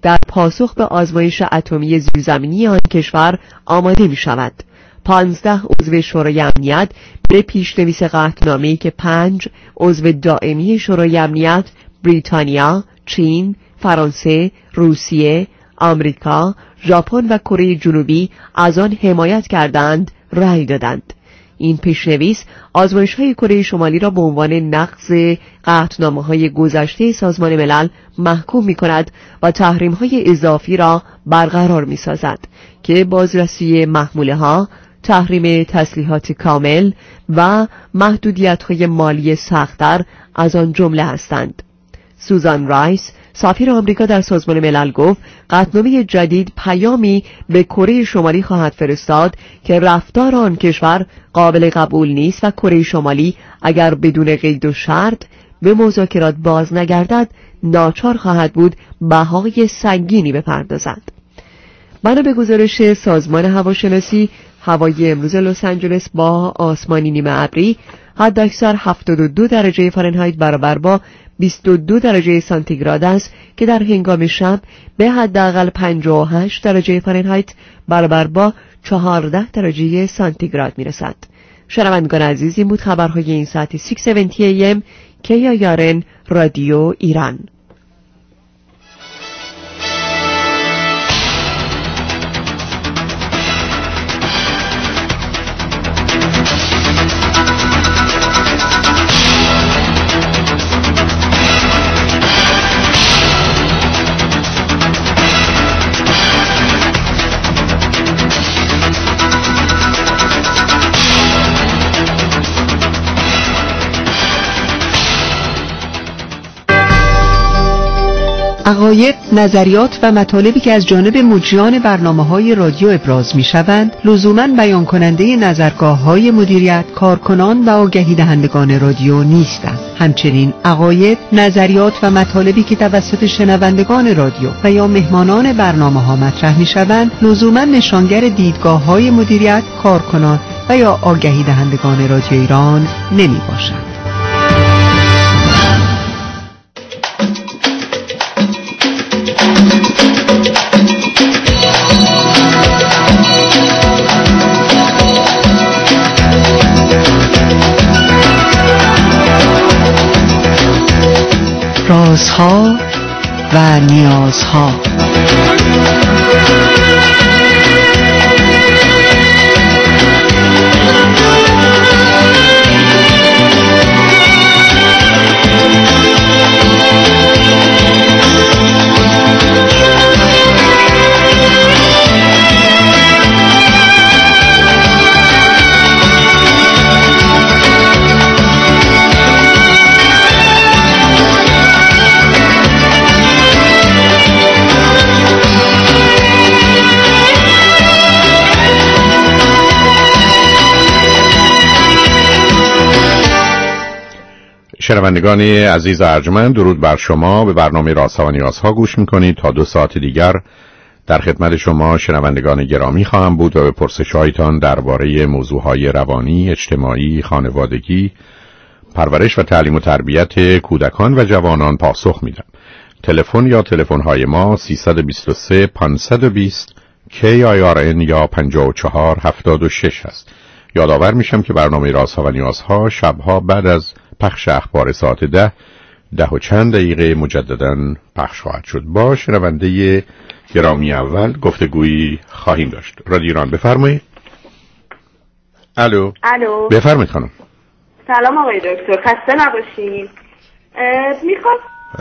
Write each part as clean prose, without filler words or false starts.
در پاسخ به آزمایش اتمی زیرزمینی آن کشور آماده می شود. 15 عضو شورای امنیت به پیشنویس قطعنامه‌ای که 5 عضو دائمی شورای امنیت بریتانیا، چین، فرانسه، روسیه، آمریکا، ژاپن و کره جنوبی از آن حمایت کردند رأی دادند. این پیشنویس آزمایش‌های کره شمالی را به عنوان نقض قطعنامه‌های گذشته سازمان ملل محکوم می‌کند و تحریم‌های اضافی را برقرار می‌سازد که بازرسی محموله‌ها، تحریم تسلیحات کامل و محدودیت‌های مالی سخت‌تر از آن جمله هستند. سوزان رایس، سفیر آمریکا در سازمان ملل گفت قطعنامه جدید پیامی به کره شمالی خواهد فرستاد که رفتار آن کشور قابل قبول نیست و کره شمالی اگر بدون قید و شرط به مذاکرات باز نگردد ناچار خواهد بود بهای سنگینی بپردازد. بنا به گزارش سازمان هواشناسی، هوای امروز لس آنجلس با آسمانی نیمه ابری، حداکثر 72 درجه فارنهایت برابر با 22 درجه سانتیگراد است که در هنگام شب به حداقل 58 درجه فارنهایت برابر با 14 درجه سانتیگراد میرسد. شنوندگان عزیز، این بود خبرهای این ساعت 6:70 AM KIRN رادیو ایران. عقاید، نظریات و مطالبی که از جانب مجریان برنامه‌های رادیو ابراز می‌شوند، لزوماً بیان کننده نظرگاه‌های مدیریت، کارکنان و آگهی دهندگان رادیو نیستند. همچنین عقاید، نظریات و مطالبی که توسط شنوندگان رادیو و یا مهمانان برنامه‌ها مطرح می‌شوند، لزوماً نشانگر دیدگاه‌های مدیریت، کارکنان و یا آگهی دهندگان رادیو ایران نمی‌باشند. رازها و نیازها. شنوندگان عزیز ارجمند، درود بر شما. به برنامه رازها و نیازها گوش میکنید. تا 2 ساعت دیگر در خدمت شما شنوندگان گرامی خواهم بود و به پرسش‌هایتان درباره موضوعهای روانی، اجتماعی، خانوادگی، پرورش و تعلیم و تربیت کودکان و جوانان پاسخ میدم. تلفن یا تلفن‌های ما 323 520 KIRN یا 5476 است. یادآور میشم که برنامه رازها و نیازها شبها بعد از پخش اخبار ساعت 10 و چند دقیقه مجدداً پخش خواهد شد. با شنونده گرامی اول گفتگویی خواهیم داشت. رادیو ایران، بفرمایید. الو. بفرمایید خانم. سلام آقای دکتر، خسته نباشید. میخوام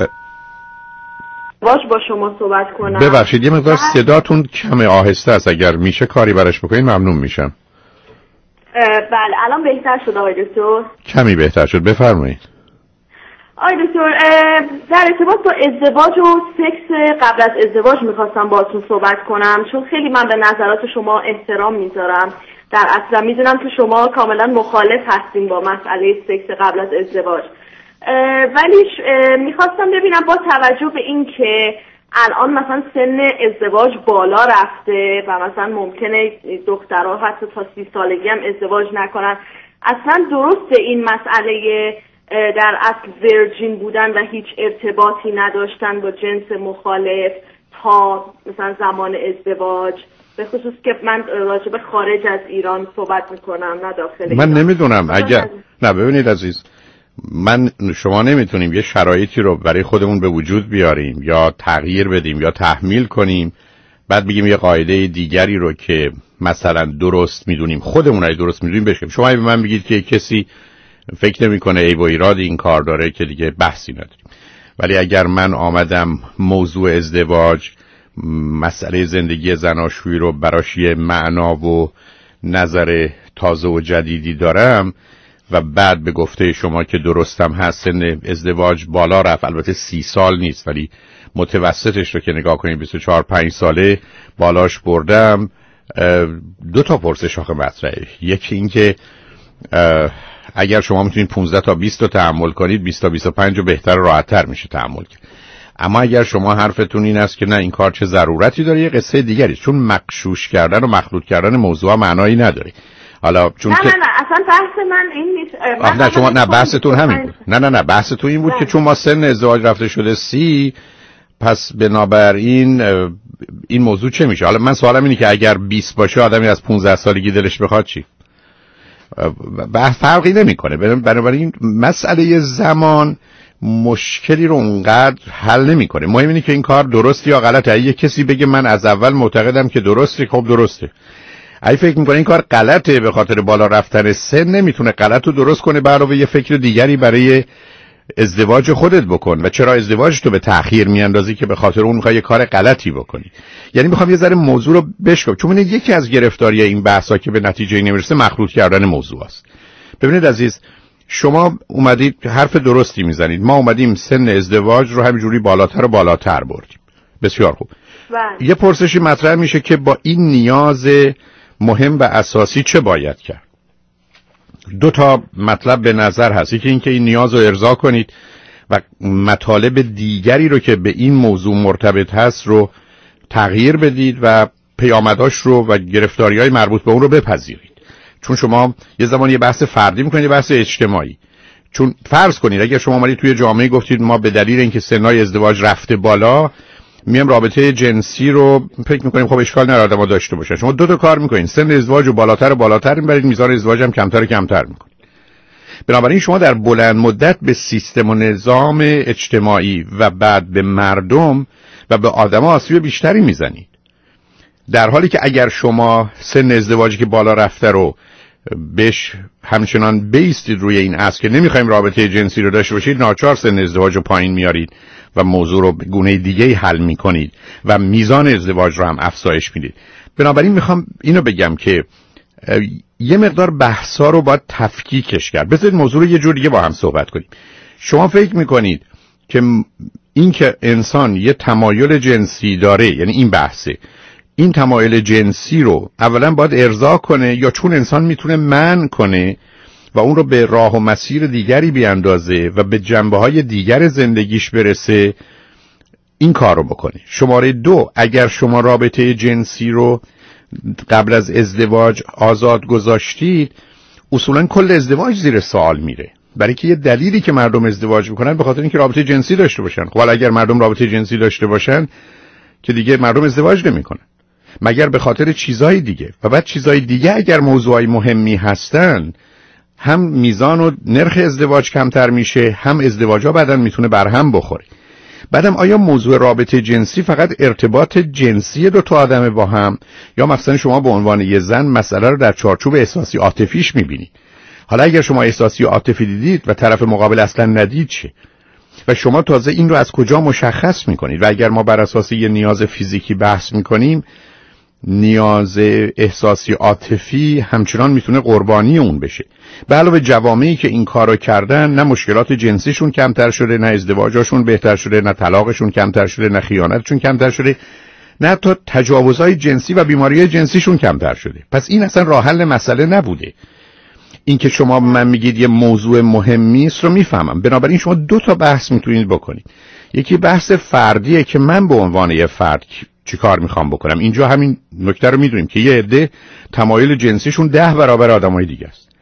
با شما صحبت کنم. ببخشید یه مقدار صداتون کم آهسته است، اگر میشه کاری براش بکنید ممنون میشم. بله الان بهتر شد آقای دکتر؟ کمی بهتر شد، بفرمایید. آقای دکتر، در ارتباط با ازدواج و سکس قبل از ازدواج میخواستم باهاتون صحبت کنم، چون خیلی من به نظرات شما احترام میذارم. در اصل میدونم که شما کاملا مخالف هستین با مسئله سکس قبل از ازدواج، ولی میخواستم ببینم با توجه به این که الان مثلا سن ازدواج بالا رفته و مثلا ممکنه دخترها حتی تا 30 سالگی هم ازدواج نکنن، اصلا درسته این مسئله در اصل ورجین بودن و هیچ ارتباطی نداشتن با جنس مخالف تا مثلا زمان ازدواج، به خصوص که من راجع به خارج از ایران صحبت میکنم نه داخل من نمیدونم اگر نه ببینید عزیز، شما نمیتونیم یه شرایطی رو برای خودمون به وجود بیاریم یا تغییر بدیم یا تحمیل کنیم بعد بگیم یه قاعده دیگری رو که مثلا درست میدونیم خودمون رو درست میدونیم بشیم. شما به من بگید که کسی فکر نمیکنه عیب و ایراد این کار داره که دیگه بحثی نداریم، ولی اگر من آمدم موضوع ازدواج، مسئله زندگی زناشویی رو براش یه معنا و نظر تازه و جدیدی دارم و بعد به گفته شما که درستم هست سن ازدواج بالا رفت، البته 30 سال نیست ولی متوسطش رو که نگاه کنید 24-5 ساله بالاش بردم، 2 تا پرسش آخه مطرحه. یکی این که اگر شما میتونید 15 تا 20 رو تحمل کنید 20 تا 25 رو بهتر راحت‌تر میشه تحمل کرد. اما اگر شما حرفتون این است که نه این کار چه ضرورتی داره، یه قصه دیگری، چون مغشوش کردن و مخلوط کردن موضوع معنایی نداره. حالا چون نه اصلا بحث من این نیست. نه شما نه بحثتون همین بود. نه بحثتون این بود که چون ما سن ازدواج رفته شده 30 پس بنابراین این موضوع چه میشه؟ حالا من سوالم اینه که اگر 20 باشه آدمی از 15 سالگی دلش بخواد چی؟ فرقی نمیکنه. بنابراین مسئله زمان مشکلی رو اونقدر حل نمیکنه. مهم اینه که این کار درست یا غلطه. یه کسی بگه من از اول معتقدم که درسته، خب درسته. اگه فکر میکنه این کار غلطه به خاطر بالا رفتن سن، نمیتونه غلط رو درست کنه، علاوه یه فکر دیگری برای ازدواج خودت بکن. و چرا ازدواج تو به تأخیر میاندازی که به خاطر اون میخوای یه کار غلطی بکنی؟ یعنی میخوام یه ذره موضوع رو بشکافم، چون یکی از گرفتاری این بحثا که به نتیجه نمیرسه مخلوط کردن موضوع است. ببینید عزیز، شما اومدید حرف درستی میزنید، ما اومدیم سن ازدواج رو همینجوری بالاتر و بالاتر بردیم. بسیار خوب. یه پرسشی مطرح میشه که با این نیاز مهم و اساسی چه باید کرد؟ 2 تا مطلب به نظر هست. یکی این که این نیاز رو ارضا کنید و مطالب دیگری رو که به این موضوع مرتبط هست رو تغییر بدید و پیامداش رو و گرفتاری‌های مربوط به اون رو بپذیرید. چون شما یه زمان یه بحث فردی میکنید، یه بحث اجتماعی. چون فرض کنید اگر شما اومدید توی جامعه گفتید ما به دلیل اینکه سنای ازدواج رفته بالا میام رابطه جنسی رو فکر میکنیم خب اشکال نداره ما داشته باشه، شما 2 تا کار میکنید، سن ازدواج رو بالاتر و بالاتر میبرید، میزان ازدواج هم کمتر و کمتر میکنید. بنابراین شما در بلند مدت به سیستم و نظام اجتماعی و بعد به مردم و به آدما آسیب بیشتری میزنید، در حالی که اگر شما سن ازدواجی که بالا رفته رو بهش همچنان بیستید روی این اصل که نمیخوایم رابطه جنسی رو داشته باشید، ناچار سن ازدواج رو پایین میارید و موضوع رو به گونه دیگه حل میکنید و میزان ازدواج رو هم افزایش میدید. بنابراین میخوام اینو بگم که یه مقدار بحثا رو باید تفکیکش کرد. بذارید موضوع رو یه جور دیگه با هم صحبت کنیم. شما فکر میکنید که این که انسان یه تمایل جنسی داره، یعنی این بحثه، این تمایل جنسی رو اولا باید ارضا کنه یا چون انسان میتونه منع کنه و اون رو به راه و مسیر دیگری بیاندازه و به جنبه‌های دیگر زندگیش برسه این کار رو بکنه؟ شماره 2، اگر شما رابطه جنسی رو قبل از ازدواج آزاد گذاشتید، اصولا کل ازدواج زیر سوال میره، برای که یه دلیلی که مردم ازدواج میکنن به خاطر اینکه رابطه جنسی داشته باشن. خب اگر مردم رابطه جنسی داشته باشن که دیگه مردم ازدواج نمیکنن، مگر به خاطر چیزهای دیگه. و بعد چیزهای دیگه اگر موضوعای مهمی هستن، هم میزان و نرخ ازدواج کمتر میشه، هم ازدواجا بعداً میتونه برهم بخوره. بعدم آیا موضوع رابطه جنسی فقط ارتباط جنسی 2 تا آدم با هم، یا مثلا شما به عنوان یه زن مسئله رو در چارچوب احساسی عاطفیش میبینید؟ حالا اگر شما احساسی عاطفی دیدید و طرف مقابل اصلا ندید چه؟ و شما تازه این رو از کجا مشخص میکنید؟ و اگر ما بر اساس یه نیاز فیزیکی بحث میکنیم، نیاز احساسی عاطفی همچنان میتونه قربانی اون بشه. به علاوه جوامعی که این کارو کردن، نه مشکلات جنسیشون کمتر شده، نه ازدواجاشون بهتر شده، نه طلاقشون کمتر شده، نه خیانتشون کمتر شده، نه حتی تجاوزهای جنسی و بیماریهای جنسیشون کمتر شده. پس این اصلا راه حل مسئله نبوده. این که شما من میگید یه موضوع مهمی است رو میفهمم. بنابراین شما 2 تا بحث میتونید بکنید. یکی بحث فردیه که من به عنوان یه فرد چی کار میخوام بکنم. اینجا همین نکته رو میدونیم که یه عده تمایل جنسیشون 10 برابر آدمای دیگه است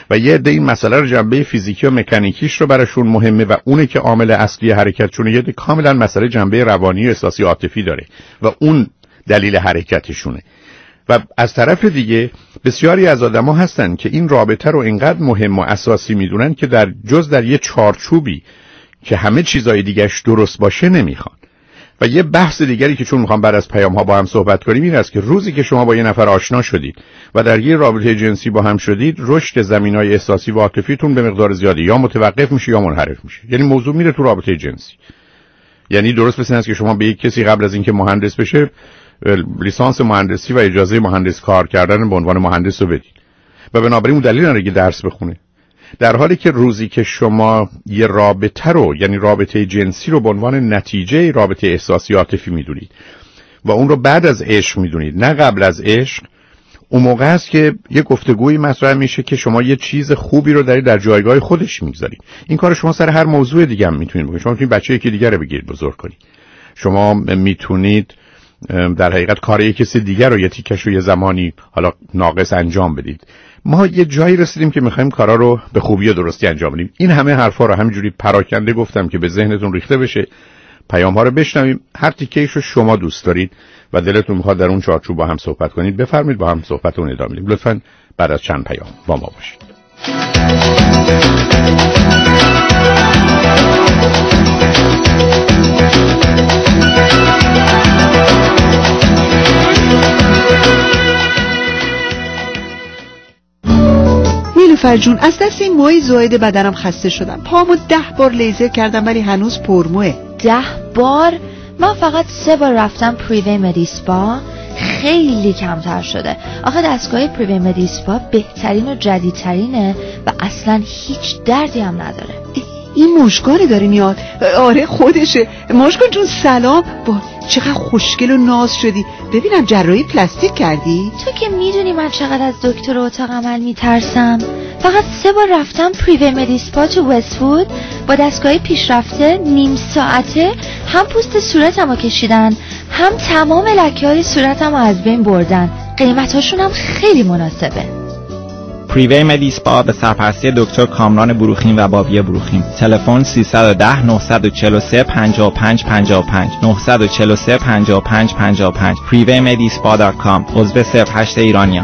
و یه عده این مسئله رو جنبه فیزیکی و مکانیکیش رو براشون مهمه و اونه که عامل اصلی حرکتشونه. یه عده کاملا مسئله جنبه روانی و احساسی و عاطفی داره و اون دلیل حرکتشونه. و از طرف دیگه بسیاری از آدما هستن که این رابطه رو اینقدر مهم و اساسی میدونن که در یه چارچوبی که همه چیزای دیگه‌اش درست باشه نمیخوان. و یه بحث دیگری که چون میخوام بعد از پیام ها با هم صحبت کنیم این است که روزی که شما با یه نفر آشنا شدید و در یه رابطه جنسی با هم شدید، رشد زمینای احساسی و عاطفیتون به مقدار زیادی یا متوقف میشه یا منحرف میشه. یعنی موضوع میره تو رابطه جنسی. یعنی درست مثل اینه که شما به یک کسی قبل از اینکه مهندس بشه لیسانس مهندسی و اجازه مهندس کار کردن به عنوان مهندس رو بدید و بنابراین اون دلیل نداره که درس بخونه. در حالی که روزی که شما یه رابطه رو، یعنی رابطه جنسی رو به عنوان نتیجه رابطه احساسی عاطفی میدونید و اون رو بعد از عشق میدونید نه قبل از عشق، اون موقع است که یه گفتگویی مطرح میشه که شما یه چیز خوبی رو در جایگاه خودش میگذارید. این کار شما سر هر موضوع دیگه هم میتونید بکنید. شما میتونید بچه یکی دیگه رو بگیرید بزرگ کنید. شما میتونید در حقیقت کار یک کسی دیگر رو، یه تیکش رو یه زمانی حالا ناقص انجام بدید. ما یه جایی رسیدیم که میخوایم کارا رو به خوبی و درستی انجام بدیم. این همه حرفا رو همینجوری پراکنده گفتم که به ذهنتون ریخته بشه، پیام ها رو بشنویم. هر تیکه‌ایش رو شما دوست دارید و دلتون میخواد در اون چارچوب با هم صحبت کنید، بفرمایید با هم صحبتتون ادامه بدیم. لطفاً بعد از چند پیام با ما باشید. نیلوفر جون، از دست این موهای زائد بدنم خسته شدم. پامو 10 بار لیزر کردم ولی هنوز پرموه. 10 بار؟ من فقط 3 بار رفتم پریوی مدیسپا، خیلی کمتر شده. آخه دستگاه پریوی مدیسپا بهترین و جدیدترینه و اصلا هیچ دردی هم نداره. این مشکانه داره میاد. آره خودشه. مشکان جون سلام. با چقدر خوشگل و ناز شدی. ببینم جراحی پلاستیک کردی؟ تو که میدونی من چقدر از دکتر اتاق عمل میترسم. فقط 3 بار رفتم پریوی مدیسپا تو وست‌وود با دستگاه پیشرفته. نیم ساعته هم پوست صورتمو کشیدن هم تمام لکه‌های صورتمو از بین بردن. قیمتاشون هم خیلی مناسبه. پریوی مدیسپا به سرپرستی دکتر کامران بروخیم و بابی بروخیم. تلفن 310 943 55 55 943 55 55. privymedispa.com. عضو 08 ایرانیان.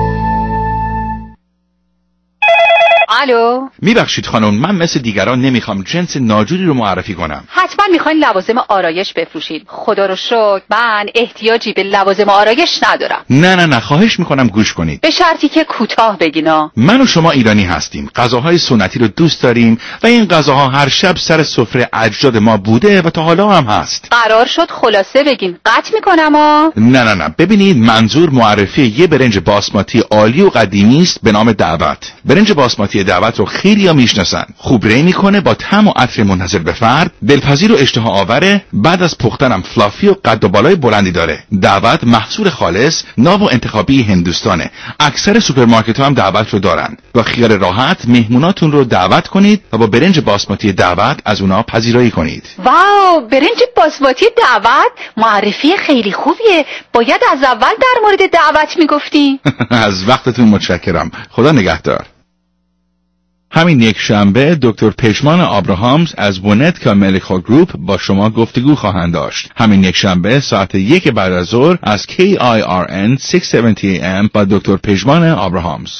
الو، میبخشید خانم، من مثل دیگران نمیخوام جنس ناجوری رو معرفی کنم. حتما میخواین لوازم آرایش بفروشید. خدا رو شکر من احتیاجی به لوازم آرایش ندارم. نه خواهش میکنم گوش کنید. به شرطی که کوتاه بگینا. من و شما ایرانی هستیم، غذاهای سنتی رو دوست داریم و این غذاها هر شب سر سفره اجداد ما بوده و تا حالا هم هست. قرار شد خلاصه بگین، قطع میکنم نه ببینید، منظور معرفی یه برنج باسماتی عالی و قدیمی است به نام دعوت. برنج باسماتی دعوت رو خیلی‌ها میشناسن. خوب ری میکنه، با طعم و عطر منحصر به فرد، دلپذیر و اشتها آوره. بعد از پختنم فلافی و قد و بالای بلندی داره. دعوت محصول خالص، ناب و انتخابی هندوستانه. اکثر سوپرمارکت‌ها هم دعوت رو دارن. با خیال راحت مهموناتون رو دعوت کنید و با برنج باسماتی دعوت از اونها پذیرایی کنید. واو، برنج باسماتی دعوت معرفی خیلی خوبیه. باید از اول در مورد دعوت میگفتی. از وقتتون متشکرم. خدا نگهدار. همین یک شنبه دکتر پژمان آبراهامز از وونتکا مدیکال گروپ با شما گفتگو خواهند داشت. همین یک شنبه ساعت 1 بعد از ظهر از KIRN 670 AM با دکتر پژمان آبراهامز.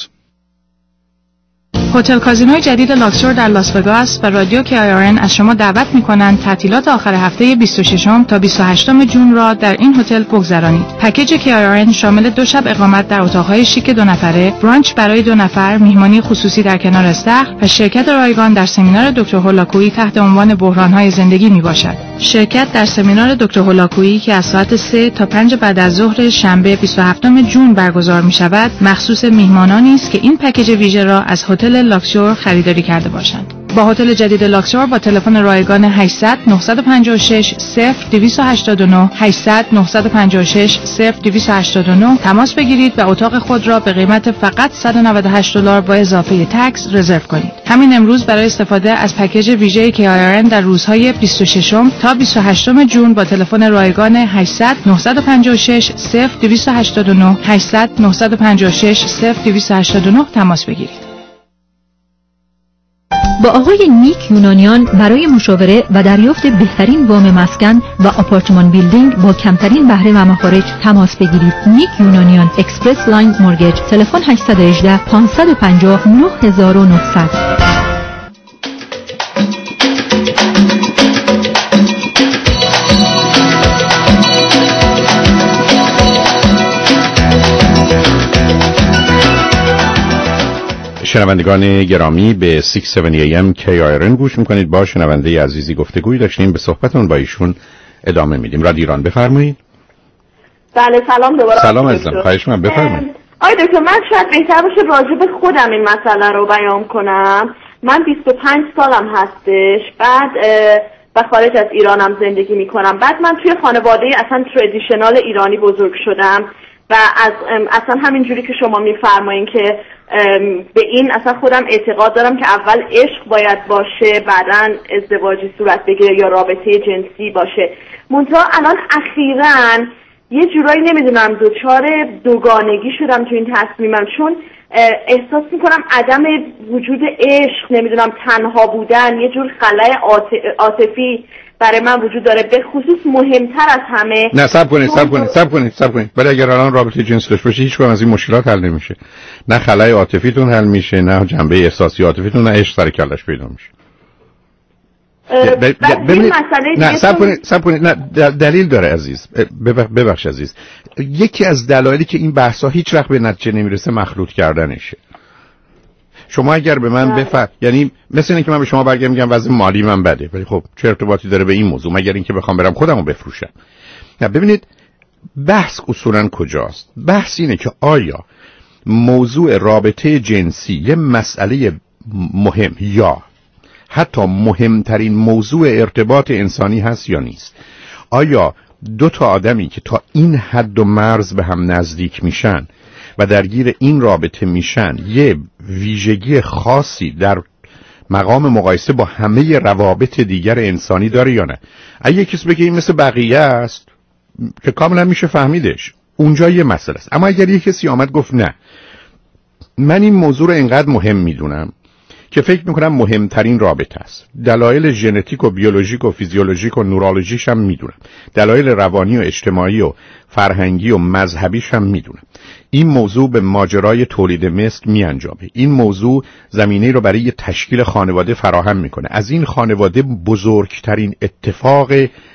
هتل کازینوی جدید لاکسور در لاس وگاس و رادیو KIRN از شما دعوت می‌کنند تعطیلات آخر هفته 26 تا 28 جون را در این هتل بگذرانید. پکیج KIRN شامل 2 شب اقامت در اتاق‌های شیک 2 نفره، برانچ برای 2 نفر، میهمانی خصوصی در کنار استخر و شرکت رایگان در سمینار دکتر هولاکویی تحت عنوان بحران‌های زندگی میباشد. شرکت در سمینار دکتر هولاکویی که از ساعت 3 تا 5 بعد از ظهر شنبه 27 جون برگزار می‌شود، مخصوص میهمانانی است که این پکیج ویژه را از هتل لاکسور خریداری کرده باشند. با هتل جدید لاکسور با تلفن رایگان 800 956 0289 800 956 0289 تماس بگیرید و اتاق خود را به قیمت فقط $198 با اضافه تکس رزرو کنید. همین امروز برای استفاده از پکیج ویژه KIRN در روزهای 26 تا 28 جون با تلفن رایگان 800 956 0289 800 956 0289 تماس بگیرید. با آقای نیک یونانیان برای مشاوره و دریافت بهترین وام مسکن و آپارتمان بیلدینگ با کمترین بهره و مخارج تماس بگیرید. نیک یونانیان اکسپرس لاین مورگیج، تلفن 818 550 9900. شنوندگان گرامی به 670 AM KIRN گوش میکنید. با شنونده عزیزی گفتگویی داشتیم، به صحبتون با ایشون ادامه میدیم. رادیو ایران، بفرمایید. بله سلام دوباره. سلام عزیزم، خواهش می‌کنم بفرمایید. آقای دکتر، من شاید بهتر باشه راجع به خودم این مسئله رو بیان کنم. من 25 سالم هستش، بعد و خارج از ایرانم زندگی میکنم. بعد من توی خانواده اصلا تردیشنال ایرانی بزرگ شدم و اصلا همین جوری که شما میفرمایین که به این اصلا خودم اعتقاد دارم که اول عشق باید باشه، بعداً ازدواجی صورت بگیره یا رابطه جنسی باشه. منتها الان اخیراً یه جورایی نمیدونم دوچار دوگانگی شدم تو این تصمیمم، چون احساس میکنم عدم وجود عشق، نمیدونم تنها بودن، یه جور خلأ عاطفی برای من وجود داره، به خصوص مهمتر از همه. نه صبر کنید. ولی اگر الان رابطه جنسی داشته باشی هیچ کدوم از این مشکلات حل نمیشه. نه خلأ عاطفیتون حل میشه، نه جنبه احساسی عاطفیتون، نه عشق سر کلش پیدا میشه. ببینید نه صبر کنید نه دلیل داره عزیز. ببخش عزیز، یکی از دلایلی که این بحثا هیچ وقت به نتیجه نمیرسه مخلوط کردنشه. شما اگر به من یعنی مثل اینکه من به شما برگردم میگم وضع مالی من بده، ولی خب چه ارتباطی داره به این موضوع مگر اینکه بخوام برم خودمو بفروشم؟ نه ببینید، بحث اصولا کجاست؟ بحث اینه که آیا موضوع رابطه جنسی یه مسئله مهم یا حتی مهمترین موضوع ارتباط انسانی هست یا نیست؟ آیا دو تا آدمی که تا این حد و مرز به هم نزدیک میشن و درگیر این رابطه میشن یه ویژگی خاصی در مقام مقایسه با همه روابط دیگر انسانی داره یا نه؟ اگه کسی بگه این مثل بقیه است که کاملا میشه فهمیدش، اونجا یه مسئله است. اما اگر یه کسی آمد گفت نه من این موضوع رو اینقدر مهم میدونم که فکر میکنم مهمترین رابطه است، دلایل ژنتیک و بیولوژیک و فیزیولوژیک و نورولوژیش هم میدونم، دلایل روانی و اجتماعی و فرهنگی و مذهبیش هم میدونم، این موضوع به ماجرای تولید مثل میانجامه، این موضوع زمینه رو برای تشکیل خانواده فراهم میکنه، از این خانواده بزرگترین اتفاق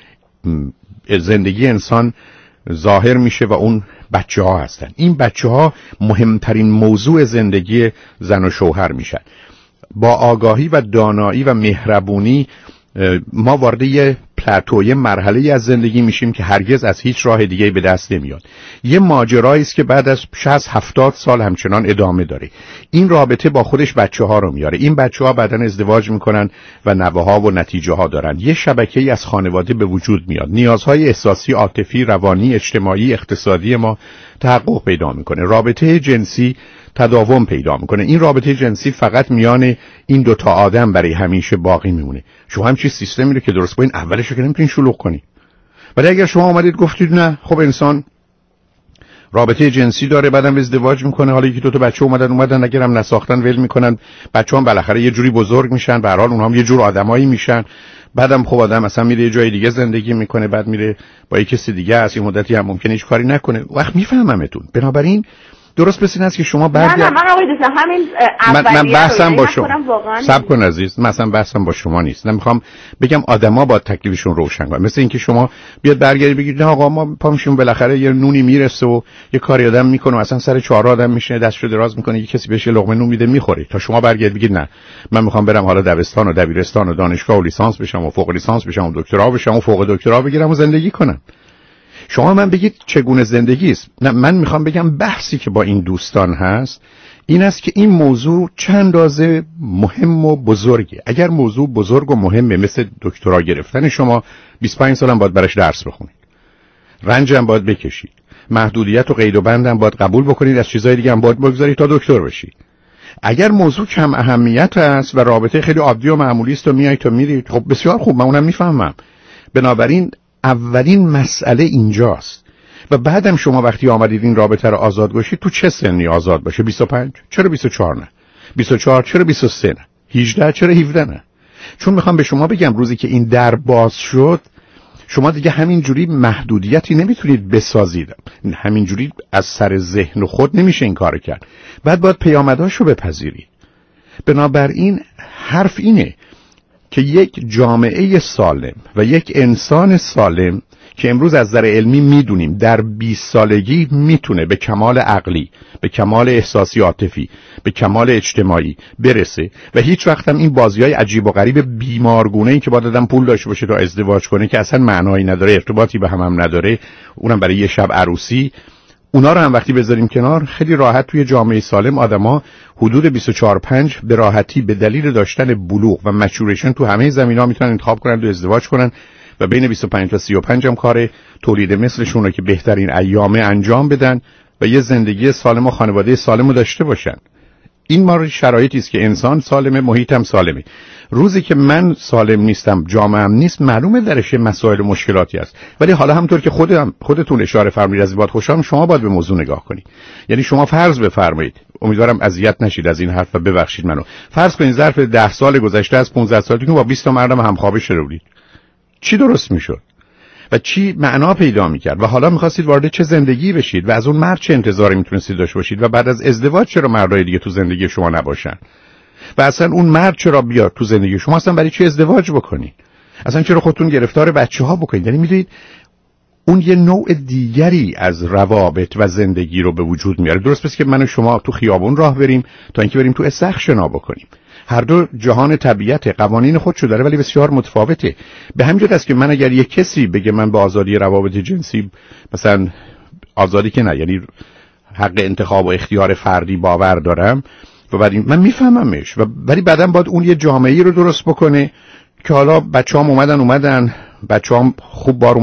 زندگی انسان ظاهر میشه و اون بچه ها هستن. این بچه ها مهمترین موضوع زندگی زن و شوهر میشن. با آگاهی و دانایی و مهربونی ما وارد یه پلاتوی مرحله از زندگی میشیم که هرگز از هیچ راه دیگه به دست نمیاد. یه ماجرایی است که بعد از 60-70 سال همچنان ادامه داره. این رابطه با خودش بچه ها رو میاره. این بچه ها بعداً ازدواج میکنن و نوه ها و نتیجه ها دارن. یه شبکه‌ای از خانواده به وجود میاد. نیازهای احساسی، عاطفی، روانی، اجتماعی، اقتصادی ما تحقق پیدا میکنه. رابطه جنسی تداوم پیدا میکنه. این رابطه جنسی فقط میان این دوتا آدم برای همیشه باقی میمونه. شما همچین سیستمی رو که درست با این اولش رو که نمیتونین شلوغ کنی. ولی اگر شما اومدید گفتید نه خب انسان رابطه جنسی داره بعدم ازدواج میکنه، حالا یکی دوتا بچه اومدن اگرم نساختن ول میکنن، بچه‌ها بالاخره یه جوری بزرگ میشن، به هر حال اونها هم یه جور آدمایی میشن، بعدم خب آدم مثلا میره یه جای دیگه زندگی میکنه، بعد میره با یه کسی دیگه از این مدتی هم ممکنه هیچ کاری نکنه. وقت میفهممتون. بنابراین درست مثل این است که شما نه من آقای دکتر همین من بحثم با شما صبر کن عزیز، مثلا بحثم با شما نیست. نمیخوام بگم آدما با تکلیفشون روشن کنن، مثل اینکه شما بیاد برگردی بگید نه آقا ما پامشون بالاخره یه نونی میرسه و یه کاری آدم میکنه، اصلا سر 4 آدم میشینه دستشو دراز میکنه یه کسی بهش لقمه نون میده میخوره، تا شما برگردید بگید نه من میخوام برم حالا دبستان و دبیرستان و دانشگاه و لیسانس بشم و فوق لیسانس بشم و دکترا بشم و فوق دکترا بگیرم و زندگی کنم. شما من بگید چگونه زندگی است. نه من میخوام بگم بحثی که با این دوستان هست این است که این موضوع چند اندازه مهم و بزرگه. اگر موضوع بزرگ و مهمه مثل دکترا گرفتن شما 25 سالم باید برش درس بخونید، رنجم باید بکشید، محدودیت و قید و بندم باید قبول بکنید، از چیزای دیگه هم باید بگذارید تا دکتر بشید. اگر موضوع کم اهمیت است و رابطه خیلی عادی و معمولی است و میای تو میرید، خب بسیار خوب، من اونم میفهمم. بنابراین اولین مسئله اینجاست. و بعدم شما وقتی آمدید این رابطه رو آزاد گذاشتید، تو چه سنی آزاد باشه؟ 25؟ چرا 24 نه؟ 24 چرا 23 نه؟ 18 چرا 17 نه؟ چون میخوام به شما بگم روزی که این در باز شد شما دیگه همینجوری محدودیتی نمیتونید بسازید، همینجوری از سر ذهن و خود نمیشه این کار کرد، بعد باید پیامداشو بپذیرید. بنابراین حرف اینه که یک جامعه سالم و یک انسان سالم که امروز از نظر علمی میدونیم در 20 سالگی میتونه به کمال عقلی، به کمال احساسی عاطفی، به کمال اجتماعی برسه و هیچ وقت هم این بازی‌های عجیب و غریب بیمارگونه‌ای که باید آدم پول داشته باشه تا ازدواج کنه که اصلا معنایی نداره، ارتباطی به هم نداره، اونم برای یه شب عروسی، اونا رو هم وقتی بذاریم کنار، خیلی راحت توی جامعه سالم آدما حدود 24-5 به راحتی به دلیل داشتن بلوغ و مچوریشن تو همه زمینا میتونن انتخاب کنن و ازدواج کنن و بین 25 تا 35 هم کار تولید مثلشون رو که بهترین ایامه انجام بدن و یه زندگی سالم و خانواده سالم رو داشته باشن. این ما شرایطی است که انسان سالمه، محیطم سالمه. روزی که من سالم نیستم، جامعه‌ام نیست، معلومه درش مسائل و مشکلاتی است. ولی حالا همونطور که خودتون اشاره فرمودید از این خوشحالم، شما باید به موضوع نگاه کنید. یعنی شما فرض بفرمایید، امیدوارم اذیت نشید از این حرف و ببخشید منو، فرض کنید ظرف 10 سال گذشته از 15 سال که با 20 تا مردم همخوابه شده بودید، چی درست میشد و چی معنا پیدا میکرد و حالا میخواستید وارد چه زندگی بشید و از اون مرد چه انتظاری میتونستید داشته باشید و بعد از ازدواج چرا مردای دیگه تو زندگی شما نباشن و اصلا اون مرد چرا بیاد تو زندگی شما، اصلا برای چی ازدواج بکنید، اصلا چرا خودتون گرفتار بچه‌ها بکنید. یعنی میدونید اون یه نوع دیگری از روابط و زندگی رو به وجود میاره. درست پس که من و شما تو خیابون راه بریم تا اینکه بریم تو استخر شنا بکنیم، هر دو جهان طبیعت قوانین خودشو داره ولی بسیار متفاوته. به همین جهت است که من اگر یک کسی بگه من به آزادی روابط جنسی، مثلا آزادی که نه، یعنی حق انتخاب و اختیار فردی باور دارم و بعد من میفهممش و ولی بعدم باید اون یه جامعه‌ای رو درست بکنه که حالا بچه‌ام اومدن بچه‌ام خوب بار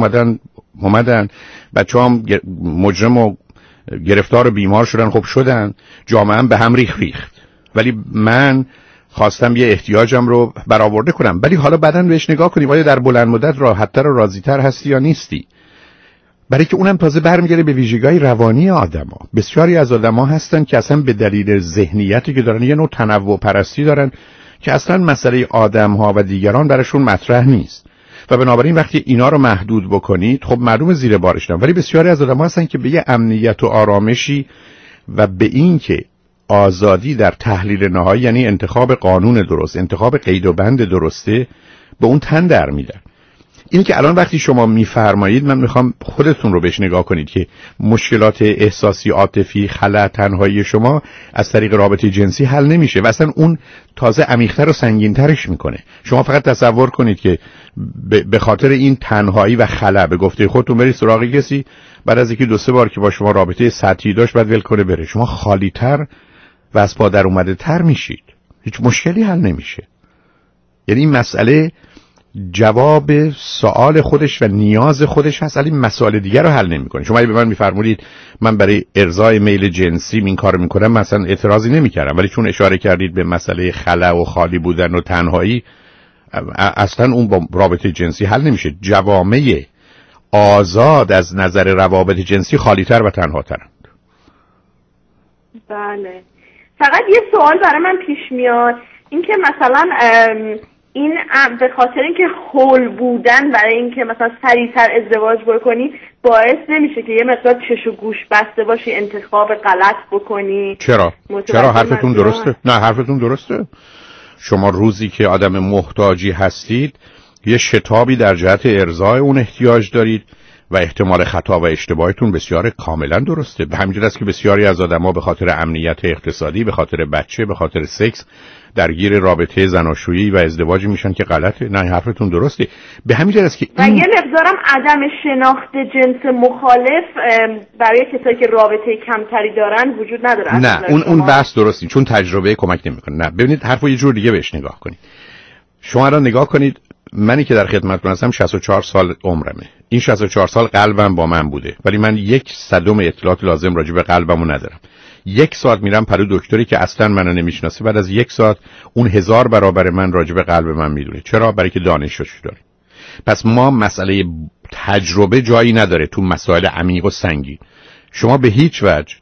اومدن بچه‌ام مجرم و گرفتار و بیمار شدن، خب شدن، جامعه‌ام به هم ریخت ولی من خواستم یه احتیاجم رو برآورده کنم. ولی حالا بعداً بهش نگاه کنیم آیا در بلند مدت راحت‌تر و راضی‌تر هستی یا نیستی، برای که اونم تازه برمیگره به ویژگی‌های روانی آدم‌ها. بسیاری از آدم‌ها هستن که اصلا به دلیل ذهنیتی که دارن یه نوع تنوع پرستی دارن که اصلا مسئله آدم‌ها و دیگران براشون مطرح نیست و بنابراین وقتی اینا رو محدود بکنید خب معلومه زیر بارش دارن. ولی بسیاری از آدم‌ها هستن که به یه امنیت و آرامشی و به این که آزادی در تحلیل نهایی، یعنی انتخاب قانون درست، انتخاب قید و بند درسته، به اون تن در میدن. این که الان وقتی شما میفرمایید من میخوام خودتون رو بهش نگاه کنید که مشکلات احساسی، عاطفی، خلأ، تنهایی شما از طریق رابطه جنسی حل نمیشه و اصلا اون تازه عمیق‌تر و سنگین‌ترش میکنه. شما فقط تصور کنید که به خاطر این تنهایی و خلأ به گفته خودتون برید سراغ کسی، بعد از یکی 2-3 بار که با شما رابطه سطحی داشت بعد ول کنه بره، شما خالی‌تر و از پا در اومده تر میشید، هیچ مشکلی حل نمیشه. یعنی این مسئله جواب سوال خودش و نیاز خودش هست، ولی مسائل دیگر رو حل نمیکنه. شما به من میفرمودید من برای ارضای میل جنسی این کارو میکنم، مثلا اعتراضی نمیکردم، ولی چون اشاره کردید به مسئله خلأ و خالی بودن و تنهایی، اصلا اون با رابطه جنسی حل نمیشه. جوامع آزاد از نظر روابط جنسی خالی‌تر و تنهاترند. بله. فقط یه سوال برای من پیش میاد، این که مثلا این به خاطر اینکه هول بودن برای اینکه مثلا سریعتر ازدواج بکنی باعث نمیشه که یه مقدار چش و گوش بسته باشی، انتخاب غلط بکنی؟ چرا حرفتون درسته؟ نه حرفتون درسته. شما روزی که آدم محتاجی هستید یه شتابی در جهت ارضای اون احتیاج دارید و احتمال خطا و اشتباهتون بسیار کاملا درسته. به همین جهت است که بسیاری از آدم‌ها به خاطر امنیت اقتصادی، به خاطر بچه، به خاطر سکس درگیر رابطه زناشویی و ازدواجی میشن که غلطه. نه حرفتون درسته. به همین جهت است که و یه مقدارم عدم شناخت جنس مخالف برای کسایی که رابطه کمتری دارن وجود نداره. نه اون بحث درستی، چون تجربه کمک نمیکنه. نه ببینید حرفو یه جور دیگه بهش نگاه کنید. شما الان نگاه کنید، منی که در خدمتتون هستم 64 سال عمرمه. این 64 سال قلبم با من بوده، ولی من 1/100 اطلاعات لازم راجع به قلبمو ندارم. 1 ساعت میرم پلو دکتری که اصلا منو نمیشناسه، بعد از 1 ساعت اون 1000 برابر من راجع به قلب من میدونه. چرا؟ برای که دانشش داره. پس ما مسئله تجربه جایی نداره تو مسائل عمیق و سنگین. شما به هیچ وجه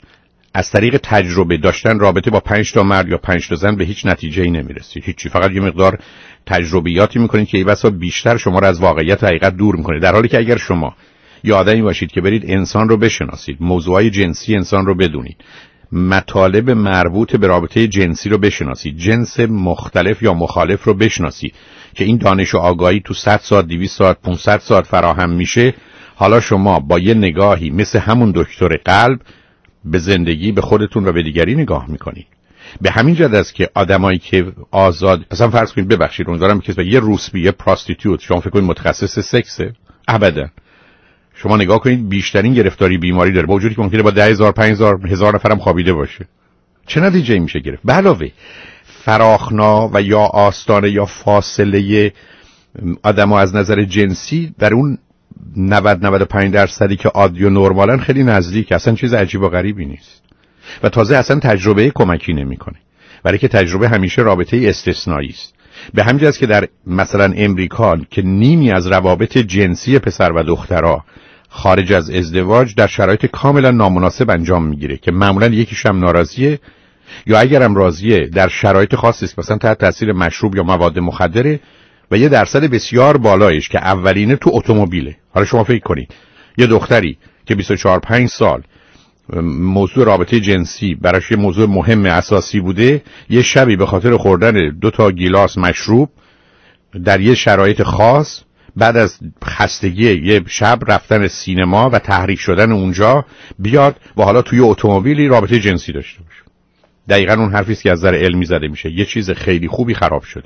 از طریق تجربه داشتن رابطه با 5 تا مرد یا 5 تا زن به هیچ نتیجه‌ای نمیرسید. هیچی، فقط یه مقدار تجربیاتی میکنید که ایواسا بیشتر شما رو از واقعیت و حقیقت دور میکنه. در حالی که اگر شما یه آدمی باشید که برید انسان رو بشناسید، موضوعای جنسی انسان رو بدونید، مطالب مربوط به رابطه جنسی رو بشناسید، جنس مختلف یا مخالف رو بشناسید که این دانش و آگاهی تو 100 ساعت 200 ساعت 500 ساعت فراهم میشه، حالا شما با یه نگاهی مثل همون دکتر قلب به زندگی، به خودتون و به دیگری نگاه میکنید. به همین جهت است که آدمایی که آزاد، مثلا فرض کنید، ببخشید امیدوارم که یه روسبیه پراستیتیوت شما فکر کنید متخصص سکسه؟ ابدا. شما نگاه کنید بیشترین گرفتاری بیماری داره، با وجودی که ممکنه با 10,000 5,000 1000 نفرم خوابیده باشه. چه نتیجه‌ای میشه گرفت؟ به علاوه فراخنا و یا آستانه یا فاصله آدم‌ها از نظر جنسی در اون 90-95% که عادی و نرمالن خیلی نزدیک، اصلا چیز عجیب و غریبی نیست. و تازه اصلا تجربه کمکی نمیکنه، برای که تجربه همیشه رابطه استثنایی است. به همین جاست که در مثلا امریکا که نیمی از روابط جنسی پسر و دخترها خارج از ازدواج در شرایط کاملا نامناسب انجام میگیره که معمولا یکیش هم ناراضیه، یا اگرم راضیه در شرایط خاصی است، مثلا تحت تاثیر مشروب یا مواد مخدره، و یه درصد بسیار بالایش که اولینه تو اتومبیله. حالا شما فکر کنید یه دختری که 24-5 سال موضوع رابطه جنسی براش یه موضوع مهم اساسی بوده، یه شبی به خاطر خوردن 2 گیلاس مشروب در یه شرایط خاص، بعد از خستگی یه شب رفتن سینما و تحریک شدن اونجا، بیاد و حالا توی اتومبیلی رابطه جنسی داشته باشه. دقیقاً اون حرفی است که از نظر علمی زده میشه، یه چیز خیلی خوبی خراب شده.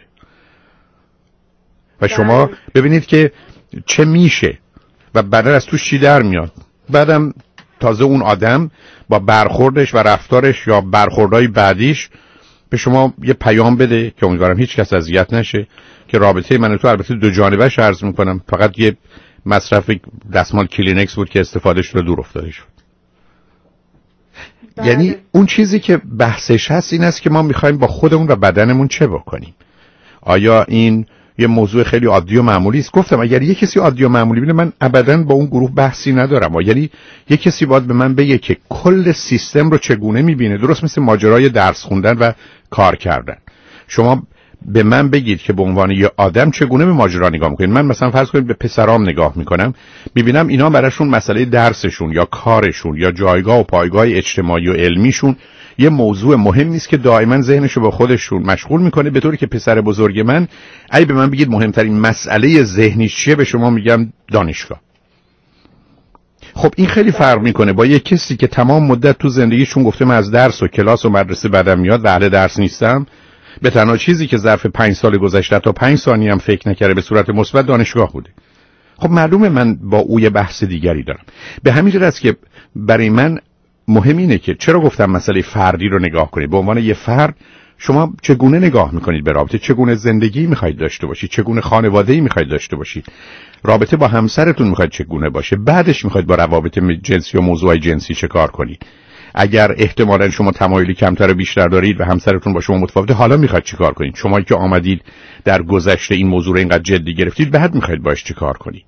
و شما ببینید که چه میشه و بعد از توش چی در میاد. بعدم تازه اون آدم با برخوردش و رفتارش یا برخوردهای بعدیش به شما یه پیام بده که امیدوارم هیچ کس اذیت نشه، که رابطه من و تو البته دو جانبه‌اش عرض میکنم، فقط یه مصرف دستمال کلینکس بود که استفادهش رو دور افتاده شد. یعنی اون چیزی که بحثش هست این است که ما میخوایم با خودمون و بدنمون چه بکنیم. آیا این یه موضوع خیلی عادی و معمولی است؟ گفتم اگر یه کسی عادی و معمولی بینه، من ابداً با اون گروه بحثی ندارم. یعنی یه کسی باید به من بگه که کل سیستم رو چگونه میبینه، درست مثل ماجرای درس خوندن و کار کردن. شما به من بگید که به عنوان یه آدم چگونه به ماجرا نگاه میکنید. من مثلا فرض کنید به پسرام نگاه میکنم، میبینم اینا براشون مسئله درسشون یا کارشون یا جایگاه و پایگاه اجتماعی و علمیشون یه موضوع مهمی است که دائما ذهنشو با خودشون مشغول میکنه، به طوری که پسر بزرگ من اگه به من بگید مهمترین مسئله ذهنیش چیه، به شما میگم دانشگاه. خب این خیلی فرق میکنه با یه کسی که تمام مدت تو زندگیشون گفته من از درس و کلاس و مدرسه بدم میاد و اهل درس نیستم، به تنها چیزی که ظرف 5 سال گذشته تا 5 ثانیه هم فکر نکرده به صورت مثبت دانشگاه بوده. خب معلومه من با او یه بحث دیگری دارم. به همین جهت است که برای من مهم اینه که چرا گفتم مسئله فردی رو نگاه کنید. به عنوان یه فرد شما چگونه نگاه میکنید به رابطه، چگونه زندگی میخواید داشته باشید، چگونه خانواده‌ای میخواید داشته باشید، رابطه با همسرتون میخواید چگونه باشه، بعدش میخواید با روابط جنسی و موضوع جنسی چه کار کنید. اگر احتمالاً شما تمایلی کمتر و بیشتر دارید و همسرتون با شما متفاوته، حالا میخواید چیکار کنید؟ شما که آمدید در گذشته این موضوع رو اینقدر جدی گرفتید، بعد میخواید باش چیکار کنید؟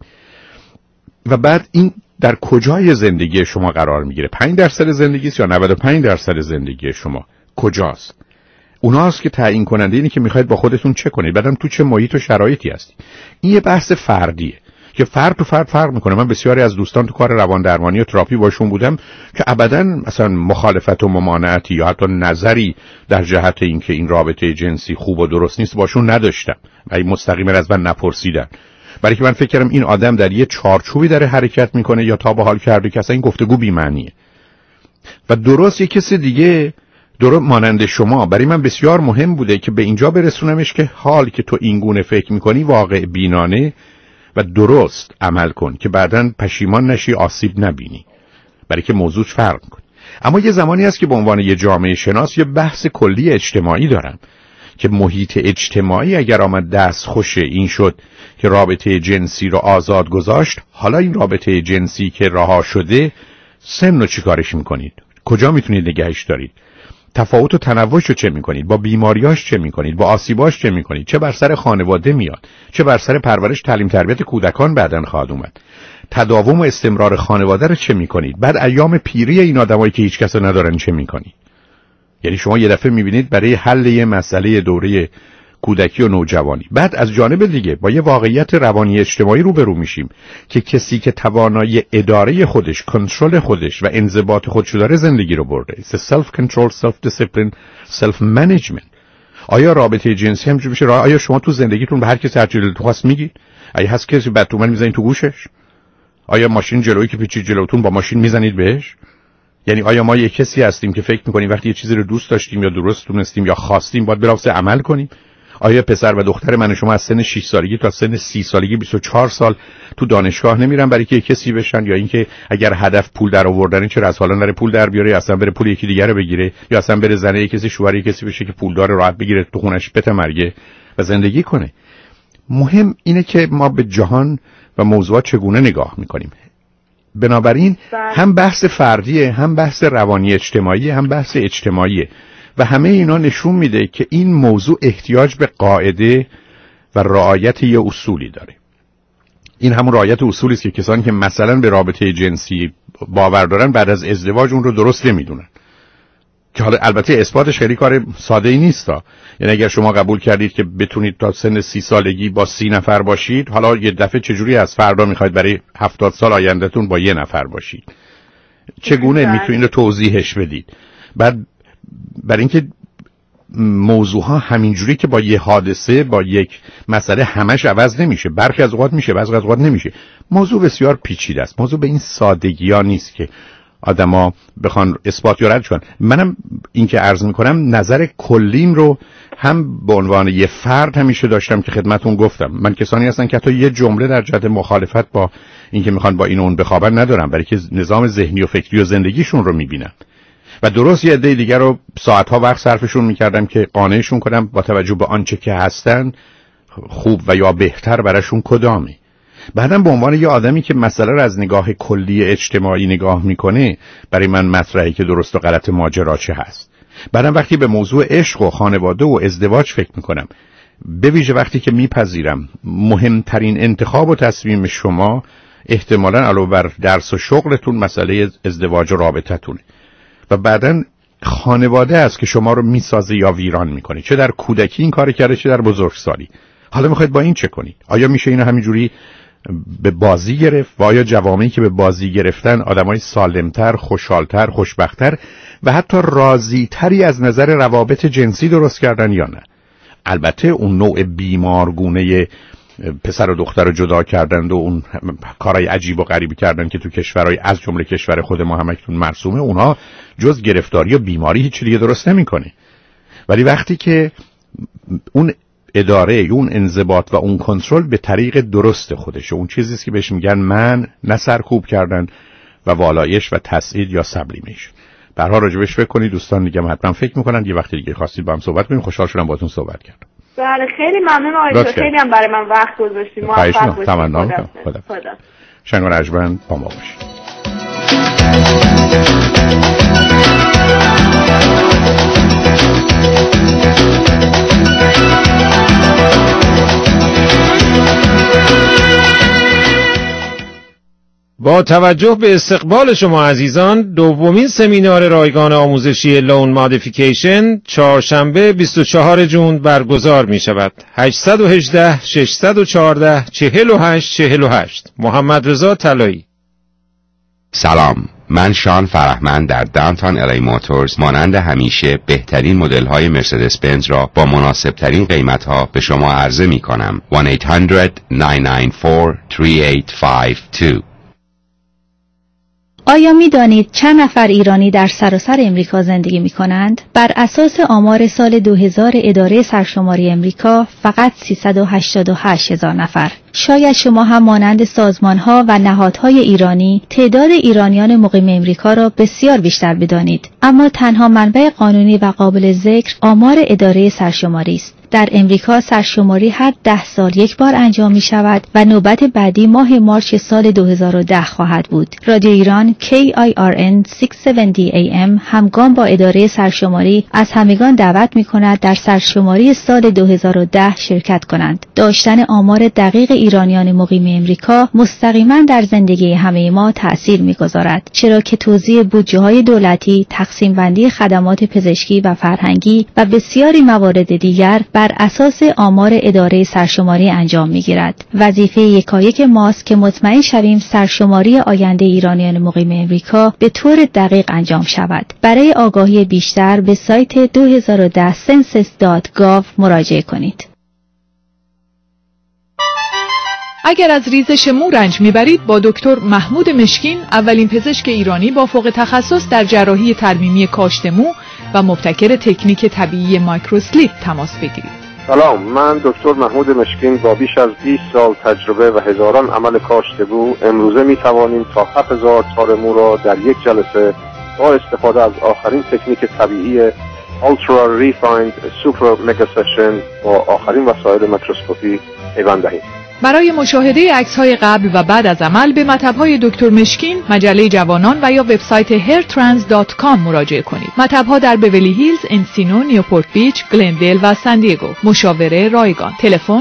و بعد این در کجای زندگی شما قرار میگیره؟ 5% زندگی است یا 95% زندگی شما کجاست؟ اوناست که تعیین کننده اینه که میخواید با خودتون چه کنید، بعدم تو چه محیط و شرایطی هستید. این یه بحث فردیه که فرد تو فرد فرق میکنه. من بسیاری از دوستان تو کار روان درمانی و تراپی باشون بودم که ابداً مثلا مخالفت و ممانعتی یا حتی نظری در جهت اینکه این رابطه جنسی خوب و درست نیست باشون نداشتم و مستقیما از من نپرسیدن، برای که من فکر کردم این آدم در یه چارچوبی داره حرکت میکنه یا تا به حال کرده که اصلا این گفتگو بی معنیه. و درست یه کسی دیگه درست مانند شما برای من بسیار مهم بوده که به اینجا برسونمش که حال که تو این گونه فکر میکنی واقع بینانه و درست عمل کن که بعداً پشیمان نشی، آسیب نبینی، برای که موضوعش فرق میکنه. اما یه زمانی هست که به عنوان یه جامعه شناس یه بحث کلی اجتماعی دارم که محیط اجتماعی اگر آمد دست خوش این شد که رابطه جنسی رو آزاد گذاشت، حالا این رابطه جنسی که رها شده سن رو چی کارش میکنید؟ کجا میتونید نگهش دارید؟ تفاوت و تنوعش رو چه میکنید؟ با بیماریاش چه میکنید؟ با آسیباش چه میکنید؟ چه بر سر خانواده میاد؟ چه بر سر پرورش تعلیم تربیت کودکان بعداً خواهد اومد؟ تداوم و استمرار خانواده رو چه میکنید؟ بعد ایام پیری این آدمایی که هیچ کس ندارن چه میکنید؟ یعنی شما یه دفعه میبینید برای حل یه مسئله دوره کودکی و نوجوانی، بعد از جانب دیگه با یه واقعیت روانی اجتماعی روبرو میشیم که کسی که توانایی اداره خودش، کنترل خودش و انضباط خودش داره زندگی رو برده. self control, self discipline, self management. آیا رابطه جنسی همینجوری میشه؟ آیا شما تو زندگیتون به هر کسی هر چیزی دلتون خواست میگید؟ آیا هست کسی بعد تو من میزنید تو گوشش؟ آیا ماشین جلویی که پیچید جلوتون با ماشین میزنید بهش؟ یعنی آیا ما یک کسی هستیم که فکر میکنیم وقتی یه چیزی رو دوست داشتیم یا درست دونستیم یا خواستیم باید بلافاصله عمل کنیم؟ آیا پسر و دختر من و شما از سن 6 سالگی تا سن 30 سالگی 24 سال تو دانشگاه نمیرن برای که کسی بشن، یا اینکه اگر هدف پول در آوردن چرا از حالا نره پول در بیاره، یا اصلا بره پول یکی دیگه رو بگیره، یا اصلا بره زنه کسی شوهر کسی بشه که پولدار راحت بگیره تو خونش بتمرگه و زندگی کنه. مهم اینه که ما به جهان و موضوعات چگونه نگاه میکنیم. بنابراین هم بحث فردیه، هم بحث روانی اجتماعی، هم بحث اجتماعیه و همه اینا نشون میده که این موضوع احتیاج به قاعده و رعایت یه اصولی داره. این همون رعایت اصولی است که کسانی که مثلا به رابطه جنسی باور دارن بعد از ازدواج اون رو درست نمیدونن، که حالا البته اثباتش خیلی کار ساده ای نیست. یعنی اگر شما قبول کردید که بتونید تا سن 30 سالگی با 30 نفر باشید، حالا یه دفعه چجوری از فردا میخواید برای 70 سال آیندهتون با 1 نفر باشید؟ چگونه میتونید رو توضیحش بدید؟ بعد برای اینکه موضوع ها همینجوری که با یه حادثه با یک مسئله همش عوض نمیشه، برخی از اوقات میشه، بعضی از اوقات نمیشه. موضوع بسیار پیچیده است. موضوع به این سادگی ها نیست که آدما بخوان اثبات یا رد کنن. منم این که عرض میکنم نظر کلیم رو هم به عنوان یه فرد همیشه داشتم که خدمتون گفتم. من کسانی هستن که حتی یه جمله در جهت مخالفت با اینکه میخوان با این و اون بخوابن ندارم، برای که نظام ذهنی و فکری و زندگیشون رو میبینم و درست یه عده دیگر رو ساعتها وقت صرفشون میکردم که قانعشون کنم با توجه به آنچه که هستن خوب و یا بهتر براشون کدامه. بعدم به عنوان یه آدمی که مسئله رو از نگاه کلی اجتماعی نگاه میکنه، برای من مطرحی که درست و غلط ماجرا چه هست. بعدم وقتی به موضوع عشق و خانواده و ازدواج فکر میکنم، به ویژه وقتی که میپذیرم مهمترین انتخاب و تصمیم شما احتمالاً علاوه بر درس و شغلتون مسئله ازدواج و رابطتونه و بعداً خانواده است که شما رو میسازه یا ویران میکنه. چه در کودکی این کار کرده، چه در بزرگسالی. حالا میخواید با این چه کنید؟ آیا میشه اینو همینجوری به بازی گرفت؟ و آیا جوامعی که به بازی گرفتن آدمای سالمتر، خوشحالتر، خوشبختتر و حتی راضیتری از نظر روابط جنسی درست کردن یا نه؟ البته اون نوع بیمارگونه پسر و دختر رو جدا کردند و اون کارهای عجیب و غریبی کردن که تو کشورهای از جمله کشور خود ما هم اکنون مرسومه، اونها جز گرفتاری و بیماری هیچ دیگه درست نمیکنه. ولی وقتی که اون اداره، اون انضباط و اون کنترل به طریق درست خودشه، اون چیزیست که بهش میگن من، نه سرکوب کردن و والایش و تسعید یا سبلیمیشن. به هر حال راجبش فکر کنید. دوستان دیگه هم حتما فکر میکنن. یه وقتی دیگه خواستید با هم صحبت کنیم. خوشحال شدم باهاتون صحبت کردم. بله خیلی ممنون آقای دکتر، خیلی هم برای من وقت گذاشتید. موفق باشید. خدا. شنگ و رجمن با ما باشید. با توجه به استقبال شما عزیزان، دومین سمینار رایگان آموزشی لون مادیفیکیشن چهارشنبه 24 جون برگزار می شود. 818 614 4848 محمد رضا طلایی. سلام، من شان فرهمند در داونتاون الی موتورز مانند همیشه بهترین مدل های مرسدس بنز را با مناسب ترین قیمت ها به شما عرضه می کنم. 1-800-994-3852. آیا می دانید چند نفر ایرانی در سراسر امریکا زندگی می کنند؟ بر اساس آمار سال 2000 اداره سرشماری امریکا فقط 388,000 نفر. شاید شما هم مانند سازمان‌ها و نهادهای ایرانی تعداد ایرانیان مقیم امریکا را بسیار بیشتر بدانید، اما تنها منبع قانونی و قابل ذکر آمار اداره سرشماری است. در امریکا سرشماری هر 10 سال یک بار انجام می شود و نوبت بعدی ماه مارچ سال 2010 خواهد بود. رادیو ایران KIRN 670 AM همگام با اداره سرشماری از همگان دعوت می کند در سرشماری سال 2010 شرکت کنند. داشتن آمار دقیق ایرانیان مقیم امریکا مستقیما در زندگی همه ما تأثیر می‌گذارد، چرا که توزیع بودجه‌های دولتی، تقسیم بندی خدمات پزشکی و فرهنگی و بسیاری موارد دیگر بر اساس آمار اداره سرشماری انجام می‌گیرد. وظیفه یکایک ماست که مطمئن شویم سرشماری آینده ایرانیان مقیم امریکا به طور دقیق انجام شود. برای آگاهی بیشتر به سایت 2010 census.gov مراجعه کنید. اگر از ریزش مو رنج میبرید با دکتر محمود مشکین، اولین پزشک ایرانی با فوق تخصص در جراحی ترمیمی کاشت مو و مبتکر تکنیک طبیعی مایکروسلیپ تماس بگیرید. سلام، من دکتر محمود مشکین با بیش از 20 سال تجربه و هزاران عمل کاشت مو امروزه میتوانیم تا 7000 تار مو را در یک جلسه با استفاده از آخرین تکنیک طبیعی Ultra Refined Super Mega Session با آخرین وسایل میکروسکوپی پیوند دهیم. برای مشاهده عکس‌های قبل و بعد از عمل به مطب‌های دکتر مشکین، مجله جوانان و یا وبسایت hairtrans.com مراجعه کنید. مطب‌ها در بیولی هیلز، انسینو، نیوپورت بیچ، گلندل و سان دیگو. مشاوره رایگان. تلفن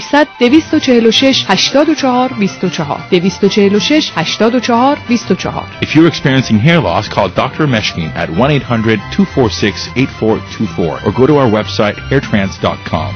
1-800-246-84-24 246-84-24. If you're experiencing hair loss, call Dr. Meshkin at 1-800-246-8424 or go to our website hairtrans.com.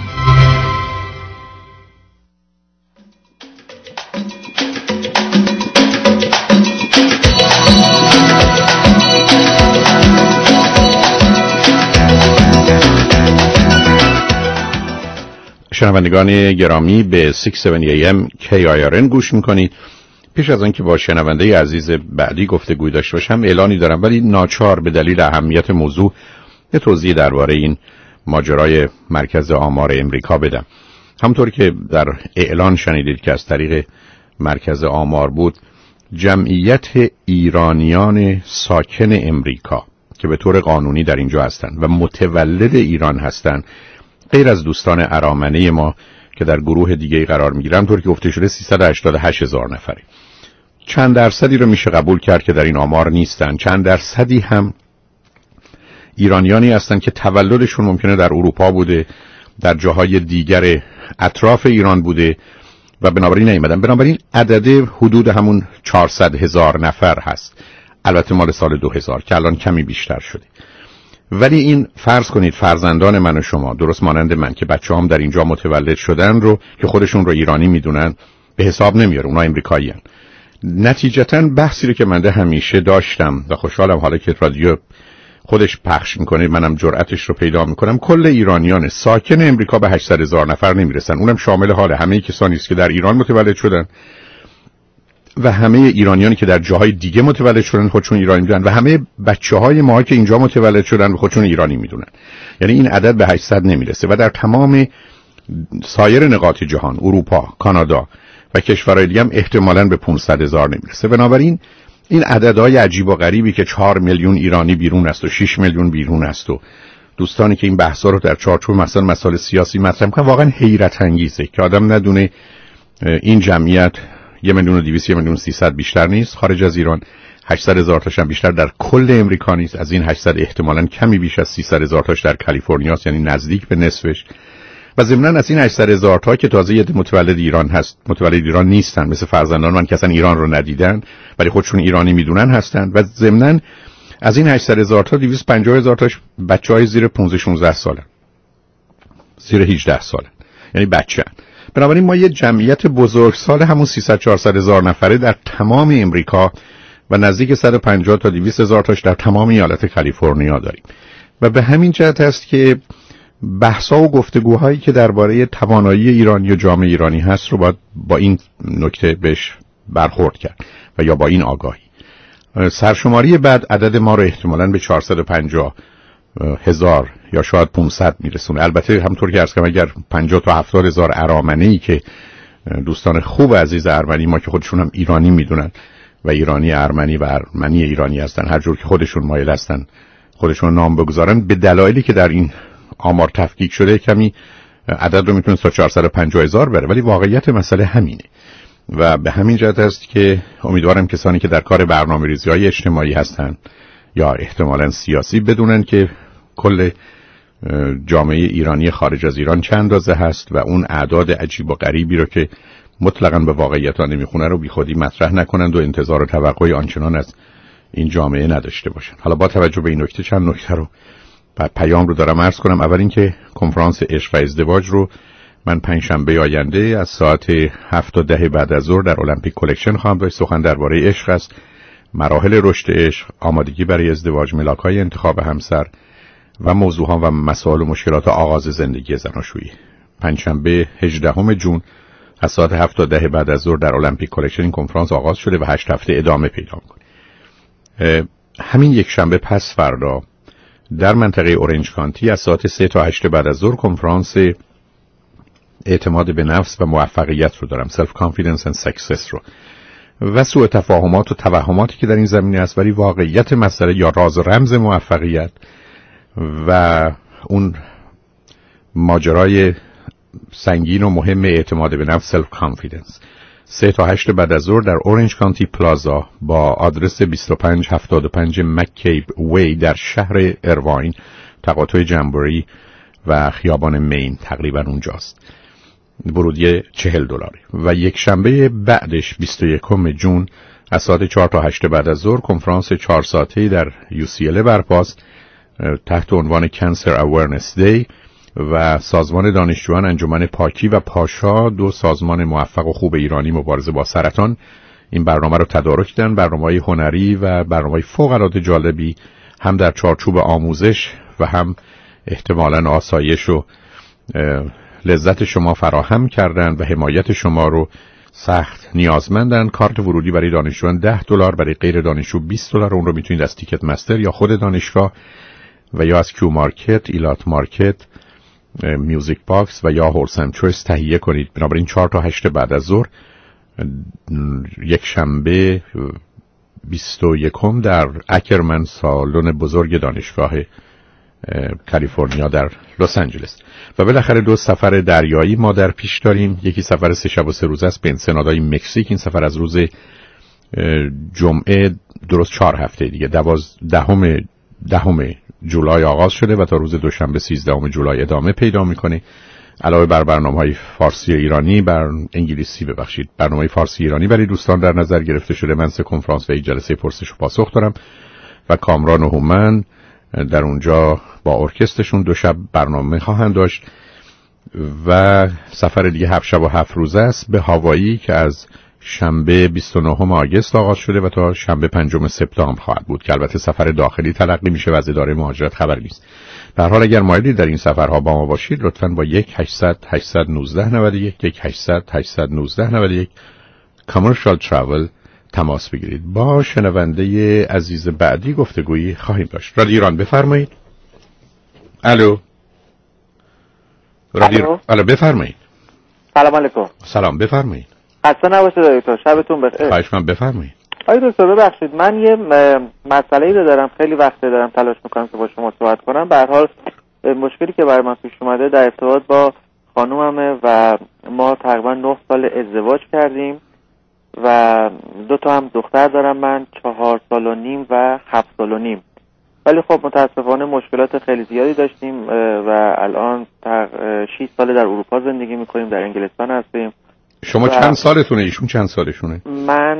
شنوندگان گرامی به 670 AM KIRN گوش میکنید. پیش از آنکه با شنونده عزیز بعدی گفتگوی داشته باشم اعلانی دارم، ولی ناچار به دلیل اهمیت موضوع یه توضیح درباره این ماجرای مرکز آمار امریکا بدم. همونطور که در اعلان شنیدید که از طریق مرکز آمار بود، جمعیت ایرانیان ساکن امریکا که به طور قانونی در اینجا هستند و متولد ایران هستند، غیر از دوستان ارامنه ما که در گروه دیگه قرار میگیرن، طور که گفته شده 388,000 نفری. چند درصدی رو میشه قبول کرد که در این آمار نیستن، چند درصدی هم ایرانیانی هستن که تولدشون ممکنه در اروپا بوده، در جاهای دیگر اطراف ایران بوده و بنابراین نیومدن. بنابراین عدد حدود همون 400,000 نفر هست، البته مال سال 2000 که الان کمی بیشتر شده. ولی این فرض کنید فرزندان من و شما، درست مانند من که بچه‌هام در اینجا متولد شدن، رو که خودشون رو ایرانی میدونن به حساب نمیاره، اونا امریکایی‌ان. نتیجتاً بحثی رو که من همیشه داشتم و خوشحالم حالا که رادیو خودش پخش میکنه، منم جرأتش رو پیدا میکنم، کل ایرانیان ساکن امریکا به 800,000 نفر نمیرسن. اونم شامل حال همه کسانی است که در ایران متولد شدن و همه ایرانیانی که در جاهای دیگه متولد شدن خودشون ایرانی میدونن و همه بچه‌های ما که اینجا متولد شدن و خودشون ایرانی میدونن. یعنی این عدد به 800 نمیرسه و در تمام سایر نقاط جهان، اروپا، کانادا و کشورهای دیگه هم احتمالاً به 500,000 نمیرسه. بنابراین این عددهای عجیب و غریبی که 4 میلیون ایرانی بیرون است و 6 میلیون بیرون است و دوستانی که این بحثا رو در چارچوب مثلا مسائل سیاسی مطرح می‌کنن، واقعا حیرت انگیزه که آدم ندونه این جمعیت 1,200,000 1,300,000 بیشتر نیست خارج از ایران، 800,000 تاش هم بیشتر در کل امریکا نیست. از این 800 احتمالاً کمی بیش از 300,000 تاش در کالیفرنیا است، یعنی نزدیک به نصفش. و ضمناً از این 800,000 تا که تازه یه متولد ایران هست، متولد ایران نیستن، مثل فرزندان من که اصلا ایران رو ندیدن ولی خودشون ایرانی میدونن هستن. و ضمناً از این 800,000 تا 250,000 تاش بچهای زیر 15-16 سالن، زیر 18 سالن، یعنی بچه‌ن. بنابراین ما یه جمعیت بزرگسال همون 300-400,000 نفره در تمام امریکا و نزدیک 150 تا 200,000 تاش در تمام ایالت کالیفرنیا داریم. و به همین جهت است که بحث‌ها و گفتگوهایی که درباره توانایی ایرانی و جامعه ایرانی هست رو باید با این نکته بهش برخورد کرد و یا با این آگاهی. سرشماری بعد عدد ما رو احتمالاً به 450,000 یا شاید 500 میرسونه. البته همونطور که عرض کردم اگر 50 تا 70,000 ارامنه‌ای که دوستان خوب عزیز ارمنی ما که خودشون هم ایرانی میدونن و ایرانی ارمنی و ارمنی ایرانی هستن، هر جور که خودشون مایل هستن خودشون نام بگذارن، به دلایلی که در این آمار تفکیک شده کمی عدد رو میتونه تا 450,000 بره، ولی واقعیت مسئله همینه و به همین جهت است که امیدوارم کسانی که در کار برنامه‌ریزی‌های اجتماعی هستن یا احتمالاً سیاسی بدونن که کل جامعه ایرانی خارج از ایران چند اندازه هست و اون اعداد عجیب و غریبی رو که مطلقاً به واقعیت نمیخونه رو بیخودی مطرح نکنند و انتظار و توقع آنچنان از این جامعه نداشته باشن. حالا با توجه به این نکته چند نکته رو پیام رو دارم عرض کنم. اول اینکه کنفرانس عشق و ازدواج رو من پنجشنبه آینده از ساعت 7 تا 10 بعد از ظهر در المپیک کلکشن خواهم داشت. سخن درباره عشق است، مراحل رشد عشق، آمادگی برای ازدواج، ملاک‌های انتخاب همسر و موضوعها و مسائل و مشکلات آغاز زندگی زناشویی. پنجشنبه 18 جون از ساعت 7 تا 10 بعد از ظهر در المپیک کلکشن این کنفرانس آغاز شده و 8 هفته ادامه پیدا می‌کنه. همین یک شنبه پس فردا در منطقه اورنج کانتی از ساعت 3 تا 8 بعد از ظهر کنفرانس اعتماد به نفس و موفقیت رو دارم، Self Confidence and Success رو، و سوء تفاهمات و توهماتی که در این زمینه است، ولی واقعیت مسئله یا راز و رمز موفقیت و اون ماجرای سنگین و مهم اعتماد به نفس Self Confidence. 3 تا 8 بعد از ظهر در اورنج کانتی پلازا با آدرس 2575 مکیب وی در شهر ارواین، تقاطع جمبوری و خیابان مین تقریبا اونجاست. ورودی $40 و یک شنبه بعدش 21 جون از ساعت 4 تا 8 بعد از ظهر کنفرانس 4 ساعته‌ای در UCLA برپاست تحت عنوان Cancer Awareness Day و سازمان دانشجویان انجمن پاکی و پاشا، دو سازمان موفق و خوب ایرانی مبارزه با سرطان، این برنامه رو تدارک دیدن. برنامه‌های هنری و برنامه‌های فوق‌العاده جالبی هم در چارچوب آموزش و هم احتمالاً آسایش و لذت شما فراهم کردن و حمایت شما رو سخت نیازمندن. کارت ورودی برای دانشجویان $10، برای غیر دانشجو $20. اون رو میتونید از تیکت مستر یا خود دانشگاه و یا از کیو مارکت، ایلات مارکت، میوزیک باکس و یا هورسم چویس تهیه کنید. بنابراین 4 تا 8 بعد از ظهر یک شنبه 21 در اکرمن سالن بزرگ دانشگاه کالیفرنیا در لس آنجلس. و بالاخره 2 سفر دریایی ما در پیش داریم. یکی سفر 3 شب و 3 روز است به انسنادای مکزیک. این سفر از روز جمعه درست 4 هفته دیگه 10 جولای آغاز شده و تا روز دوشنبه 13 جولای ادامه پیدا میکنه. علاوه بر برنامه‌های فارسی ایرانی برنامه‌های فارسی ایرانی برای دوستان در نظر گرفته شده. من 3 کنفرانس و 1 جلسه پرسش و پاسخ دارم و کامران و هومن در اونجا با ارکسترشون 2 شب برنامه خواهند داشت و سفر دیگه 7 شب و 7 روز است به هاوایی که از شنبه 29 آگوست آغاز شده و تا شنبه 5 سپتامبر خواهد بود که البته سفر داخلی تلقی میشه و از اداره مهاجرت خبری نیست. به هر حال اگر مایلی در این سفرها با ما باشید لطفاً با 1-800-819-91 1-800-819-91 Commercial Travel تماس بگیرید. با شنونده عزیز بعدی گفتگویی خواهیم داشت. رادیو ایران بفرمایید. الو بفرمایید. سلام علیکم. سلام بفرمایید. خسته نباشید دکتر، شبتون بخیر. خواهش من بفرمایید. آقای دکتر ببخشید من یه مسئله‌ای رو دارم، خیلی وقت دارم تلاش میکنم که با شما صحبت کنم. به هر حال مشکلی که برای من پیش اومده در ارتباط با خانوممه و ما تقریبا 9 سال ازدواج کردیم و 2 تا هم دختر دارم من، 4 سال و نیم و 7 سال و نیم. ولی خب متاسفانه مشکلات خیلی زیادی داشتیم و الان 6 سال در اروپا زندگی میکنیم، در انگلستان هستیم. شما چند سالتونه؟ ایشون چند سالشونه؟ من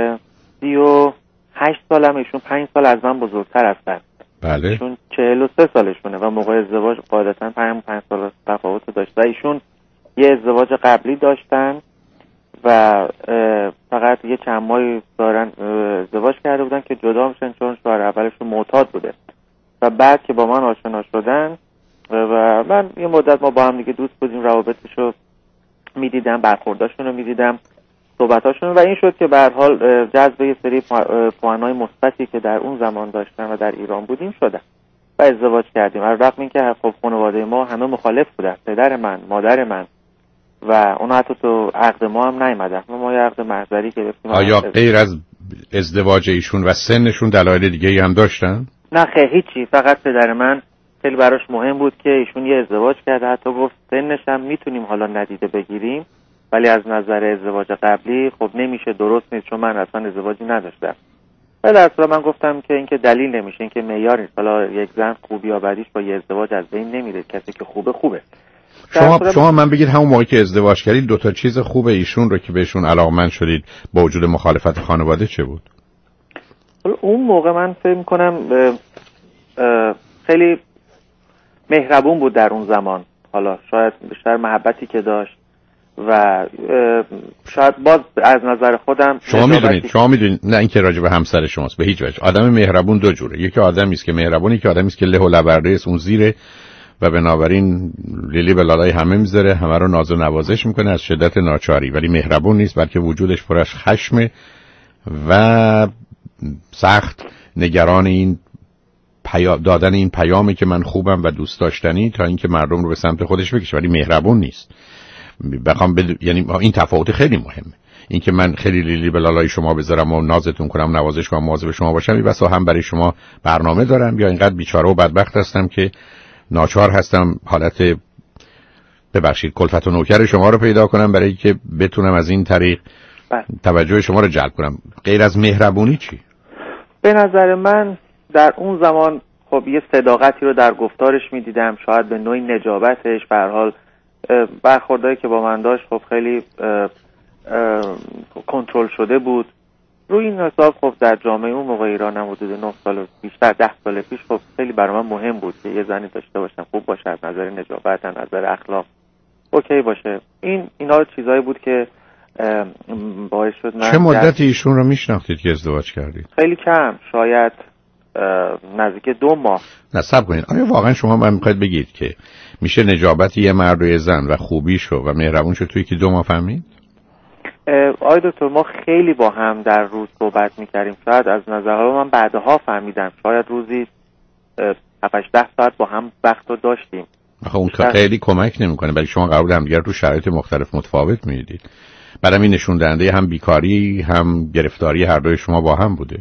38 سالم، ایشون 5 سال از من بزرگتر هستن. بله. ایشون 43 سالشونه و موقع ازدواج قاعدتا 5 سال تفاوت داشت و ایشون یه ازدواج قبلی داشتن و فقط یه چند ماهی دارن ازدواج کرده بودن که جدا میشن چون شوهر اولشون معتاد بوده و بعد که با من آشنا شدن و من یه مدت ما با هم دیگه دوست بودیم، روابطشو میدیدم، برخورداشون رو میدیدم، صحبتاشون، و این شد که به هر حال جذب یه سری پوانای مثبتی که در اون زمان داشتن و در ایران بودیم شدن و ازدواج کردیم. البته اینکه خب خانواده ما همه مخالف بودن، پدر من، مادر من و اونا حتی تو عقد ما هم نیومدن. ما یه عقد محضری گرفتیم. آیا غیر از ازدواج ایشون و سنشون دلایل دیگه ای هم داشتن؟ نه خیلی هیچی، فقط پدر من خیلی براش مهم بود که ایشون یه ازدواج کرده، حتی گفت سنش هم میتونیم حالا ندیده بگیریم، ولی از نظر ازدواج قبلی خب نمیشه، درست نیست، چون من اصلا ازدواجی نداشتم. ولی اصلا من گفتم که اینکه دلیل نمیشه، اینکه معیار نیست. حالا یک زن خوبی یا بدیش با یه ازدواج از بین نمیره، کسی که خوبه. شما من بگید همون موقعی که ازدواج کردید دو تا چیز خوب ایشون رو که بهشون علاقمند شدید با وجود مخالفت خانواده چه بود؟ اون موقع من فکر می‌کنم خیلی مهربون بود در اون زمان. حالا شاید بیشتر محبتی که داشت و شاید باز از نظر خودم شما میدونید نه اینکه راجع به همسر شماست، به هیچ وجه. آدم مهربون دو جوره، یکی آدمی است که مهربونه، یکی آدمی است که له و لبرده است، اون زیره و بنابراین لیلی به لالای همه میذاره، همه رو ناز و نوازش میکنه از شدت ناچاری، ولی مهربون نیست، بلکه وجودش پر از خشم و سخت نگران این دادن این پیامی که من خوبم و دوست داشتنی تا اینکه مردم رو به سمت خودش بکشه، ولی مهربون نیست. یعنی این تفاوت خیلی مهمه. اینکه من خیلی لیلی به لالای شما بذارم و نازتون کنم، نوازش کنم، مواظب شما باشم، این بسا هم برای شما برنامه دارم، یا اینقدر بیچاره و بدبخت هستم که ناچار هستم حالت ببخشید کلفت و نوکر شما رو پیدا کنم برای که بتونم از این طریق توجه شما رو جلب کنم. غیر از مهربونی چی؟ به نظر من در اون زمان خب یه صداقتی رو در گفتارش میدیدم، شاید به نوعی نجابتش، به هر حال برخوردایی که با من داشت خب خیلی کنترل شده بود. روی این حساب خب در جامعه اون موقع ایران هم حدود 9 سال بیشتر 10 سال پیش خب خیلی برای من مهم بود که یه زنی داشته باشم خوب باشه، از نظر نجابت، از نظر اخلاق اوکی باشه. اینا چیزایی بود که باعث شد من. چه مدتی ایشون رو میشناختید که ازدواج کردید؟ خیلی کم، شاید نزدیک 2 ماه. نصب کنید. آیا واقعا شما من میخواید بگید که میشه نجابت یه مرد و یه زن و خوبیشو و مهربونشو توی که 2 ماه فهمید؟ آقای دکتر ما خیلی با هم در روز صحبت میکردیم، شاید از نظرها من بعدها فهمیدم، شاید روزی 7-10 ساعت با هم وقت رو داشتیم. آخه اون خیلی کمک نمیکنه، برای شما قرار همدیگر تو شرایط مختلف متفاوت میدید. بعدم این نشون دهنده هم بیکاری هم گرفتاری هر دوی شما با هم بوده.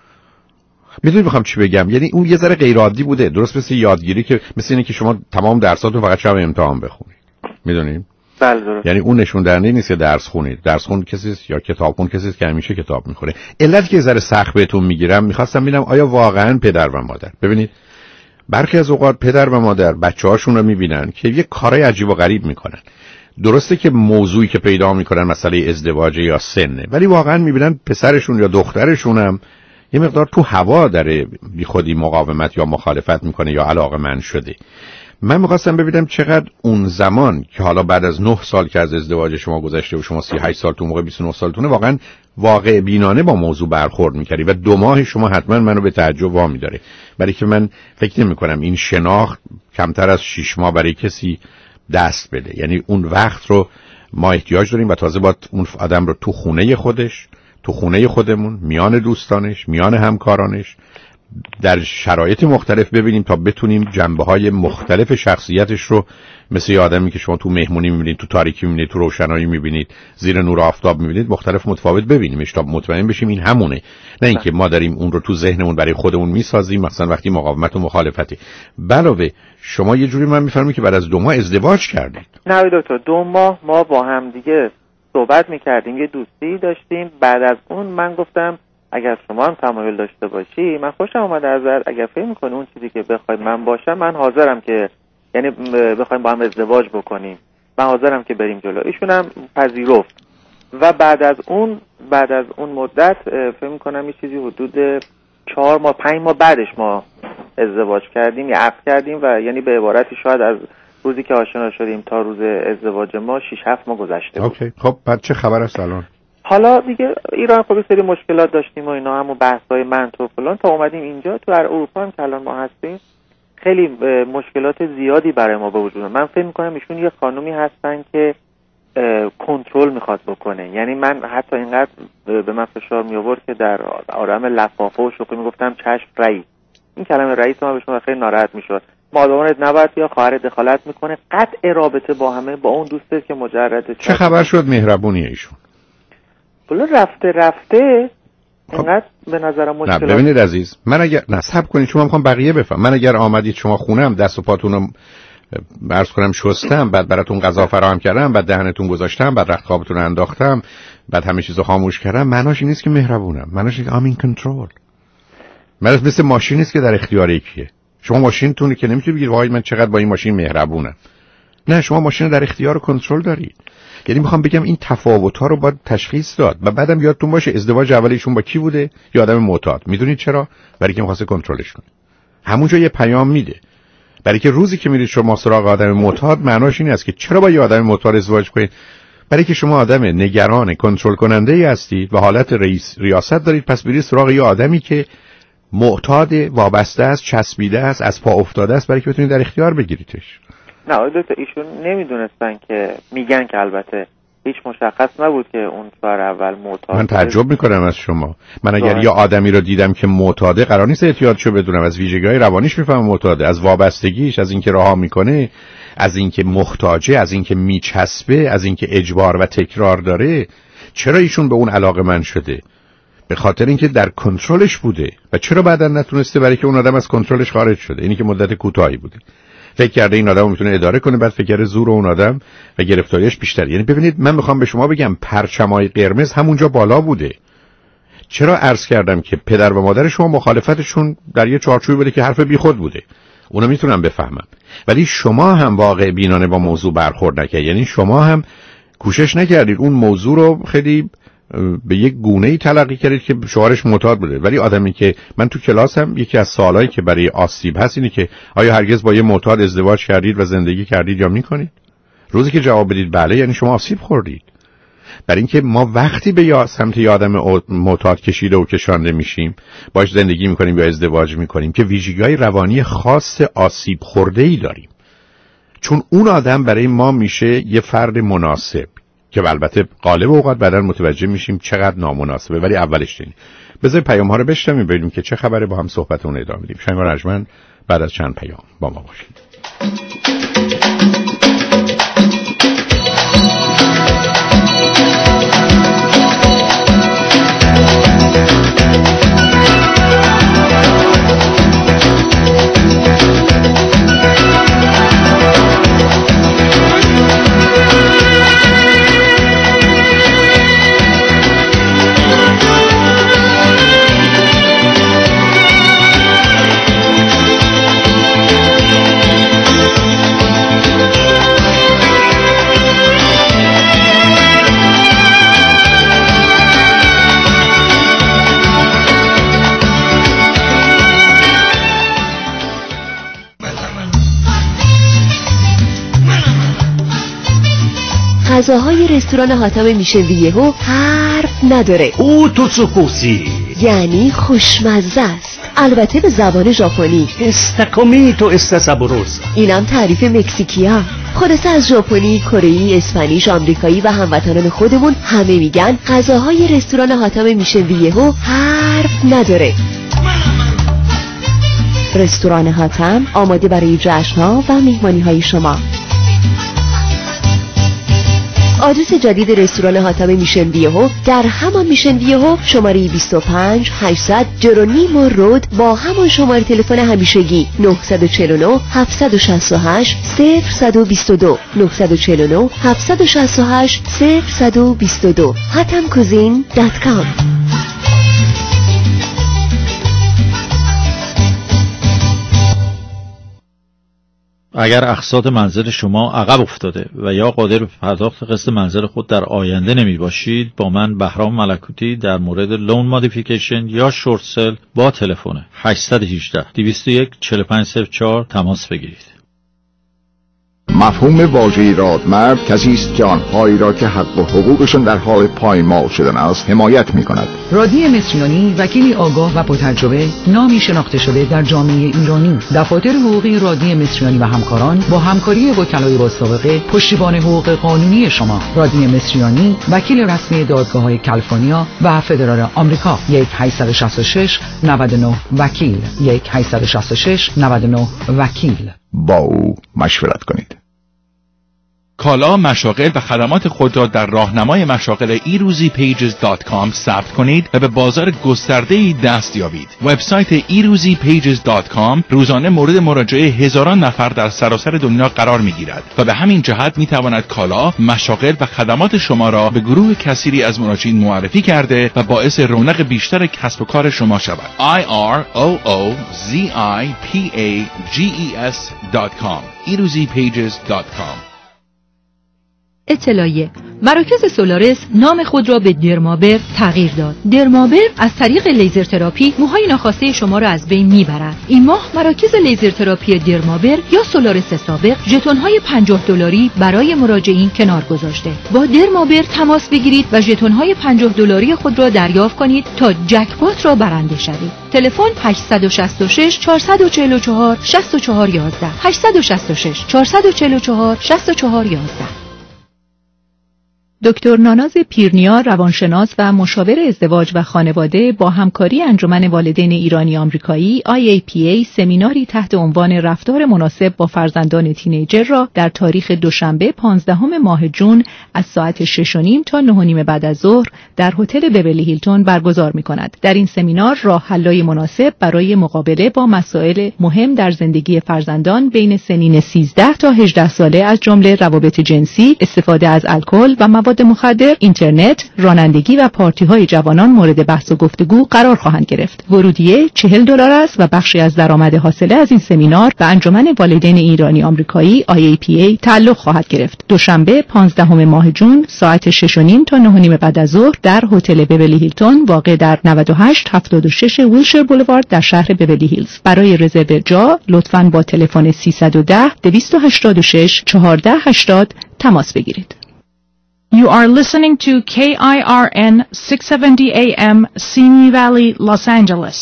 میدونی میخوام چی بگم؟ یعنی اون یه ذره غیر عادی بوده، درست مثل یادگیری که مثل اینه که شما تمام درساتون فقط شب امتحان بخونید. میدونید؟ بله درست. یعنی اون نشون دهنده نیست که درس خونید. درس خون کسی است یا کتابخون کسی است که همیشه کتاب میخوره. علت که ذره سخت بهتون میگیرم، میخواستم ببینم آیا واقعا پدر و مادر، ببینید برخی از اوقات پدر و مادر بچه‌هاشون رو میبینن که یه کارای عجیب و غریب میکنن. درسته که موضوعی که پیدا میکنن مسئله ازدواج یا سنه، ولی واقعا میبینن پسرشون یا دخترشون هم یه مقدار تو هوا داره بی خودی مقاومت یا مخالفت میکنه یا علاقه‌مند شده. من می‌خواستم ببینم چقدر اون زمان که حالا بعد از 9 سال که از ازدواج شما گذشته و شما 38 سال تو موقع 29 سالتونه واقعا واقع بینانه با موضوع برخورد می‌کردی و 2 ماه شما حتما منو به تعجب وامی داره، برای که من فکر نمی‌کنم این شناخت کمتر از 6 ماه برای کسی دست بده. یعنی اون وقت رو ما احتیاج داریم و تازه باید اون آدم رو تو خونه خودش، تو خونه خودمون، میان دوستانش، میان همکارانش، در شرایط مختلف ببینیم تا بتونیم جنبه‌های مختلف شخصیتش رو مثل آدمی که شما تو مهمونی می‌بینید، تو تاریکی می‌بینید، تو روشنایی می‌بینید، زیر نور آفتاب می‌بینید، مختلف متفاوت ببینیمش تا مطمئن بشیم این همونه، نه اینکه ما داریم اون رو تو ذهنمون برای خودمون می‌سازیم، مثلا وقتی مقاومت و مخالفتی. علاوه شما یه جوری من می‌فهمم که بعد از 2 ماه ازدواج کردید. نه دکتر، 2 ماه ما با هم دیگه صحبت می‌کردیم، یه دوستی داشتیم. بعد از اون من گفتم اگر شما هم تمایل داشته باشی، من خوشم اومده ازت، اگر فکر می‌کنی اون چیزی که بخوای من باشم، من حاضرم که یعنی بخوایم با هم ازدواج بکنیم، من حاضرم که بریم جلو. ایشون هم پذیرفت و بعد از اون مدت فکر می‌کنم یه چیزی حدود 4 ماه 5 ماه بعدش ما ازدواج کردیم یا عقد کردیم و یعنی به عبارتی شاید از روزی که آشنا شدیم تا روز ازدواج ما 6-7 ماه گذشته بود. اوکی. خب بعد چه خبر است الان؟ حالا دیگه ایران خب یه سری مشکلات داشتیم و اینا، همون بحث‌های منطق فلان، تا اومدیم اینجا تو اروپا هم که الان ما هستیم خیلی مشکلات زیادی برای ما به وجود. من فکر می‌کنم ایشون یه خانومی هستن که کنترل میخواد بکنه. یعنی من حتی اینقدر به من فشار می آورد که در عالم لفافه و شوخی میگفتم چشم رئیس. این کلمه رئیس ما بهشون خیلی ناراحت میشد. مادامانت نباید یا خواهر دخالت میکنه، قطع رابطه با همه، با اون دوستت که مجرد. چه خبر شد مهربونی ایشون؟ بله رفته اینقدر به نظرم مشکل. نه ببینید عزیز، من اگر صبر کنید شما میخوام بقیه بفهم. من اگر آمدید شما خونم دست و پاتونو عرض کنم شستم، بعد براتون غذا فراهم کردم، بعد دهنتون گذاشتم، بعد رخت خوابتون انداختم، بعد همه چیزو خاموش کردم، معناش این نیست که مهربونم. معناش اینه که I'm in control. من مثل ماشین نیست که در اختیار یکیه. شما ماشینتونه که نمیتونید بگید وای من چقدر با این ماشین مهربونم. نه، شما ماشین در اختیار و کنترل دارید. یعنی میخوام بگم این تفاوت‌ها رو باید تشخیص داد. و بعدم یادتون باشه ازدواج اولیشون با کی بوده؟ یه آدم معتاد. میدونید چرا؟ برای که می‌خواسته کنترلش کنه. همونجا یه پیام میده. برای که روزی که میرید شما سراغ آدم معتاد، معناش این است که چرا با یه آدم معتاد ازدواج کنید؟ برای که شما آدم نگران، کنترل کننده‌ای هستید و حالت ریاست دارید، پس برید سراغ یه آدمی که معتاد، وابسته است، چسبیده است، از پا افتاده است، برای که بتونید در اختیار بگیریدش. نه آقای دکتر، ایشون نمیدونستن که میگن که البته هیچ مشخص نبود که اون سال اول معتاد. من تعجب میکنم از شما. من اگر یه آدمی رو دیدم که معتاده، قرار نیست احتیاطشو بدونم. از ویژگی‌های روانیش میفهمم معتاده، از وابستگیش، از اینکه رها میکنه، از اینکه محتاجه، از اینکه میچسبه، از اینکه اجبار و تکرار داره. چرا ایشون به اون علاقه‌مند شده؟ به خاطر اینکه در کنترلش بوده. و چرا بعداً نتونسته؟ برای که اون آدم از کنترلش خارج شده. اینی که مدت کوتاهی بوده. فکر کرده این آدمو میتونه اداره کنه، بعد فکر کرده زور اون آدم و گرفتاریش بیشتر. یعنی ببینید، من میخوام به شما بگم پرچمای قرمز همونجا بالا بوده. چرا عرض کردم که پدر و مادر شما مخالفتشون در یه چارچوبی بوده که حرف بیخود بوده. اونو میتونم بفهمم. ولی شما هم واقع بینانه با موضوع برخورد نکردید. یعنی شما هم کوشش نکردید اون موضوع رو خیلی به یک گونه‌ای تلقی کردید که شعارش معتاد بوده. ولی آدمی که من تو کلاسم یکی از سوالایی که برای آسیب هست اینه که آیا هرگز با یه معتاد ازدواج کردید و زندگی کردید یا میکنید؟ روزی که جواب بدید بله، یعنی شما آسیب خوردید. برای اینکه ما وقتی به سمت یه آدم معتاد کشیده و کشانده میشیم، باش زندگی میکنیم یا ازدواج میکنیم، که ویژگی‌های روانی خاص آسیب خورده‌ای داریم. چون اون آدم برای ما میشه یه فرد مناسب که البته غالب اوقات بعداً متوجه میشیم چقدر نامناسبه، ولی اولش اینه. بذارید پیام ها رو بشنویم ببینیم که چه خبره، با هم صحبتمون ادامه میدیم. شنوندگان ارجمند، بعد از چند پیام با ما باشید. غذاهای رستوران حاتم میشن حرف نداره. او توتسوکوسی یعنی خوشمزه است، البته به زبان ژاپنی. استاکومیتو استاسابوروس. اینم تعریف مکزیکیا. خلاصه از ژاپنی، کره‌ای، اسپانیش، آمریکایی و هموطنان خودمون همه میگن غذاهای رستوران حاتم میشن حرف نداره. رستوران حاتم آماده برای جشن‌ها و مهمانی‌های شما. آدرس جدید رستوران حاتم میشن ویهو در همان میشن ویهو، شماره 25800 جرونیمو رود با همان شماره تلفن همیشگی 949 768 0122 949 768 0122 hatamcuisine.com. اگر اقساط منزل شما عقب افتاده و یا قادر به پرداخت قسط منزل خود در آینده نمی باشید، با من بهرام ملکوتی در مورد لون مودیفیکیشن یا شورت سل با تلفن 818 201 4504 تماس بگیرید. مفهوم واژه ایرادمرد کسی است که آنهایی را که حق و حقوقشون در حال پایمال شدن است حمایت می کند. رادی مصریانی وکیلی آگاه و با تجربه، نامی شناخته شده در جامعه ایرانی. دفاتر حقوقی رادی مصریانی و همکاران با همکاری وکلای با سابقه پشتیبان حقوق قانونی شما. رادی مصریانی وکیل رسمی دادگاه‌های کالیفرنیا و فدرال آمریکا. 1866 99 وکیل 1866 99 وکیل. با او مشورت کنید. کالا، مشاغل و خدمات خود را در راهنمای مشاغل eruzipages.com ثبت کنید و به بازار گسترده‌ای دست یابید. وبسایت eruzipages.com روزانه مورد مراجعه هزاران نفر در سراسر دنیا قرار می‌گیرد و به همین جهت می‌تواند کالا، مشاغل و خدمات شما را به گروه کثیری از مراجعین معرفی کرده و باعث رونق بیشتر کسب و کار شما شود. eruzipages.com eruzipages.com. اطلاعیه: مراکز سولارس نام خود را به درمابر تغییر داد. درمابر از طریق لیزر تراپی موهای ناخواسته شما را از بین میبرد. این ماه مراکز لیزر تراپی درمابر یا سولارس سابق ژتون‌های $50 برای مراجعین کنار گذاشته. با درمابر تماس بگیرید و ژتون‌های $50 خود را دریافت کنید تا جکپات را برنده شوید. تلفن 866 444 6411 866 444 6411. دکتر ناناز پیرنیا، روانشناس و مشاور ازدواج و خانواده، با همکاری انجمن والدین ایرانی آمریکایی IAPA سمیناری تحت عنوان رفتار مناسب با فرزندان تینیجر را در تاریخ دوشنبه 15 ماه جون از ساعت 6:30 تا 9:30 بعد از ظهر در هتل بورلی هیلتون برگزار می‌کند. در این سمینار راه حل‌های مناسب برای مقابله با مسائل مهم در زندگی فرزندان بین سنین 13 تا 18 ساله از جمله روابط جنسی، استفاده از الکل و مواد مخدر، اینترنت، رانندگی و پارتی‌های جوانان مورد بحث و گفتگو قرار خواهند گرفت. ورودیه $40 است و بخشی از درآمد حاصله از این سمینار به انجمن والدین ایرانی آمریکایی IAPA تعلق خواهد گرفت. دوشنبه 15 ماه جون ساعت 6:30 تا 9:30 بعد از ظهر در هتل بورلی هیلتون واقع در 9876 ویلشر بولوارد در شهر بورلی هیلز. برای رزرو جا لطفاً با تلفن 310 286 1480 تماس بگیرید. You are listening to KIRN 670 AM, Simi Valley, Los Angeles.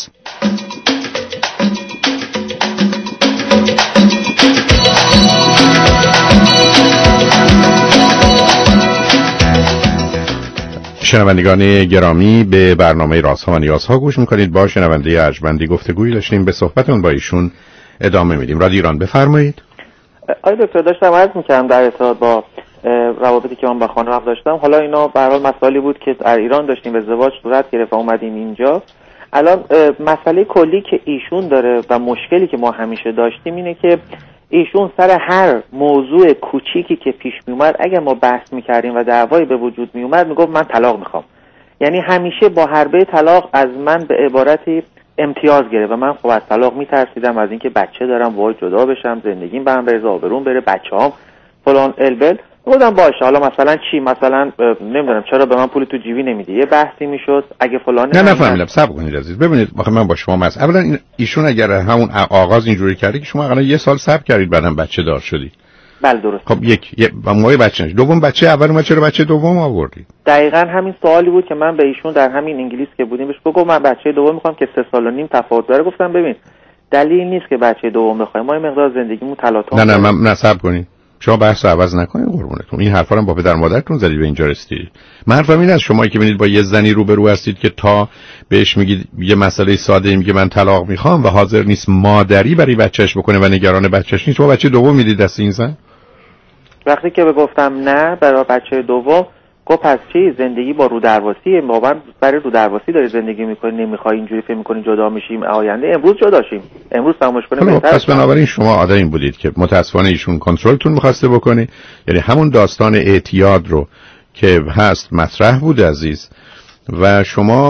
شنوندگان گرامی، به برنامه رازها و نیازها گوش میکنید. با شنونده ارجمندی گفتگویی داشتیم، به صحبتون با ایشون ادامه میدیم. رادیو ایران، بفرمایید. آقای دکتر، داشتم عرض میکردم در ارتباط با روابطی که من با خانواده‌ام داشتم. حالا اینا به هر حال مسائلی بود که در ایران داشتیم، ازدواج صورت گرفت و اومدیم اینجا. الان مسئله کلی که ایشون داره و مشکلی که ما همیشه داشتیم اینه که ایشون سر هر موضوع کوچیکی که پیش می اومد اگر ما بحث میکردیم و دعوایی به وجود می اومد میگفت من طلاق میخوام. یعنی همیشه با حربه طلاق از من به عبارتی امتیاز گرفت و من خب از طلاق میترسیدم، از اینکه بچه دارم وای جدا بشم، زندگیم به هم بریزه، آبروم بره، بچه‌هام فلان البل. گفتم باشه، حالا مثلا چی؟ مثلا نمیدونم چرا به من پول تو جیبی نمیدی؟ یه بحثی میشد اگه فلان. نه فهمیدم. صبر کنید عزیز. ببینید من با شما اولا ایشون اگر همون آغاز اینجوری کرده که شما الان 1 سال صبر کردید بعدم بچه دار شدید. بله درست. خب موقع بچه نشد. دوم بچه اول اومد، چرا بچه دوم آوردید؟ دقیقاً همین سوالی بود که من به ایشون در همین انگلیس که بودیم بهش گفتم من بچه دوم میخوام که 3 سال و نیم تفاوت داره. گفتم ببین دلیل نیست که بچه دوم بخوایم، ما این مقدار زندگیمون تلاطم. نه من نصب کنید. شما بحث عوض نکنید قربونتون. این حرفا رو با پدر مادرتون زدید به اینجا رسیدید. من حرفم این است شمایی که ببینید با یه زنی روبرو هستید که تا بهش میگید یه مسئله ساده میگه من طلاق میخوام و حاضر نیست مادری برای بچهش بکنه و نگران بچهش نیست، شما بچه دوم میدید دست این زن؟ وقتی که گفتم نه برای بچه دوم، گفت پس چی؟ زندگی با رودرواسی، ما برای رودرواسی داری زندگی میکنی، نمیخوای اینجوری فکر میکنی جدا میشیم آینده امروز جدا شیم، امروز تماشا کنیم. پس بنابراین شما آدمی بودید که متاسفانه ایشون کنترلتون می‌خواسته بکنه، یعنی همون داستان اعتیاد رو که هست مطرح بود عزیز. و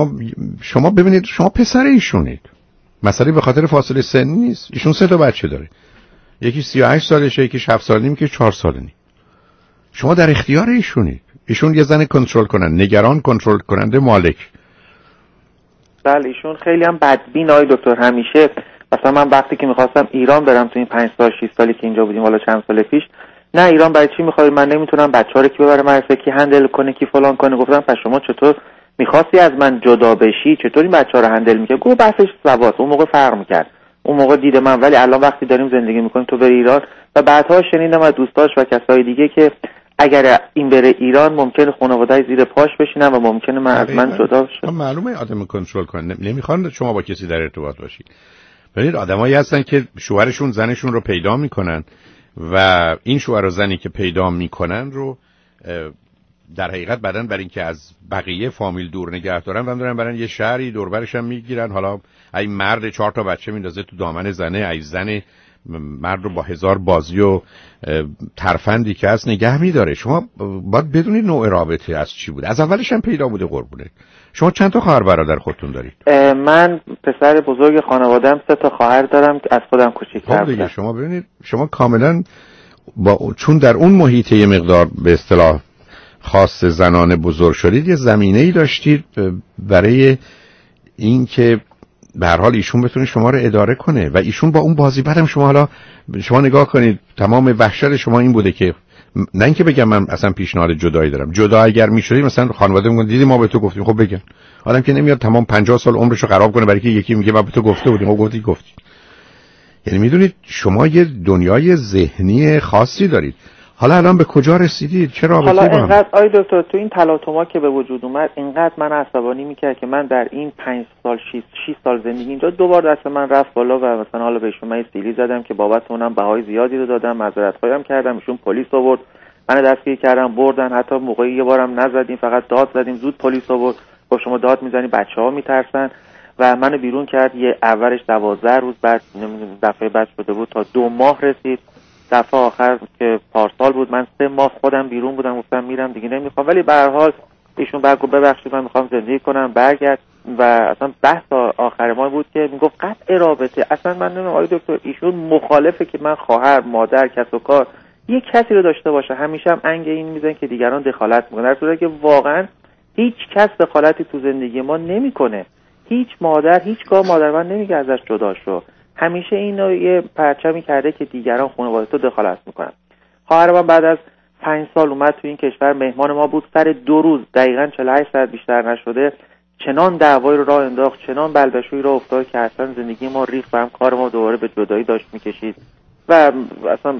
شما ببینید شما پسر ایشونید، مسئله به خاطر فاصله سنی نیست. ایشون 3 تا بچه داره، یکی 38 سالشه، یکی 7 سال نیم، یکی 4 سال نیم. شما در اختیار ایشونید. ایشون یه زن کنترل کننده، نگران، کنترل کننده، مالک. بله ایشون خیلی هم بدبین آقای دکتر. همیشه مثلا من وقتی که میخواستم ایران برم تو این 5 سال 6 سالی که اینجا بودیم، حالا چند سال پیش، نه ایران برای چی میخوای؟ من نمیتونم بچه‌ها رو کی ببره مدرسه، کی هندل کنه، کی فلان کنه. گفتم پس شما چطور میخواستی از من جدا بشی؟ چطور این بچه‌ها رو هندل میکنی؟ گفت بحثش سواس. اون موقع فرق میکرد، اون موقع دید من، ولی الان وقتی داریم زندگی میکنیم تو بری ایران. و بعدها شنیدم از دوستاش و کسای دیگه که اگر این بره ایران ممکنه خانواده‌ای زیر پاش بشینن و ممکنه من از من جدا بشه. معلومه آدم کنترل کنه، نمیخوان شما با کسی در ارتباط باشید. ببینید آدمایی هستن که شوهرشون زنشون رو پیدا میکنن و این شوهر و زنی که پیدا میکنن رو در حقیقت بعدن برای اینکه از بقیه فامیل دور نگه دارن و دارن برن یه شهری دور برش هم میگیرن. حالا ای مرد 4 تا بچه میندازه تو دامن زنه، ای زن مرد رو با 1000 بازی و ترفندی که هست نگه میداره. شما باید بدونید نوع رابطه از چی بوده، از اولش هم پیدا بوده. قربونه شما چند تا خواهر برادر خودتون دارید؟ من پسر بزرگ خانواده‌ام، 3 تا خواهر دارم که از خودم کوچیک‌تر بودن. شما ببینید شما کاملا چون در اون محیط یه مقدار به اصطلاح خاص زنانه بزرگ شدید، یه زمینه‌ای داشتید برای این که به هر حال ایشون بتونه شما رو اداره کنه و ایشون با اون بازی برم شما. حالا شما نگاه کنید، تمام وحشت شما این بوده که نه اینکه بگم من اصلا پیشنهاد جدایی دارم، جدا اگر میشدید مثلا خانواده میگن دیدی ما به تو گفتیم، خب بگن. آدم که نمیاد تمام 50 سال عمرشو خراب کنه برای که یکی میگه ما به تو گفته بودیم، خب گفتی. یعنی میدونید شما یه دنیای ذهنی خاصی دارید. حالا الان به کجا رسیدید؟ چه رابطه‌ای با هم؟ حالا اینقدر آی دکتر تو این تلاطم‌ها که به وجود اومد اینقدر من عصبانی میکرد که من در این 5 سال 6 سال زندگی اینجا 2 بار دست من رفت بالا و مثلا حالا بهشون من سیلی زدم که بابت اونم بهای زیادی رو دادم، معذرت‌خواهی هم کردم، ایشون پلیس آورد، من دستگیر کردم، بردن. حتی موقعی یه بارم نزدیم، فقط داد زدیم، زود پلیس آورد، با شما داد میزنی بچه‌ها میترسن و منو بیرون کرد. یه اولش 12 روز، بعد دفعه بعد شده بود تا 2 ماه رسید. دفعه آخر که پارسال بود من 3 ماه خودم بیرون بودم، گفتم میرم دیگه نمیخوام، ولی به هر حال ایشون بعد گفت ببخشید من میخوام زندگی کنم، برگرد. و اصلا بحث آخر ما بود که میگفت قطع رابطه. اصلا من نمیدونم آقای دکتر ایشون مخالفه که من خواهر، مادر، کس و کار یک کسی رو داشته باشه، همیشه هم انگ این میزنه که دیگران دخالت میکنن، در صورتی که واقعا هیچ کس دخالتی تو زندگی ما نمیکنه. هیچ مادر هیچگاه مادر من نمیگه ازش جدا شو، همیشه اینو یه پرچمی کرده که دیگران خانواده تو دخالت میکنن. خواهر من بعد از 5 سال اومد تو این کشور، مهمان ما بود. سر 2 روز دقیقاً 48 ساعت بیشتر نشده چنان دعوای رو راه انداخت، چنان بلبشویی رو افتاد که اصلا زندگی ما ریخت و هم کار ما دوباره به جدایی داشت میکشید. و اصلا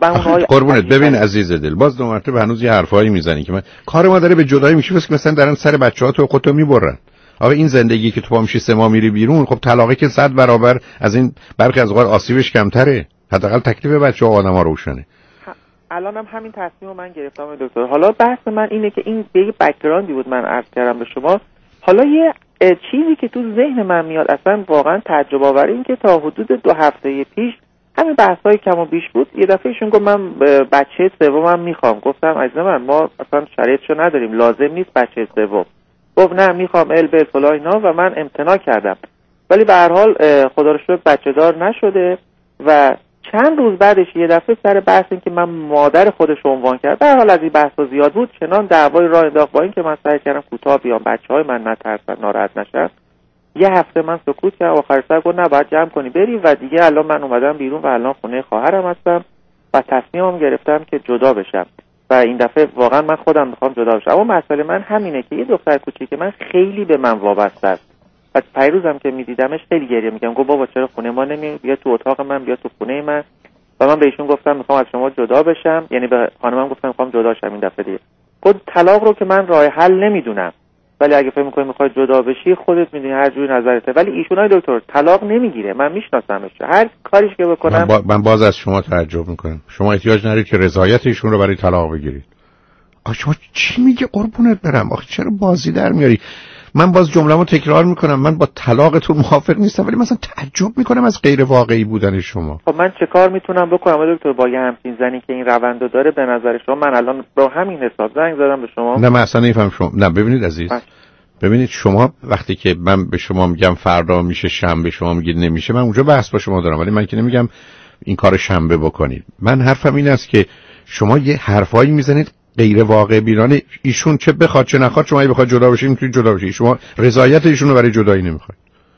قربونت ببین عزیز دل، باز 2 مرتبه هنوز یه حرفایی میزنی که من کار ما داره به جدایی میشه، بس که مثلا دارن سر بچه‌ها تو خودتو میبرن. آقا این زندگی که تو پا میشی 3 ماه میری بیرون، خب طلاقی که 100 برابر از این، برخی از اوقات آسیبش کمتره، حداقل تکلیف بچه‌ها و آدم‌ها روشنه. الان هم همین تصمیم من گرفتم دکتر. حالا بحث من اینه که این یه بک‌گراندی بود من عرض کردم به شما. حالا یه چیزی که تو ذهن من میاد اصلا واقعا تعجب آور این که تا حدود 2 هفته پیش همین بحث‌های کم و بیش بود. یه دفعه ایشون گفت من بچه سومم میخوام. گفتم عزیز من ما اصلا شرایطشو نداریم، لازم نیست بچه سوم. گفت نه میخوام البل فلا اینا و من امتناع کردم. ولی به هر حال خدا رو شکر بچه دار نشده و چند روز بعدش یه دفعه سر بحث این که من مادر خودش عنوان کرد. به هر حال از این بحثا زیاد بود، چنان دعوای راه انداخت با این که من سعی کردم کوتاه بیام، بچهای من نترسن، ناراحت نشن. یه هفته من سکوت کردم، آخر سر گفت نه باید جمع کنی بری و دیگه الان من اومدم بیرون و الان خونه خواهرم هستم و تصمیمم گرفتم که جدا بشم و این دفعه واقعا من خودم میخوام جدا بشم. اما مسئله من همینه که یه دختر کوچیک من خیلی به من وابسته است و پیروزم که میدیدمش خیلی گریه میگم، گفت بابا چرا خونه ما نمیای، بیا تو اتاق من، بیا تو خونه من. و من بهشون گفتم میخوام از شما جدا بشم، یعنی به خانمم گفتم میخوام جدا شم این دفعه دیگه. گفت طلاق رو که من راه حل نمیدونم، ولی اگه فکر می‌کنی می‌خوای جدا بشی خودت می‌دونی هر جوری نظرته. ولی ایشونای دکتر طلاق نمیگیره، من میشناسمش، هر کاریش که بکنم. من باز از شما تعجب میکنم. شما احتیاج ندارید که رضایت ایشون رو برای طلاق بگیرید. آخه شما چی میگه قربونت برم؟ آخه چرا بازی در میاری؟ من باز جمله‌مو تکرار میکنم، من با طلاقتون موافق نیستم، ولی مثلا تعجب میکنم از غیر واقعی بودن شما. خب من چه کار میتونم بکنم دکتر با یه همچین زنی که این روندو داره؟ به نظر شما من الان با همین حساب زنگ زدم به شما؟ نه من اصلا نمیفهم شما. نه ببینید عزیز، ببینید شما وقتی که من به شما میگم فردا میشه شنبه، شما میگید نمیشه، من اونجا بحث با شما دارم، ولی من که نمیگم این کار شنبه بکنید. من حرفم این است که شما یه حرفایی میزنید غیر واقع بینانه. ایشون چه بخواد چه نخواد، شما اگه بخواد جدا بشید میتونید جدا بشید، شما رضایت ایشون رو برای جدایی نمیخواید.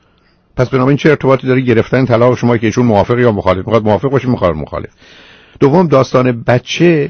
پس بنابراین چه ارتباطی داره گرفتن طلاق شما که ایشون موافق یا مخالف؟ میخواد موافق باشه، میخواد مخالف. دوم داستان بچه،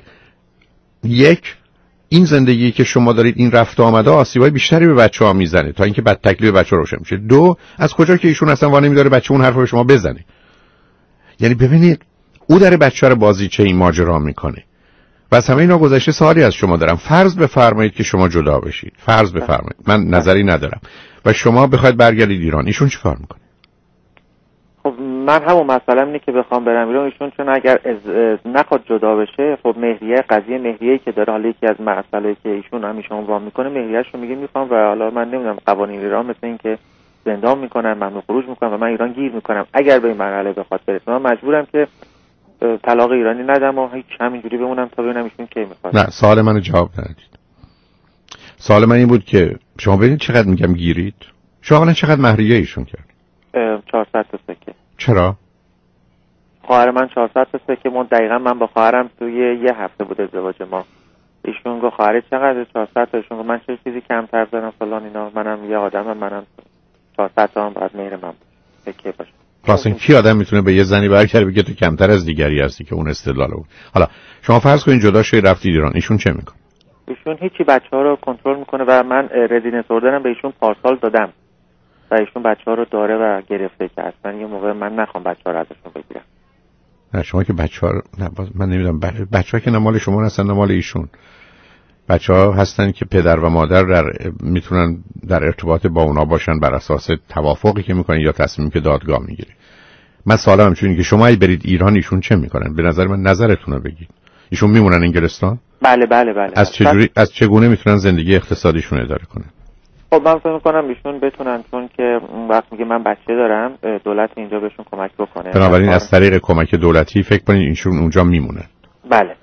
یک این زندگی که شما دارید این رفت و آمده آسیبای بیشتری به بچه‌ها میزنه تا اینکه بعد تکلیف بچه روشن میشه. دو از کجا که ایشون اصلا وانه میداره بچه اون حرفو به شما بزنه؟ یعنی ببینید او داره بچه رو بازی چه این ماجرا میکنه. بس همه اینا گذشته سوالی از شما دارم. فرض بفرمایید که شما جدا بشید، فرض بفرمایید، من نظری ندارم، و شما بخواید برگردید ایران، ایشون چیکار میکنه؟ خب من همون مسئله اینه که بخوام برم ایران، ایشون چون اگر نخواد جدا بشه، خب قضیه مهریه‌ای که داره، حالا یکی از مسائلی که ایشون همیشه عنوان میکنه مهریه‌اش رو میگه میخوام، و حالا من نمیدونم قوانین ایران مثل این که زندان میکنن، ممنوع خروج میکنن و من ایران گیر میکنم. اگر به این مرحله بخواد برسه من مجبورم که طلاق ایرانی ندم و هیچ همینجوری بمونم تا ببینم ایشون کی میخواد. نه، سوال منو جواب ندید. سوال من این بود که شما ببینید چقدر میگم گیرید. شما الان چقدر مهریه ایشون کرد؟ 400 تا سکه. چرا؟ خواهر من 400 تا سکه. دقیقاً من با خواهرم توی یه هفته بود ازدواج ما. ایشون گفت خواهر چقدر؟ 400 تا. ایشون گفت من چه چیزی کمتر دارم فلان اینا، منم یه آدمم، منم 400 تا هم باید مهر من سکه باشه. راستن کی آدم میتونه به یه زنی برگرده بگه تو کمتر از دیگری هستی که اون استدلال بود. حالا شما فرض کنید جدا شدید رفتید ایران، ایشون چه میکنه؟ ایشون هیچی بچه‌ها رو کنترل میکنه و من رزیدنس اوردرم به ایشون پارسال دادم و ایشون بچه‌ها رو داره و گرفته که اصلا یه موقع من نخوام بچه‌ها رو ازشون بگیرم. نه شما که بچه‌ها نه، من نمیدونم بچه‌ها که نه مال شما هستن نه مال ایشون. بچه‌ها هستن که پدر و مادر میتونن در ارتباط با اونا باشن بر اساس توافقی که میکنن یا تصمیمی که دادگاه میگیره. من سوالم همچنینه که شما اگه برید ایران ایشون چه میکنن؟ به نظر من نظرتون رو بگید. ایشون میمونن انگلستان؟ بله. از چگونه میتونن زندگی اقتصادیشون اداره کنن؟ خب من فکر می‌کنم ایشون بتونن، چون که وقتی میگه من بچه دارم دولت اینجا بهشون کمک بکنه. بنابراین از طریق کمک دولتی فکر کنید ایشون اونجا میمونن. بله.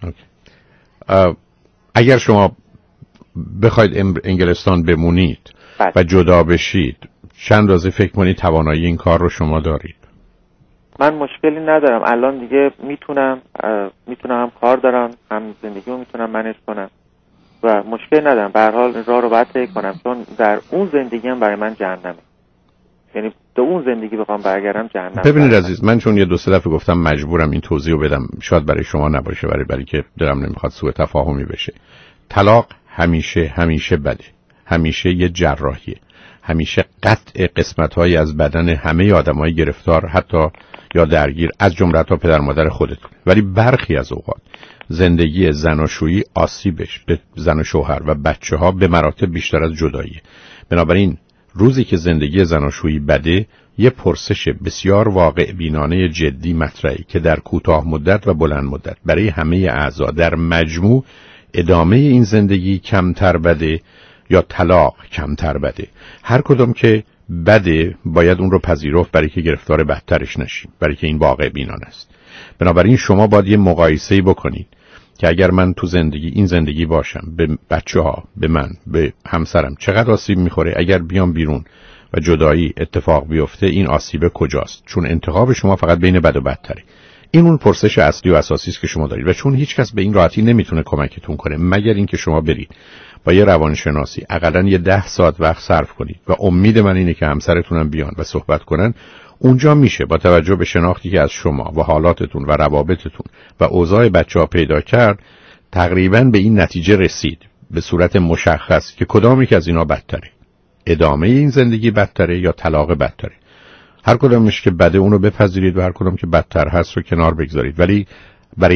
اگر شما بخواید انگلستان بمونید و جدا بشید چند روزه فکر کنید توانایی این کار رو شما دارید؟ من مشکلی ندارم الان دیگه، میتونم هم کار دارم هم زندگیمو میتونم منیج کنم و مشکلی ندارم. به هر حال راه رو باید طی کنم، چون در اون زندگی هم برای من جهنمه. یعنی تو اون زندگی بخوام برگردم جهنم. ببینید عزیز، من چون یه دو سه دفعه گفتم مجبورم این توضیحو بدم، شاید برای شما نباشه، برای که دلم نمیخواد سوء تفاهمی بشه. طلاق همیشه بده، همیشه یه جراحیه، همیشه قطع قسمت‌هایی از بدن همه آدمای گرفتار حتی یا درگیر از جمله تا پدر مادر خودتون. ولی برخی از اوقات زندگی زناشویی آسیبش به زن و شوهر و بچه‌ها به مراتب بیشتر از جداییه. بنابراین روزی که زندگی زناشویی بده، یه پرسش بسیار واقع بینانه جدی مطرحه که در کوتاه مدت و بلند مدت برای همه اعضا در مجموع ادامه این زندگی کمتر بده یا طلاق کمتر بده. هر کدوم که بده باید اون رو پذیرفت برای که گرفتار بدترش نشیم، برای که این واقع بینانه است. بنابراین شما باید یه مقایسه‌ای بکنید که اگر من تو این زندگی باشم، به بچه‌ها، به من، به همسرم چقدر آسیب میخوره، اگر بیام بیرون و جدایی اتفاق بیفته این آسیب کجاست؟ چون انتخاب شما فقط بین بد و بدتره. این اون پرسش اصلی و اساسی است که شما دارید و چون هیچ کس به این راحتی نمیتونه کمکتون کنه مگر اینکه شما برید با یه روانشناسی حداقل یه 10 ساعت وقت صرف کنید و امید من اینه که همسرتونم بیان و صحبت کنن، اونجا میشه با توجه به شناختی که از شما و حالاتتون و روابطتون و اوضاع بچه‌ها پیدا کرد تقریباً به این نتیجه رسید به صورت مشخص که کدامی که از اینا بدتره، ادامه این زندگی بدتره یا طلاق بدتره. هر کدومش که بده اونو بپذیرید و هر کدوم که بدتر هست رو کنار بگذارید. ولی برای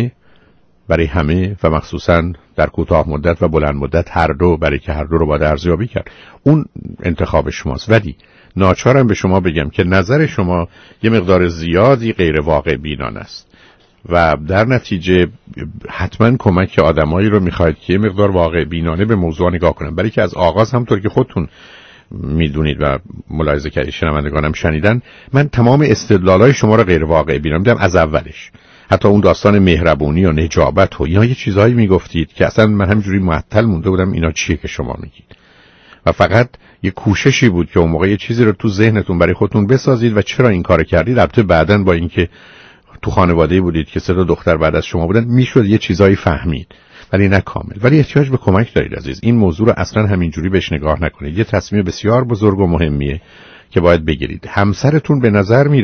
همه و مخصوصاً در کوتاه مدت و بلند مدت هر دو، برای که هر دو رو باید ارزیابی کرد، اون انتخاب شماست. ولی ناچارم به شما بگم که نظر شما یه مقدار زیادی غیر واقع بینانه است و در نتیجه حتما کمک آدمایی رو میخواید که یه مقدار واقع بینانه به موضوع نگاه کنن، برای که از آغاز همطور که خودتون میدونید و ملاحظه کردید، شنوندگانم شنیدن، من تمام استدلالای شما رو غیر واقع بینانه میدم از اولش. حتی اون داستان مهربونی و نجابت و اینا یه چیزایی میگفتید که اصلا من همینجوری معطل مونده بودم اینا چیه که شما میگید و فقط یه کوششی بود که اون موقع یه چیزی رو تو ذهنتون برای خودتون بسازید و چرا این کارو کردید. البته بعداً با اینکه تو خانواده‌ای بودید که 3 تا دختر بعد از شما بودن میشد یه چیزایی فهمید، ولی نه کامل. ولی احتیاج به کمک دارید عزیز. این موضوع رو اصلا همینجوری بهش نگاه نکنید. یه تصمیم بسیار بزرگ و مهمیه که باید بگیرید. همسرتون به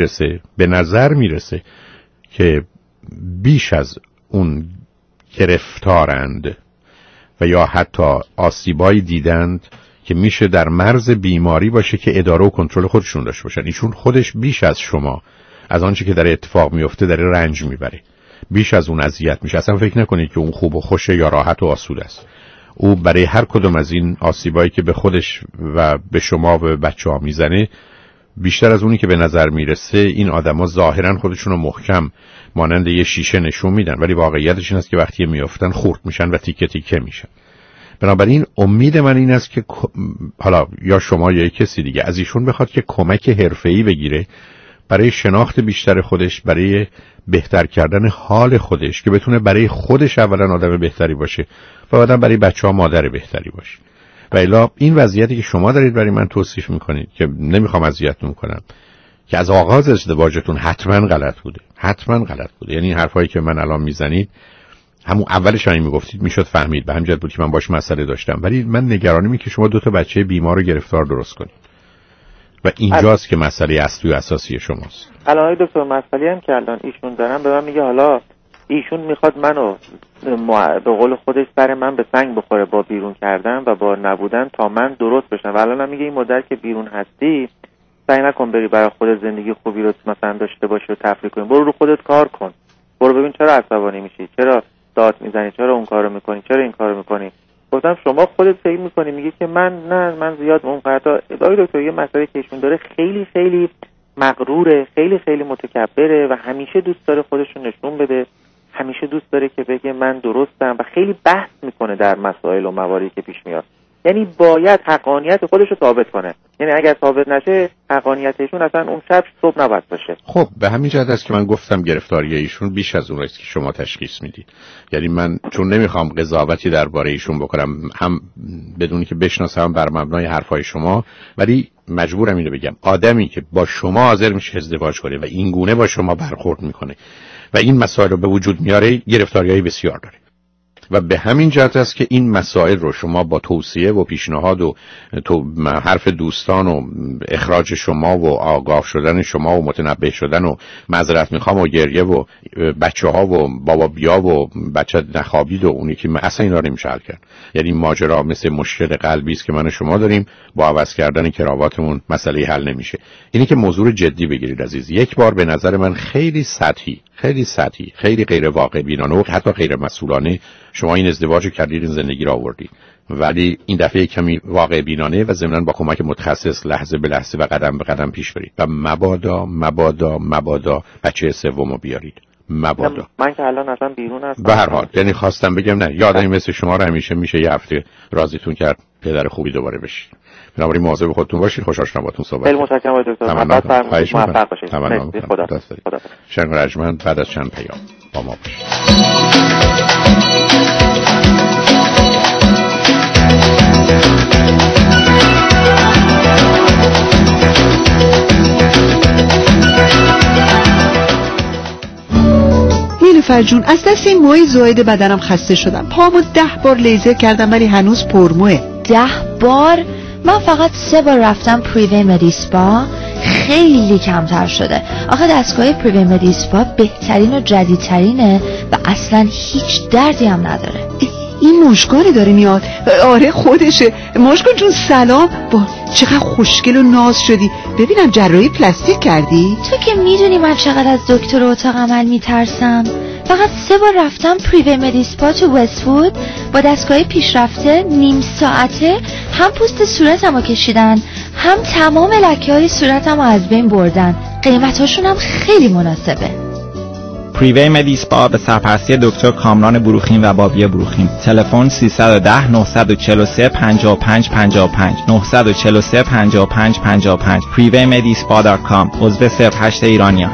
نظر میرسه که بیش از اون گرفتارند و یا حتی آسیبایی دیدند که میشه در مرز بیماری باشه که اداره و کنترل خودشون داشته باشن. ایشون خودش بیش از شما از آنچه که در اتفاق میفته داره رنج میبره، بیش از اون اذیت میشه. اصلا فکر نکنید که اون خوب و خوشه یا راحت و آسوده است. او برای هر کدوم از این آسیبایی که به خودش و به شما و به بچه‌ها میزنه بیشتر از اونی که به نظر میرسه این آدما ظاهرا خودشون رو محکم مانند یه شیشه نشون میدن، ولی واقعیتش این است که وقتی میافتن خورد میشن و تیکه تیکه میشن. بنابراین امید من این است که حالا یا شما یا کسی دیگه از ایشون بخواد که کمک حرفه‌ای بگیره برای شناخت بیشتر خودش، برای بهتر کردن حال خودش، که بتونه برای خودش اولا آدم بهتری باشه و بعداً برای بچه‌ها مادر بهتری باشه. و الا این وضعیتی که شما دارید برای من توصیف میکنید که نمیخوام اذیتتون کنم، که از آغاز ازدواجتون حتما غلط بوده، حتما غلط بوده. یعنی این حرفایی که من الان میزنید همون اولش هم میگفتید میشد فهمید، به همین جهت بود که من باش مسئله داشتم. ولی من نگرانیم که شما 2 تا بچه بیمار و گرفتار درست کنید و اینجاست که مسئله اصلی و اساسی شماست. الان دکتر مسئله هم که الان ایشون دارن به من میگه حالا ایشون میخواد منو به قول خودش سر من به سنگ بخوره با بیرون کردن و با نبودن تا من درست بشم. و الان هم میگه این مدت که بیرون هستی سعی نکن بری برای خودت زندگی خوبی رو مثلا داشته باشی و تفریح کنی، برو رو خودت کار کن، برو ببین چرا عصبانی میشی، چرا داد میزنی، چرا اون کارو میکنی، چرا این کارو میکنی. گفتم شما خودت فکر میکنی، میگه که من زیاد اونقدر. دکتر یه مسئله که ایشون داره خیلی خیلی مغروره، خیلی خیلی متکبره و همیشه دوست داره خودش رو نشون بده، همیشه دوست داره که بگه من درستم و خیلی بحث میکنه در مسائل و مواردی که پیش میاد. یعنی باید حقانیت خودش رو ثابت کنه، یعنی اگر ثابت نشه حقانیتشون اصلا اون شب صبح نباید باشه. خب به همین جهت است که من گفتم گرفتاری ایشون بیش از اون است که شما تشخیص میدید. یعنی من چون نمیخوام قضاوتی درباره ایشون بکنم، هم بدونی که بشناسم بر مبنای حرفای شما، ولی مجبورم اینو بگم آدمی که با شما حاضر میشه ازدواج کنه و این گونه با شما برخورد میکنه و این مسائل رو به وجود میاره، گرفتاریای بسیار داره. و به همین جهت است که این مسائل رو شما با توصیه و پیشنهاد و حرف دوستان و اخراج شما و آگاه شدن شما و متنبه شدن و معذرت میخوام و گریه و بچه‌ها و بابا بیا و بچه نخوابید و اونی که اصلا اینا نمیشه حل کرد. یعنی ماجرا مثل مشکل قلبی است که من و شما داریم، با عوض کردن کراواتمون مسئله حل نمیشه. اینی که موضوع جدی بگیرید عزیز. یک بار به نظر من خیلی سطحی، خیلی غیر واقع بینانه و حتی غیر مسئولانه شما این ازدواج کردید، این زندگی را آوردید، ولی این دفعه کمی واقع بینانه و ضمناً با کمک متخصص لحظه به لحظه و قدم به قدم پیش برید و مبادا بچه سومو بیارید. مبادا. من که الان اصلا بیرون هستم. به هر حال یعنی خواستم بگم نه، یه آدمی مثل شما رو همیشه میشه یه هفته راضیتون کرد پدر خوبی دوباره بشید. بنابراین مواظب خودتون باشید. خوش آشنا باهاتون صحبت. خیلی متشکرم دکتر. موفق باشید. خدا. شنگ رجمند بعد از چند پیام با ما باشید. نیلوفر جون، از دست این موی زائد بدنم خسته شدم. پامو 10 بار لیزر کردم ولی هنوز پرموه. 10 بار؟ من فقط 3 بار رفتم پریوی مدیسپا، خیلی کمتر شده. آخه دستگاه پریوی مدیسپا بهترین و جدیدترینه و اصلا هیچ دردی هم نداره. این مشکاری داره میاد. آره خودشه. مشکل جون سلام. با چقدر خوشگل و ناز شدی. ببینم جراحی پلاستیک کردی؟ تو که میدونی من چقدر از دکتر اتاق عمل میترسم. فقط 3 بار رفتم پریوی مدیسپا تو وست‌وود با دستگاه پیشرفته، نیم ساعته هم پوست صورتمو کشیدن هم تمام لکه‌های صورتمو از بین بردن. قیمتاشون هم خیلی مناسبه. پریوی مدیسپا به سرپرستی دکتر کامران بروخیم و بابی بروخیم. تلفن 310 943 55 55 943 55 55 privymedispa.com. عضو 08 ایرانیان.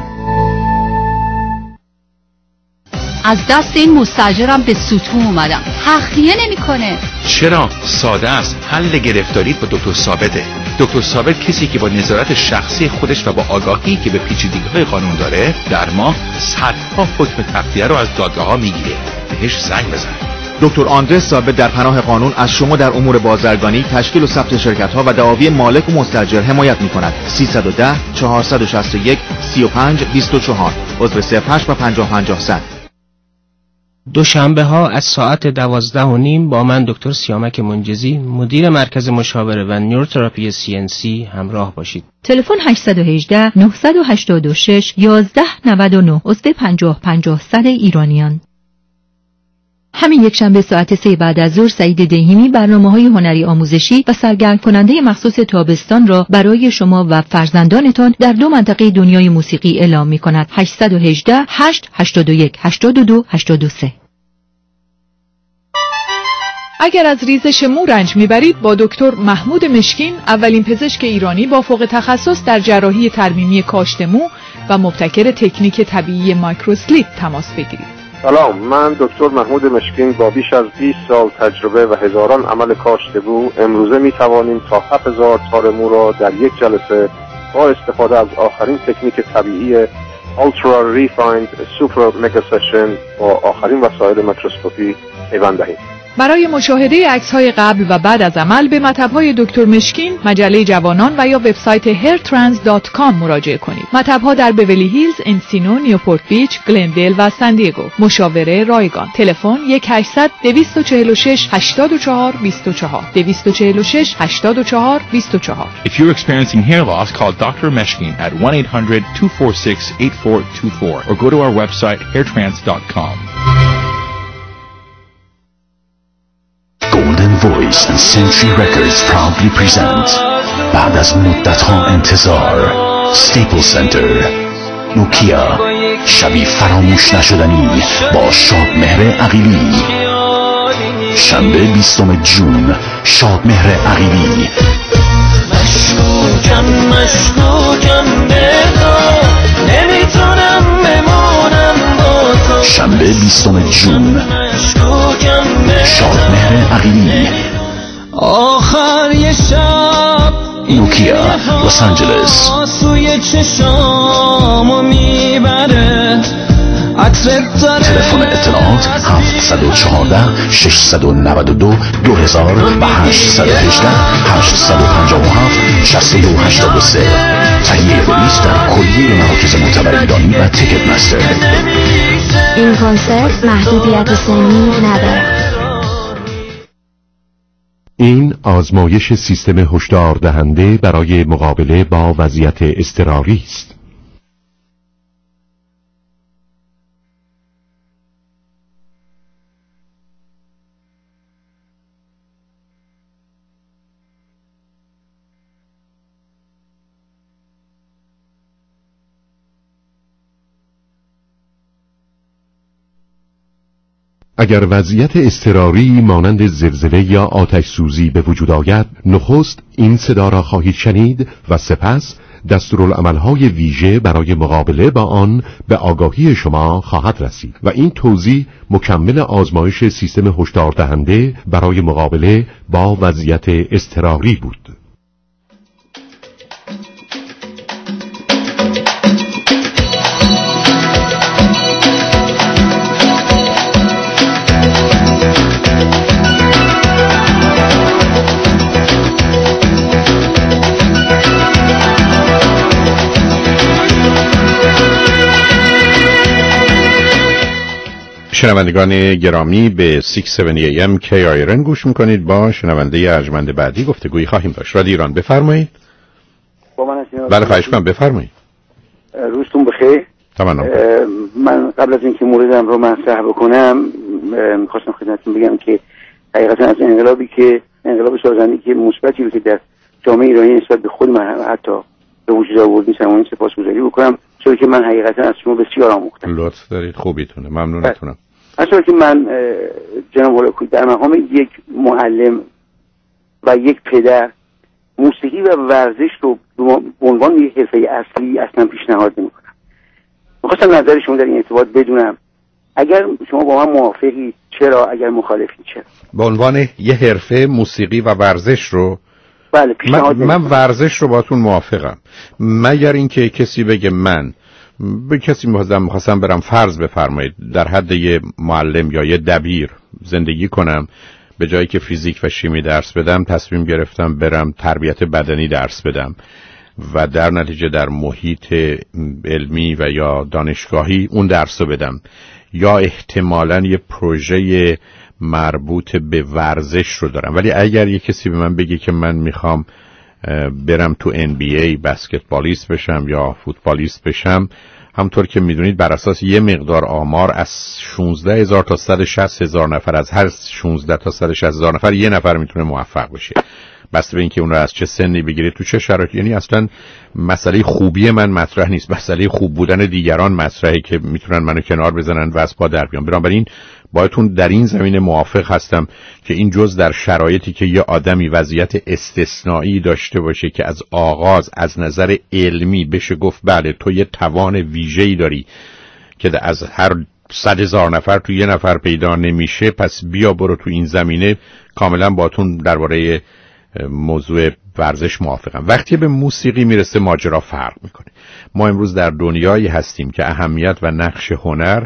از دست این مستاجرم به ستون اومدم. تخلیه نمیکنه. چرا؟ ساده است. حل گرفتاریت با دکتر ثابته. دکتر ثابت کسی که با نظارت شخصی خودش و با آگاهی که به پیچیدگی‌های قانون داره در ماه صدها حکم تخلیه رو از دادگاه‌ها میگیره. بهش زنگ بزن. دکتر آندرس ثابت در پناه قانون از شما در امور بازرگانی، تشکیل و ثبت شرکت‌ها و دعاوی مالک و مستاجر حمایت می‌کند. 310 461 35 24 عضو 08 و 50 100. دوشنبه ها از ساعت 12:30 با من دکتر سیامک منجزی مدیر مرکز مشاوره و نیوروتراپی CNC همراه باشید. تلفن 818 986 1199 عضو 50 100 ایرانیان. همین یک شنبه ساعت 3 بعد از ظهر سعید دهیمی برنامه‌های هنری آموزشی و سرگرم کننده مخصوص تابستان را برای شما و فرزندانتان در 2 منطقه دنیای موسیقی اعلام می‌کند. 818 881 82 83. اگر از ریزش مو رنج میبرید با دکتر محمود مشکین، اولین پزشک ایرانی با فوق تخصص در جراحی ترمیمی کاشت مو و مبتکر تکنیک طبیعی مایکروسلیپ تماس بگیرید. سلام، من دکتر محمود مشکین با بیش از 20 سال تجربه و هزاران عمل کاشت مو امروزه می توانیم تا 7000 تار مو را در یک جلسه با استفاده از آخرین تکنیک طبیعی Ultra Refined Super Mega Session با آخرین وسایل میکروسکوپی پیوند دهیم. برای مشاهده عکس‌های قبل و بعد از عمل به مطب‌های دکتر مشکین، مجله جوانان و یا وبسایت hairtrans.com مراجعه کنید. مطب‌ها در بیولی هیلز، انسینو، نیوپورت بیچ، گلندل و سان دیگو. مشاوره رایگان. تلفن 1-800-246-84-24 246-84-24. If you're experiencing hair loss, call Dr. Meshkin at 1-800-246-8424 or go to our website hairtrans.com. Golden Voice and Century Records proudly present بعد از مدت‌ها انتظار Staples Center نوکیا، شبی فراموش نشدنی با شادمهر عقیلی. شنبه 20 جون، شادمهر عقیلی. مشکوکم به تو، نمیتونم بمونم با تو. شنبه 20 جون، شادمهر عقیلی. آخر یه شب نوکیا، لس آنجلس. سوی چشامو میبره. تلفن اطلاعات 714 692 2000 و 818 857 6283. تهیه ریلیز در کلیه مراکز معتبر ایرانی و تیکت مستر. این کنسرت محدودیت سنی نداره. این آزمایش سیستم هشدار دهنده برای مقابله با وضعیت اضطراری است. اگر وضعیت اضطراری مانند زلزله یا آتش سوزی به وجود آید، نخست این صدا را خواهید شنید و سپس دستورالعمل‌های ویژه برای مقابله با آن به آگاهی شما خواهد رسید و این توضیح مکمل آزمایش سیستم هشدار دهنده برای مقابله با وضعیت اضطراری بود. شنوندگان گرامی به 670 AM KIRN گوش میکنید. با شنونده ارجمند بعدی گفتگویی خواهیم داشت. رادیو ایران، بفرمایید. با من هستید؟ بله خواهش میکنم، بفرمایید. روزتون بخیر. تمام. من قبل از اینکه موردم رو مطرح بکنم میخواستم خدمتتون بگم که حقیقتا از انقلاب سازنده که مثبتی رو که در جامعه ایرانی نسبت به خود من حتی به وجود آوردین سماین سپاسگزاری بکنم، چون که من حقیقتا از شما بسیار آموختم. لطف دارید، خوبیتونه، ممنونتونم. اصلا که من جناب ولاکوی در مقام یک معلم و یک پدر موسیقی و ورزش رو به عنوان یک حرفه اصلی اصلا پیشنهاد نمی‌کنم. می‌خواستم نظر شما در این ارتباط بدونم، اگر شما با من موافقید چرا، اگر مخالفید چرا؟ به عنوان یه حرفه موسیقی و ورزش رو بله پیشنهاد من ورزش رو باتون موافقم، مگر اینکه کسی بگه من به کسی میخواستم برم، فرض بفرمایید در حد یه معلم یا یه دبیر زندگی کنم، به جایی که فیزیک و شیمی درس بدم تصمیم گرفتم برم تربیت بدنی درس بدم و در نتیجه در محیط علمی و یا دانشگاهی اون درس رو بدم، یا احتمالاً یه پروژه مربوط به ورزش رو دارم. ولی اگر یه کسی به من بگه که من میخوام برم تو NBA بسکتبالیست بشم یا فوتبالیست بشم، همطور که میدونید بر اساس یه مقدار آمار از 16,000 تا 160,000 نفر، از هر 16 تا 160,000 نفر یه نفر میتونه موفق بشه، بسته به اینکه اون رو از چه سنی بگیرید، تو چه شرایطی. یعنی اصلا مسئله خوبی من مطرح نیست، مسئله خوب بودن دیگران مطرحه که میتونن منو کنار بزنن و از پا در بیان. بنابراین باهاتون در این زمینه موافق هستم که این جز در شرایطی که یه آدمی وضعیت استثنایی داشته باشه که از آغاز از نظر علمی بشه گفت بله تو یه توان ویژه‌ای داری که از هر 100,000 نفر تو یه نفر پیدا نمیشه، پس بیا برو تو این زمینه. کاملا باهاتون درباره موضوع ورزش موافقم. وقتی به موسیقی میرسه ماجرا فرق میکنه. ما امروز در دنیایی هستیم که اهمیت و نقش هنر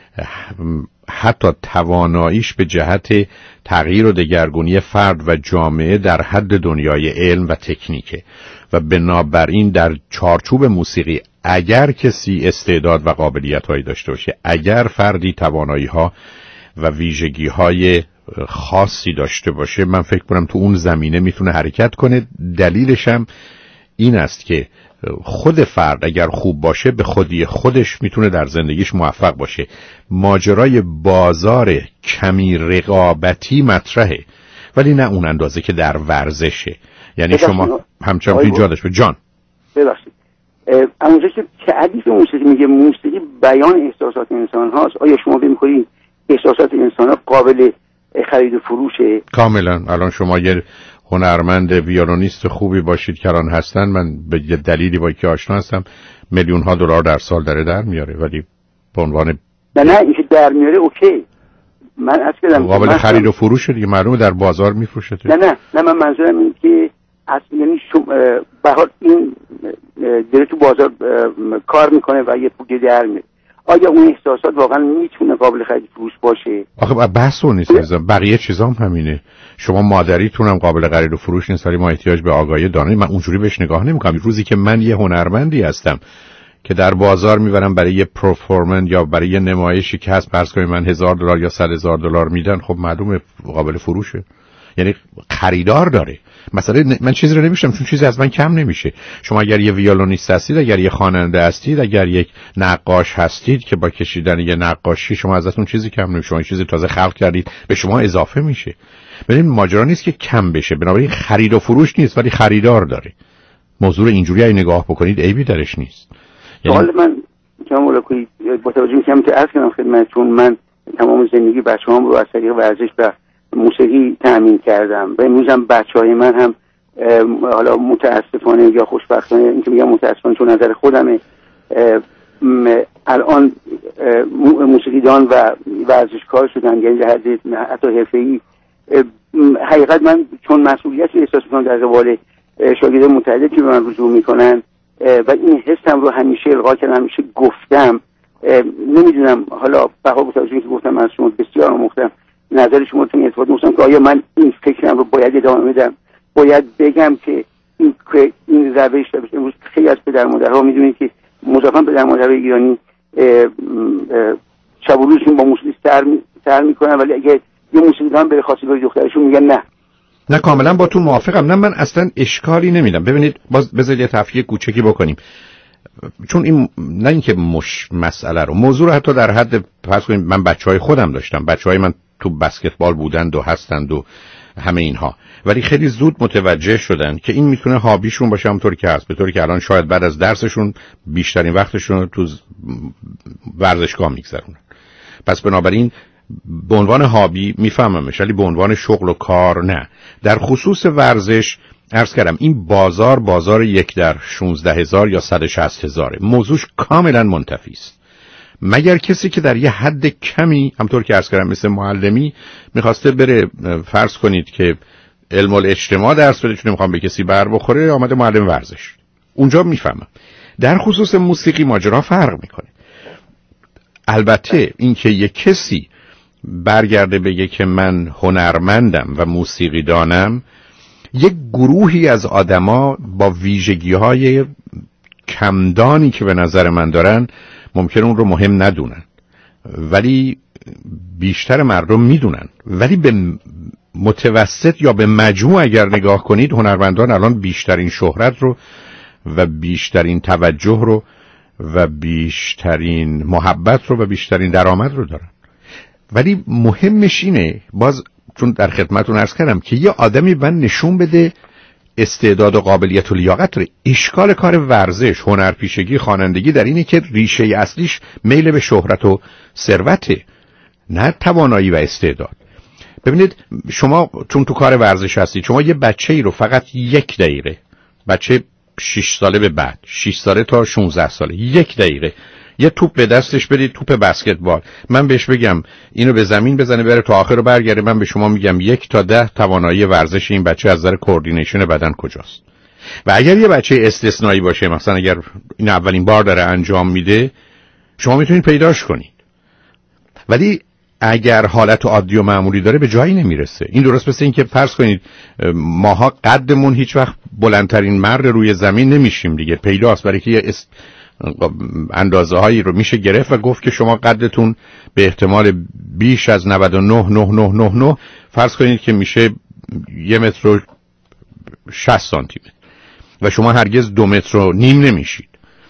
حتی تواناییش به جهت تغییر و دگرگونی فرد و جامعه در حد دنیای علم و تکنیکه و بنابراین در چارچوب موسیقی اگر کسی استعداد و قابلیت‌هایی داشته باشه، اگر فردی توانایی‌ها و ویژگی‌های خاصی داشته باشه، من فکر کنم تو اون زمینه میتونه حرکت کنه. دلیلش هم این است که خود فرد اگر خوب باشه به خودی خودش میتونه در زندگیش موفق باشه. ماجرای بازار کمی رقابتی مطرحه، ولی نه اون اندازه که در ورزشه. یعنی شما همچنان پیجادش به جان ببخشید اونجا که تعریف موسیقی میگه موسیقی بیان احساسات انسان هاست، آیا شما فکر می‌کنید احساسات انسان ها قابل خرید و فروشه؟ کاملا. الان شما یه هنرمند ویولونیست خوبی باشید که الان هستن، من به یه دلیلی با که آشنا هستم، میلیون ها دلار در سال در میاره، ولی به عنوان نه اینکه در میاره اوکی، من از کردم قابل خرید و فروشه دیگه، معلومه در بازار میفروشه. نه من منظورم اینه که اصلا یعنی به حال این داره تو بازار کار میکنه و یه پول در میاره، آیا اون احساسات واقعا میتونه قابل خرید فروش باشه؟ آخه بحث اون نیست، بقیه چیزام همینه. شما مادریتون هم قابل خرید و فروش نیست، ولی ما احتیاج به آگاهی دانایی. من اونجوری بهش نگاه نمیکنم. روزی که من یه هنرمندی هستم که در بازار میبرم برای یه پرفورمنس یا برای یه نمایشی که هست، فرض کنید من $1,000 یا $100,000 میدن، خب معلومه قابل فروشه، یعنی خریدار داره. مثلا من چیزی رو نمیشم چون چیزی از من کم نمیشه. شما اگر یه ویولونیست هستید، اگر یه خواننده هستید، اگر یک نقاش هستید که با کشیدن یه نقاشی شما ازتون چیزی کم نمیشه، شما چیزی تازه خلق کردید به شما اضافه میشه. ببین ماجرا نیست که کم بشه، بنابراین خرید و فروش نیست ولی خریدار داره. موضوع اینجوری اگه نگاه بکنید عیبی درش نیست. سوال من جناب ملکویی با توجه می‌کنم که عرض کردم خدمتتون، من تمام زندگی بچه‌هام رو از طریق ورزش و موسیقی تأمین کردم و امروزم بچه‌های من هم حالا متاسفانه یا خوشبختانه، اینکه میگم متاسفانه چون نظر خودمه، الان موسیقیدان و ورزشکار شدن، یعنی در حد حتی حرفه‌ای. حقیقت من چون مسئولیتی احساس می‌کنم در قبال شاگردان متعددی که به من رجوع می‌کنن و این حسم رو همیشه القا کردم، همیشه گفتم، نمیدونم حالا بها با توجه که گفتم من از شما بسیار آموختم، نظر شما تو این ارتباط می‌کنم که آیا من این فکرم رو باید ادامه بدم، باید بگم که این روش امروز خیلی از پدر مادرها می‌دونید که مضافاً پدر مادرای ایرانی شب و روزشون با موسیقی سر می‌کنن، ولی اگه یه موسیقیدان بره خواستگاری دخترشون میگن نه کاملا با تو موافقم. نه من اصلا اشکالی نمیدم. ببینید باز بذارید یه تفکیک کوچکی بکنیم، چون این نه اینکه مسئله رو موضوع رو حتی در حد فرض کنید من بچهای خودم داشتم، بچهای من تو بسکتبال بودند و هستند و همه اینها، ولی خیلی زود متوجه شدن که این میتونه هابیشون باشه، همونطوری که هست، به طوری که الان شاید بعد از درسشون بیشترین وقتشون رو تو ورزشگاه میگذرونن. پس بنابراین به عنوان هابی میفهممش، ولی به عنوان شغل و کار نه. در خصوص ورزش عرض کردم این بازار 1 در 16,000 یا 160,000 موضوعش کاملا منتفی است، مگر کسی که در یه حد کمی همطور که عرض کردم مثل معلمی میخواسته بره فرض کنید که علم الاجتماع درس بده، چون نمیخوام به کسی بر بخوره، آمده معلم ورزش، اونجا میفهمم. در خصوص موسیقی ماجرا فرق میکنه. البته این که یک کسی برگرده بگه که من هنرمندم و موسیقی دانم، یک گروهی از آدما با ویژگی‌های کمدانی که به نظر من دارن ممکن اون رو مهم ندونن، ولی بیشتر مردم میدونن. ولی به متوسط یا به مجموع اگر نگاه کنید، هنرمندان الان بیشترین شهرت رو و بیشترین توجه رو و بیشترین محبت رو و بیشترین درآمد رو دارن. ولی مهمش اینه، باز چون در خدمتتون عرض کردم که یه آدمی من نشون بده استعداد و قابلیت و لیاقت داره. اشکال کار ورزش، هنرپیشگی، خوانندگی در اینه که ریشه اصلیش میل به شهرت و ثروته، نه توانایی و استعداد. ببینید شما چون تو کار ورزش هستید، شما یه بچه‌ای رو فقط 1 دقیقه، بچه 6 ساله به بعد 6 ساله تا 16 ساله 1 دقیقه یه توپ به دستش بدید، توپ بسکتبال، من بهش بگم اینو به زمین بزنه بره تا آخر رو برگرده، من به شما میگم 1 تا 10 توانایی ورزش این بچه از نظر کوردینیشن بدن کجاست. و اگر یه بچه استثنایی باشه، مثلا اگر این اولین بار داره انجام میده، شما میتونید پیداش کنید. ولی اگر حالت عادی و معمولی داره به جایی نمیرسه. این درست مثل این که فرض کنید ماها قدمون هیچ وقت بلندترین مرد روی زمین نمیشیم دیگه، پیداست، برای که یه اندازه هایی رو میشه گرفت و گفت که شما قدتون به احتمال بیش از 99.9999 فرض کنید که میشه 1 متر و 60 سانتی متر و شما هرگز 2 متر و نیم نمیشید.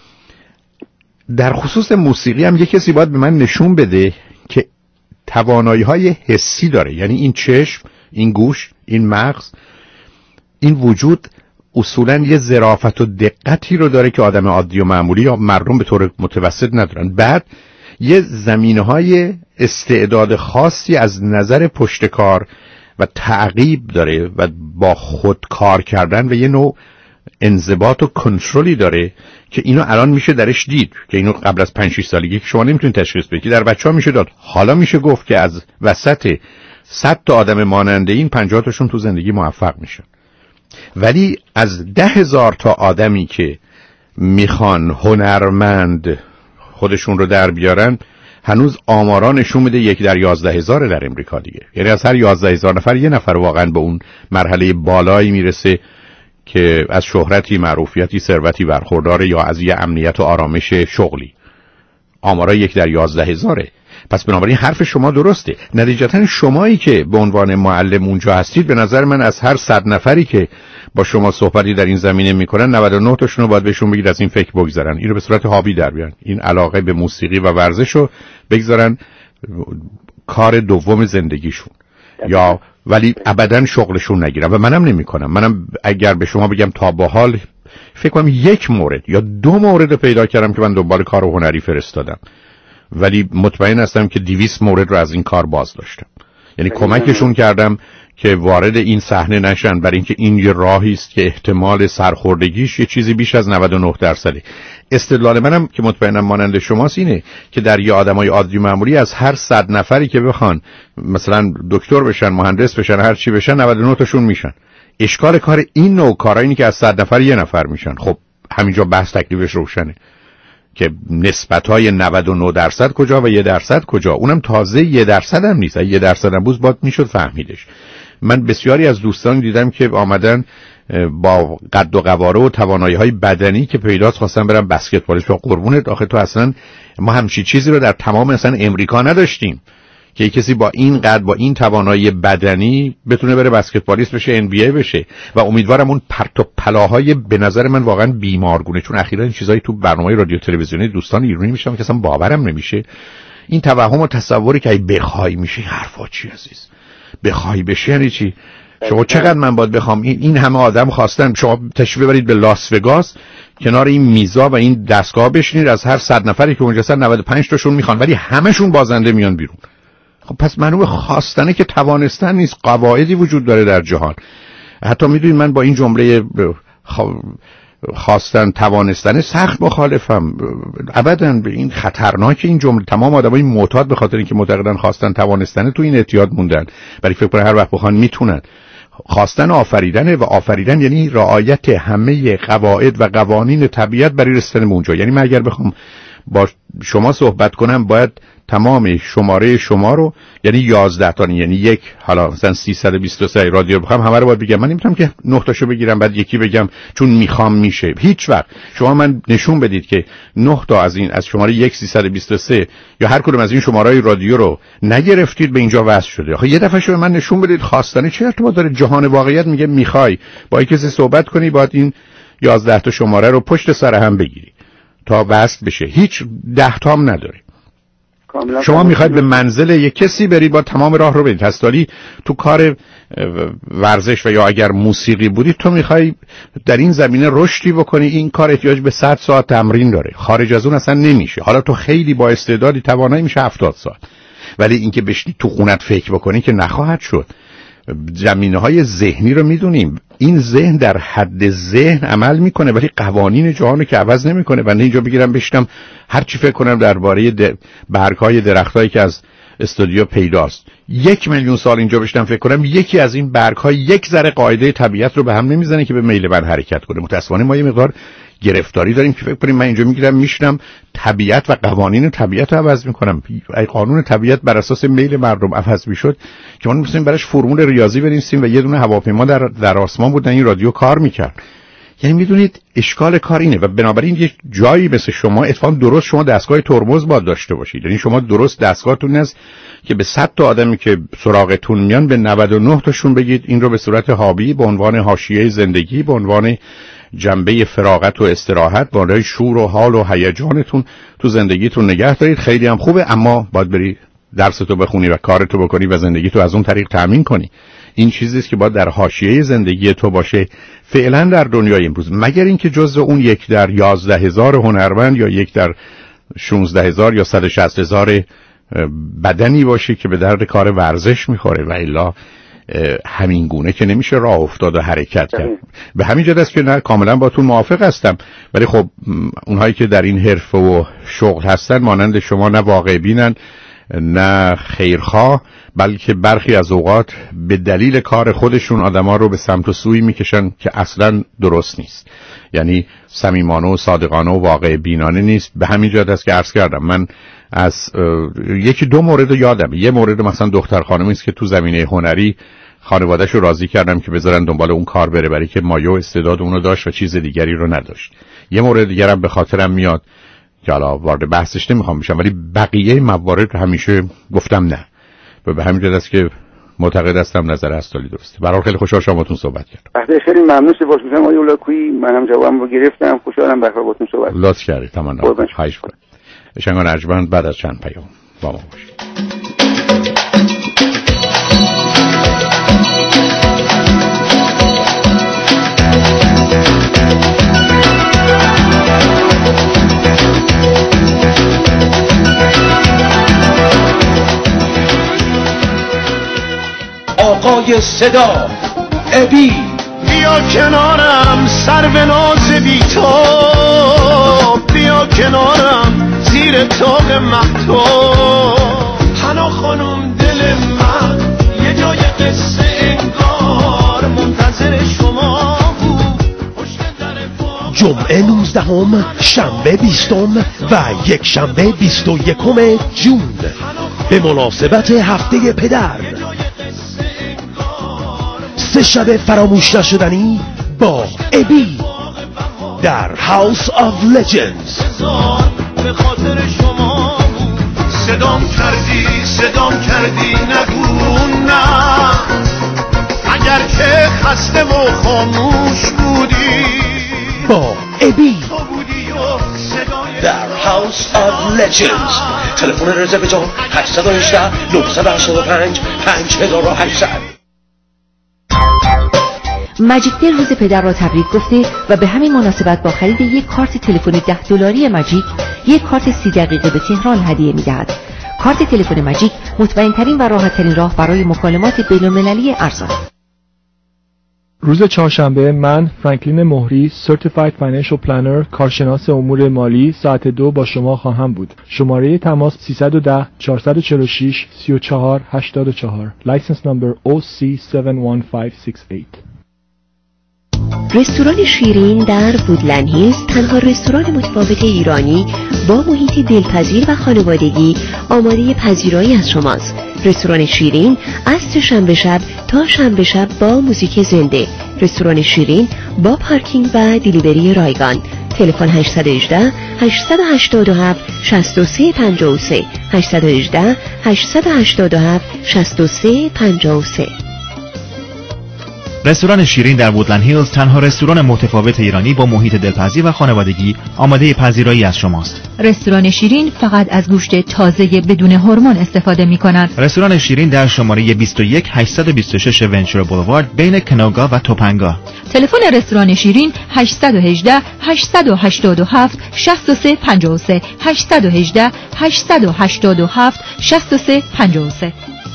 در خصوص موسیقی هم یه کسی باید به من نشون بده که توانایی های حسی داره، یعنی این چشم، این گوش، این مغز، این وجود اصولاً یه ظرافت و دقتی رو داره که آدم عادی و معمولی یا مردم به طور متوسط ندارن. بعد یه زمینه‌های استعداد خاصی از نظر پشتکار و تعقیب داره و با خود کار کردن و یه نوع انضباط و کنترلی داره که اینو الان میشه درش دید، که اینو قبل از 5-6 سالگی که شما نمیتونید تشخیص بدید، در بچه‌ها میشه داد. حالا میشه گفت که از وسط 100 تا آدم ماننده این 50 تاشون تو زندگی موفق میشن. ولی از 10,000 تا آدمی که میخوان هنرمند خودشون رو در بیارن، هنوز آمارا نشون میده 1 در 11,000 در امریکا دیگه. یعنی از هر 11,000 نفر یه نفر واقعا به اون مرحله بالایی میرسه که از شهرتی، معروفیتی، ثروتی برخورداره یا از یه امنیت و آرامش شغلی. آمارا 1 در 11,000. پس بنابراین حرف شما درسته. نتیجتا شمایی که به عنوان معلم اونجا هستید، به نظر من از هر 100 نفری که با شما صحبتی در این زمینه میکنن 99 تاشون رو باید بهشون بگید از این فکر بگذارن، این رو به صورت هابی در بیارن، این علاقه به موسیقی و ورزش رو بگذارن کار دوم زندگیشون، یا ولی ابداً شغلشون نگیرن. و منم نمیکنم. منم اگر به شما بگم تا به حال فکر کنم 1 مورد یا 2 مورد پیدا کردم که من دنبال کار هنری فرستادم، ولی مطمئن هستم که 200 مورد رو از این کار باز داشتم. یعنی کمکشون کردم که وارد این صحنه نشن، برای اینکه این یه راهی است که احتمال سرخوردگیش یه چیزی بیش از 99%. استدلال منم که مطمئنم مانند شماست اینه که در یه آدمای عادی معمولی از هر 100 نفری که بخوان مثلا دکتر بشن، مهندس بشن، هر چی بشن، 99 تاشون میشن. اشکال کار این نوع کارا اینه که از 100 نفر 1 نفر میشن. خب همینجا بحث تکلیفش روشنه که نسبت‌های 99% کجا و 1% کجا. اونم تازه 1% هم نیست. 1% هم باید میشد فهمیدش. من بسیاری از دوستان دیدم که آمدن با قد و قواره و توانایی‌های بدنی که پیداست خواستن برن بسکتبالیست. و قربونت آخه تو اصلا ما همچین چیزی رو در تمام اصلا امریکا نداشتیم که کسی با این قد، با این توانایی بدنی بتونه بره بسکتبالیست بشه، NBA بشه. و امیدوارم اون پرت و پلاهای به نظر من واقعا بیمارگونه، چون اخیراً این چیزایی تو برنامه رادیو تلویزیونی دوستان ایرانی میشم که اصلا باورم نمیشه. این توهم و تصوری که بخوای میشه، حرفا چی عزیز؟ بخوای بشه یعنی چی؟ شما چقدر من باید بخوام؟ این همه آدم خواستن شما تشریف ببرید به لاس وگاس، کنار این میزا و این دستگاه بشینید، از هر 100 نفری که اونجا هستن 95 تاشون میخوان، ولی همشون بازنده میان بیرون. خب پس معلومه خواستنه که توانستن نیست. قواعدی وجود داره در جهان. حتی میدونید من با این جمله خواستن توانستن سخت مخالفم. ابداً به این خطرناکه این جمله. تمام آدمای معتاد به خاطر اینکه معتقدن خواستن توانستن تو این اعتیاد موندن، برای فکر کنن هر وقت بخوان میتونن. خواستن آفریدنه و آفریدن یعنی رعایت همه قواعد و قوانین طبیعت برای رسیدن به اونجا. یعنی من اگر بخوام با شما صحبت کنم باید تمام شماره شما رو، یعنی 11 تا، یعنی یک، حالا مثلا 323 رادیو بخوام همه رو باید بگم. من نمیتونم که 9 تاشو بگیرم بعد یکی بگم چون میخوام میشه. هیچ وقت شما من نشون بدید که 9 تا از این، از شماره 1323 یا هر کدوم از این شماره‌های رادیو رو نگرفتید به اینجا وصل شده. آخه یه دفعه شما من نشون بدید خواستنه چه ارتباط داره؟ جهان واقعیت میگه میخوای با کسی صحبت کنی باید این 11 تا شماره رو پشت سر هم بگیری. تا وصل بشه. هیچ 10 تام نداره. شما میخواید به منزل یک کسی برید با تمام راه رو برید. هستالی تو کار ورزش و یا اگر موسیقی بودی تو میخوای در این زمینه رشدی بکنی، این کار احتیاج به 100 ساعت تمرین داره، خارج از اون اصلا نمیشه. حالا تو خیلی با استعدادی توانایی میشه 70 ساعت، ولی اینکه بشینی تو خونت فکر بکنی که نخواهد شد. زمینه‌های ذهنی رو میدونیم، این ذهن در حد ذهن عمل میکنه ولی قوانین جهانو که عوض نمیکنه. من اینجا بگیرم بشینم هر چی فکر کنم درباره برگ‌های درختایی که از استودیو پیداست، 1,000,000 سال اینجا بشینم فکر کنم یکی از این برگ‌ها یک ذره قاعده طبیعت رو به هم نمیزنه که به میل من حرکت کنه. متأسفانه ما یه مقدار گرفتاری داریم که فکر کنیم من اینجا میگیرم میشینم طبیعت و قوانین طبیعت رو عوض میکنم. ای قانون طبیعت بر اساس میل مردم عوض میشد که ما میتونیم براش فرمول ریاضی بنویسیم و یه دونه هواپیما در آسمان بود این رادیو کار میکرد. یعنی میدونید اشکال کار اینه و بنابراین یک جایی مثل شما اتفاقا درست شما دستگاه ترمز باید داشته باشید. یعنی شما درست دستگاهتون است که به 100 تا آدمی که سراغتون میان به 99 تاشون بگید این رو به صورت هابی، به عنوان حاشیه زندگی، به عنوان جنبه فراغت و استراحت، بالای شور و حال و هیجانتون تو زندگیتون نگه دارید. خیلی هم خوبه، اما باید بری درستو بخونی و کارتو بکنی و زندگیتو از اون طریق تأمین کنی. این چیزی است که باید در حاشیه زندگی تو باشه فعلا در دنیای امروز، مگر اینکه جزء اون 1 در 11,000 هنرمند یا 1 در 16,000 یا 160,000 بدنی باشه که به درد کار ورزش میخوره و الا همین گونه که نمیشه راه افتاد و حرکت کرد. به همین جهت است که نه کاملا باتون موافق هستم، ولی خب اونهایی که در این حرفه و شغل هستن مانند شما نه واقع بینن نه خیرخواه، بلکه برخی از اوقات به دلیل کار خودشون آدما رو به سمت و سوی میکشن که اصلا درست نیست. یعنی صمیمانه و صادقانه و واقع بینانه نیست. به همین جهت است که عرض کردم من از 1-2 مورد یادم. یه مورد مثلا دختر خانمی است که تو زمینه هنری خانواده‌اش رو راضی کردم که بذارن دنبال اون کار بره، برای که مایه و استعداد اونو داشت و چیز دیگری رو نداشت. یه مورد دیگرم به خاطرم میاد که حالا وارد بحثش نمیخوام بشم، ولی بقیه موارد همیشه گفتم نه. و به همین جهت است که معتقد هستم نظر هستالی درسته. برای خیلی خوشحال شماتون صحبت کردم. خیلی ممنون سپاس می‌کنم آقای اولاکویی، منم جوابم رو گرفتم. خوشحالم برای باهاتون صحبت کردم. لطف کردید. تمام. خواهش می‌کنم. شنگان ارجمند بعد از چند پیام با ما باشید. آقای صدا ابی بیا کنارم سر به ناز بی تو، بیا کنارم زیر تاق مهتاب. حنا خانم دل من یه جای قصه انگار منتظر شما بود. جمعه 19 شنبه 20 و یک شنبه 21 جون به مناسبت هفته پدر، 3 شب فراموش نشدنی با ابی در هاوس آف لجندز. به خاطر شما صدام کردی نگو نه، اگر که خسته و خاموش بودی با ابی در هاوس آف لجندز. تلفن رزرو جان 818 985 5800. ماجیک دل روز پدر را تبریک گفته و به همین مناسبت با خرید یک کارت تلفن $10 ماجیک یک کارت 30 دقیقه به تهران هدیه می‌دهد. کارت تلفن ماجیک مطمئن‌ترین و راحت‌ترین راه برای مکالمات بین‌المللی ارزان. روز چهارشنبه من فرانکلین مهری Certified Financial Planner کارشناس امور مالی ساعت 2 با شما خواهم بود. شماره تماس 310 446 3484 License number OC71568. رستوران شیرین در وودلند هیلز تنها رستوران متفاوت ایرانی با محیطی دلپذیر و خانوادگی آماده پذیرایی از شماست. رستوران شیرین از شنبه شب تا شنبه شب با موزیک زنده. رستوران شیرین با پارکینگ و دیلیوری رایگان. تلفن 818 887 6353 818 887 6353. رستوران شیرین در وودلند هیلز تنها رستوران متفاوت ایرانی با محیط دلپذیر و خانوادگی آماده پذیرایی از شماست. رستوران شیرین فقط از گوشت تازه بدون هورمون استفاده می‌کنند. رستوران شیرین در شماره 21 826 ونچر بولوارد بین کنوگا و توپنگا. تلفن رستوران شیرین 818 887 6353 818 887 6353.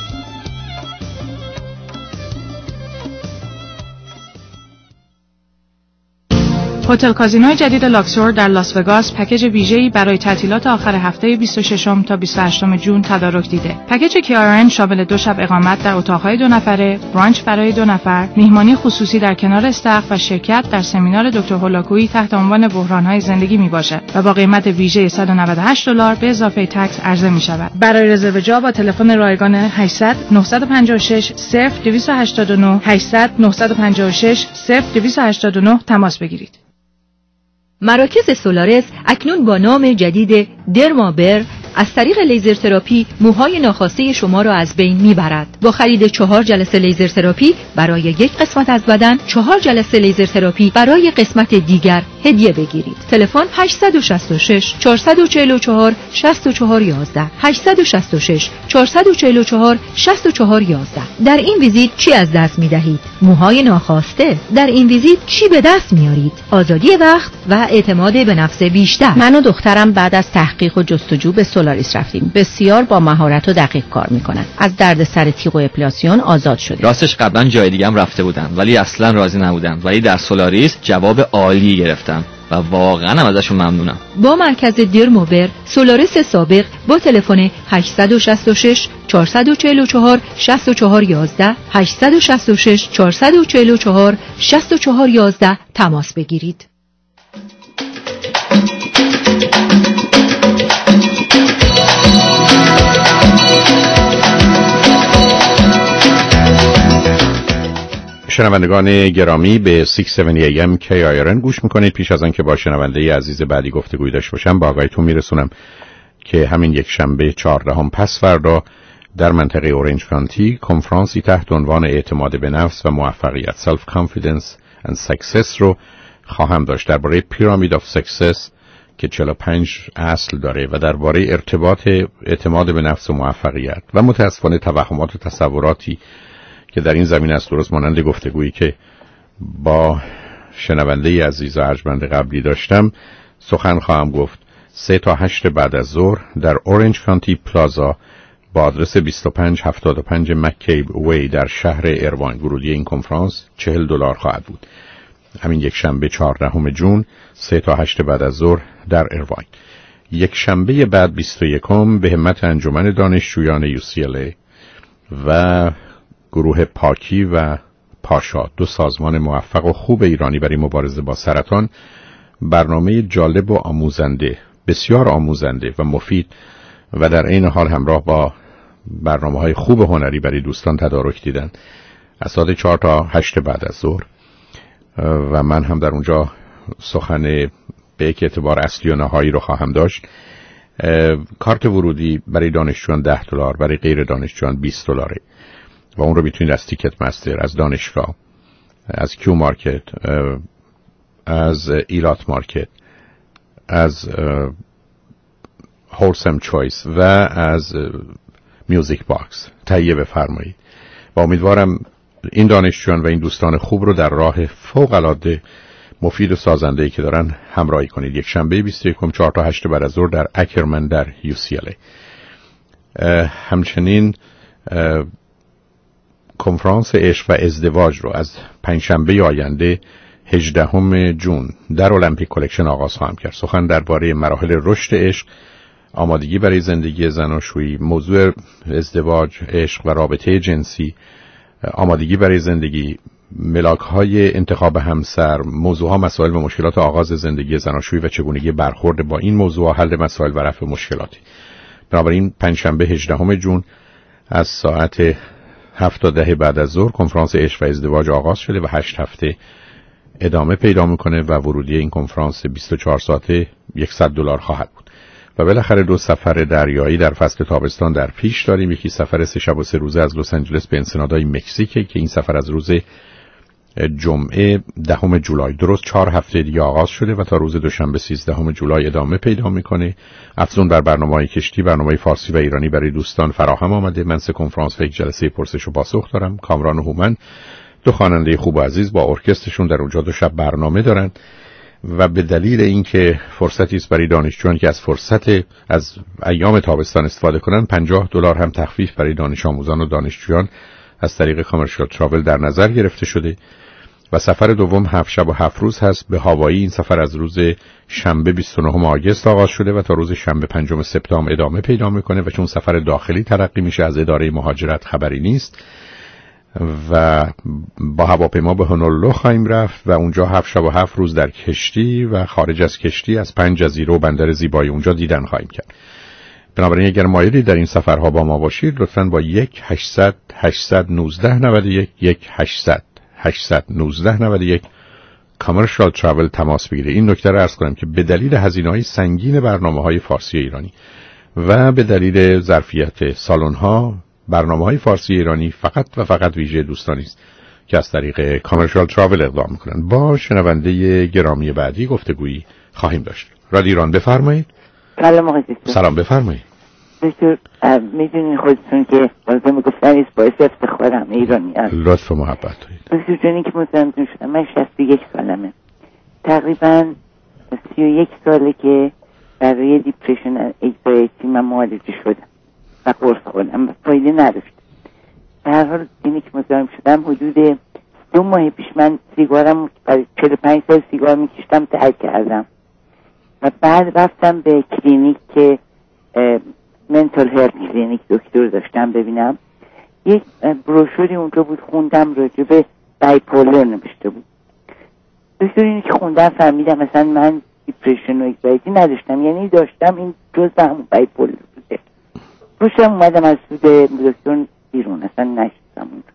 هتل کازینو جدید لاکسور در لاس وگاس پکیج ویژه‌ای برای تعطیلات آخر هفته 26 تا 28 جون تدارک دیده. پکیج KRN شامل 2 شب اقامت در اتاق‌های 2 نفره، برانچ برای 2 نفر، میهمانی خصوصی در کنار استخر و شرکت در سمینار دکتر هولاکویی تحت عنوان بحران‌های زندگی میباشد و با قیمت ویژه $198 به اضافه تکس عرضه می‌شود. برای رزرو جا با تلفن رایگان 800 956 0289 800 956 0289 تماس بگیرید. مراکز سولارس اکنون با نام جدید درمابر از طریق لیزر تراپی موهای ناخواسته شما را از بین میبرد. با خرید 4 جلسه لیزر تراپی برای یک قسمت از بدن، 4 جلسه لیزر تراپی برای قسمت دیگر هدیه بگیرید. تلفن 866 444 6411 866 444 6411. در این ویزیت چی از دست میدهید؟ موهای ناخواسته. در این ویزیت چی به دست میارید؟ آزادی وقت و اعتماد به نفس بیشتر. من و دخترم بعد از تحقیق و جستجو به سولاریس رفتیم. بسیار با مهارت و دقیق کار میکنن. از دردسر تیغ و اپلاسیون آزاد شدیم. راستش قبلا جای دیگه هم رفته بودم ولی اصلا راضی نبودم، ولی در سولاریس جواب عالی گرفتم و واقعا هم ازشون ممنونم. با مرکز درموبر سولاریس سابق با تلفن 866 444 6411 866 444 6411 تماس بگیرید. شنوندگان گرامی به 670 AM KIRN گوش میکنید. پیش از آنکه با شنونده عزیز بعدی گفتگوی داشته باشم با آگاهیتون میرسونم که همین یک شنبه 14 پس فردا در منطقه اورنج کانتی کنفرانسی تحت عنوان اعتماد به نفس و موفقیت Self Confidence and Success رو خواهم داشت درباره پیرامید آف سکسس که 45 اصل داره و درباره ارتباط اعتماد به نفس و موفقیت و متاسفانه توهمات و تصوراتی که در این زمینه است درست مانند گفتگویی که با شنونده عزیز و ارجمند قبلی داشتم سخن خواهم گفت 3 تا 8 بعد از ظهر در اورنج کانتی پلازا با آدرس 2575 مکیب وی در شهر ایروان. ورودی این کنفرانس $40 خواهد بود. همین یک شنبه 14 جون 3 تا 8 بعد از ظهر در ایروان. یک شنبه بعد 21 به همت انجمن دانشجویان UCLA و گروه پاکی و پاشا، 2 سازمان موفق و خوب ایرانی برای مبارزه با سرطان، برنامه جالب و آموزنده، بسیار آموزنده و مفید و در عین حال همراه با برنامه‌های خوب هنری برای دوستان تدارک دیدن از ساعت 4 تا 8 بعد از ظهر و من هم در اونجا سخن به یک اعتبار اصلی و نهایی رو خواهم داشت. کارت ورودی برای دانشجویان $10، برای غیر دانشجویان $20 و اون رو میتونید از تیکت مستر، از دانشگاه، از کیو مارکت، از ایلات مارکت، از هولسم چویس و از میوزیک باکس تهیه بفرمایید و امیدوارم این دانشجویان و این دوستان خوب رو در راه فوق العاده مفید و سازنده‌ای که دارن همراهی کنید. یک شنبه 21 4 تا 8 بعد از ظهر در اکرمن در UCLA. همچنین کنفرانس عشق و ازدواج رو از پنجشنبه آینده 18 جون در المپیک کلکشن آغاز خواهم کرد. سخن درباره مراحل رشد عشق، آمادگی برای زندگی زناشویی، موضوع ازدواج، عشق و رابطه جنسی، آمادگی برای زندگی، ملاک‌های انتخاب همسر، موضوعها مسائل و مشکلات آغاز زندگی زناشویی و چگونگی برخورد با این موضوع، حل مسائل و رفع مشکلاتی. بنابراین پنجشنبه 18 جون از ساعت 7 تا 10 بعد از ظهر کنفرانس عشق و ازدواج آغاز شده و 8 هفته ادامه پیدا میکنه و ورودی این کنفرانس 24 ساعته $100 خواهد بود. و بالاخره 2 سفر دریایی در فصل تابستان در پیش داریم. یکی سفر 3 شب و 3 روزه از لس آنجلس به انسنادای مکزیک که این سفر از روز جمعه 10 جولای، درست 4 هفته دیگه آغاز شده و تا روز دوشنبه 13 جولای ادامه پیدا میکنه. افزون بر برنامه‌های کشتی، برنامه فارسی و ایرانی برای دوستان فراهم آمده. من 3 کنفرانس و 1 جلسه پرسش و پاسخ دارم. کامران و هومن 2 خواننده خوب و عزیز با ارکسترشون در اونجا 2 شب برنامه دارن و به دلیل اینکه فرصتی است برای دانشجویان که از ایام تابستان استفاده کنن، $50 هم تخفیف برای دانش آموزان و دانشجویان از طریق کامرشال تراول در نظر گرفته شده و سفر دوم 7 شب و 7 روز هست به هاوایی. این سفر از روز شنبه 29 آگوست آغاز شده و تا روز شنبه 5 سپتامبر ادامه پیدا میکنه و چون سفر داخلی تلقی میشه از اداره مهاجرت خبری نیست و با هواپیما به هونولولو خواهیم رفت و اونجا 7 شب و 7 روز در کشتی و خارج از کشتی از 5 جزیره و بندر زیبای اونجا دیدن خواهیم کرد. بنابراین اگر مایلی در این سفرها با ما باشید لطفاً با 1-800-819-91 1-800-819-91 کامرشال تراول تماس بگیرید. این نکته رو عرض کنم که به دلیل هزینه‌های سنگین برنامه‌های فارسی ایرانی و به دلیل ظرفیت سالن‌ها، برنامه‌های فارسی ایرانی فقط و فقط ویژه دوستانی است که از طریق کامرشال تراول اقدام می‌کنند. با شنونده گرامی بعدی گفتگویی خواهیم داشت. رادیو ایران بفرمایید. سلام آقای دکتر. سلام بفرمایید. دکتر میدونین خودتون که واسه میگفتن باعث افتخارم ایرانی هست. لطف و محبت دارید. دکتر جانی که متوجه شدم من 61 سالمه. تقریبا 31 ساله که برای دیپرشن انگزایتی من معالجه شدم و قرص خوردم و فایده نداشت. در هر حال اینی که متوجه شدم حدود 2 ماه پیش من سیگارم برای 45 سال سیگار میکشتم ترک کردم و بعد رفتم به کلینیک که منتال هلت کلینیک دکتر داشتم ببینم. یک بروشوری اونجا بود خوندم راجع به بایپولر نوشته بود. دکتر اینی که خوندم فهمیدم مثلا من دیپرشن و انگزایتی نداشتم، یعنی داشتم این جزء همون بایپولر بوده. روشم اومدم از دکتر بیرون، اصلا نشستم اونجا.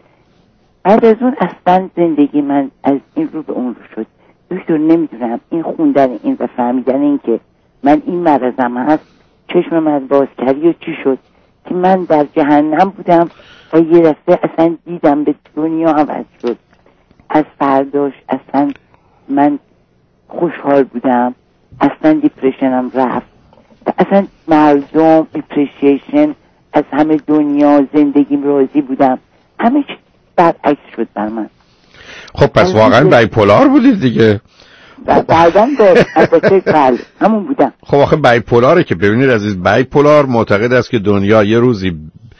بعد از اون اصلا زندگی من از این رو به اون رو شد. دکتر نمیدونم این خوندن این و فهمیدن این که من این مرضم هست چشم من باز کردی و چی شد که من در جهنم بودم و یه دفعه اصلا دیدم به دنیا عوض شد. از فرداش اصلا من خوشحال بودم، اصلا دیپرشنم رفت، اصلا مردم اپریشیشن از همه دنیا زندگیم راضی بودم، همه چیز برعکس شد بر من. خب پس واقعا بایپولار بودید دیگه. بعداً به همون بودم. خب آخه بایپولاره که ببینید عزیز، بایپولار معتقد است که دنیا یه روزی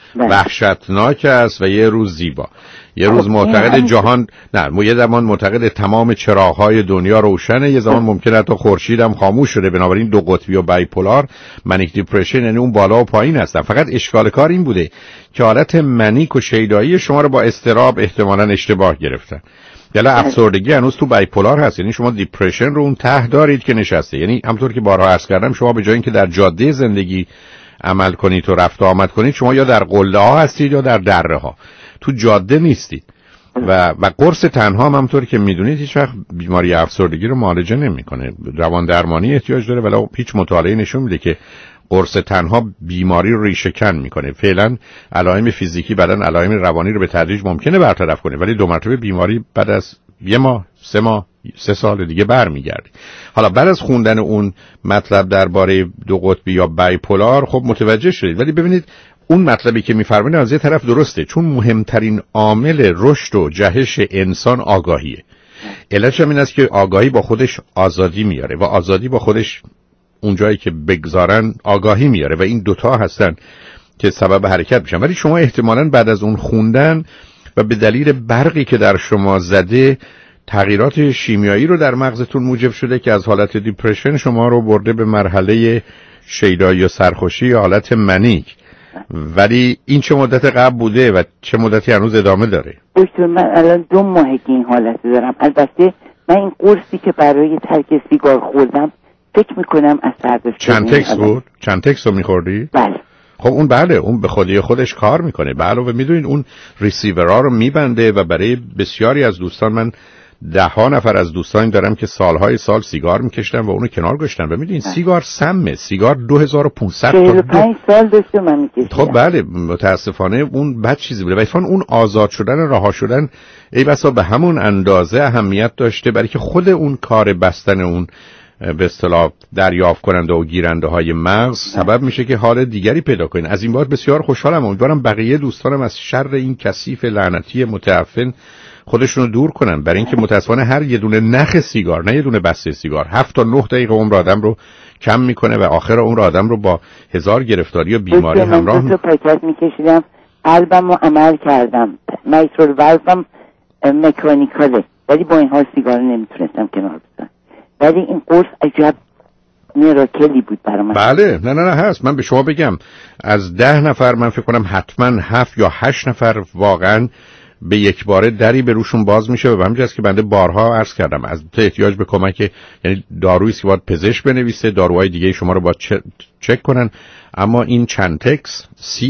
وحشتناک است و یه روز زیبا. یه روز معتقد جهان یه زمان معتقد تمام چراغ‌های دنیا روشنه، یه زمان ممکنه حتی خورشید هم خاموش شده. بنابراین دو قطبی و بایپولار، منیک دیپرشن یعنی اون بالا و پایین هستن. فقط اشکال کار این بوده که حالت منیک و شیدایی شما رو با اضطراب احتمالاً اشتباه گرفتن. یلا افسردگی هنوز تو بایپولار هست، یعنی شما دیپرشن رو اون ته دارید که نشسته. یعنی همونطور که بارها عرض کردم شما به جای اینکه در جاده زندگی عمل کنید و رفت و آمد کنید، شما یا در قله ها هستید یا در دره ها، تو جاده نیستید. و قرص تنها هم همونطور که میدونید هیچ وقت بیماری افسردگی رو معالجه نمیکنه، روان درمانی احتیاج داره. ولی هیچ مطالعه نشون میده که قرص تنها بیماری رو ریشه کن میکنه. فعلا علائم فیزیکی بدن علائم روانی رو به تدریج ممکنه برطرف کنه، ولی 2 مرتبه بیماری بعد از 1 ماه 3 ماه 3 سال دیگه برمیگرده. حالا بعد از خوندن اون مطلب درباره دو قطبی یا بایپولار خب متوجه شدید، ولی ببینید اون مطلبی که میفرمایید از یه طرف درسته، چون مهمترین عامل رشد و جهش انسان آگاهیه. علتش هم این است که آگاهی با خودش آزادی میاره و آزادی با خودش اون جایی که بگذارن آگاهی میاره و این دوتا هستن که سبب حرکت میشن. ولی شما احتمالاً بعد از اون خوندن و به دلیل برقی که در شما زده تغییرات شیمیایی رو در مغزتون موجب شده که از حالت دیپرشن شما رو برده به مرحله شیدایی و سرخوشی یا حالت منیک. ولی این چه مدت قبل بوده و چه مدتی هنوز ادامه داره؟ دکتر من الان 2 ماهه که این حالت دارم. البته من این قرصی که برای ترک سیگار خوردم فکر میکنم اثر داشته. چند تکس بود؟ چند تکس رو میخوردی؟ بله. خب اون بله، اون به خودی خودش کار میکنه. بله و میدونین اون ریسیورها رو میبنده و برای بسیاری از دوستان من 10 نفر از دوستان دارم که سالهای سال سیگار میکشتن و اونو کنار گذاشتن. و میدونین سیگار سمه، سیگار 2500 تا 45 سال داشته من میکشیدم. خب بله، متاسفانه اون بد چیزی بوده. ولی اون آزاد شدن، رها شدن ای بسا به همون اندازه اهمیت داشته، برای که خود اون کار بستن اون به اصطلاح دریافت کننده و گیرنده های مغز سبب میشه که حال دیگری پیدا کنین. از این بابت بسیار خوشحالم. امیدوارم بقیه دوستانم از شر این کثیف لعنتی متعفن خودشونو دور کنن، برای اینکه متاسفانه هر یه دونه نخ سیگار، نه یه دونه بسته سیگار، 7 تا 9 دقیقه عمر آدم رو کم میکنه و آخر اون آدم رو با 1000 گرفتاری و بیماری همراه من 2 پاکت میکشیدم، قلبمو عمل کردم، میترال والوم مکانیکاله، ولی با این حال سیگار نمیتونستم کنار بزنم. ولی این قرص عجب میراکلی بود برای من. بله، نه هست. من به شما بگم از 10 نفر من فکر کنم حتما 7 یا 8 نفر واقعا به یک باره دری به روشون باز میشه. و همین جاست که بنده بارها عرض کردم از احتیاج به کمک، یعنی دارویی است که باید پزشک بنویسه، داروهای دیگه شما رو باید چک کنن، اما این چنتکس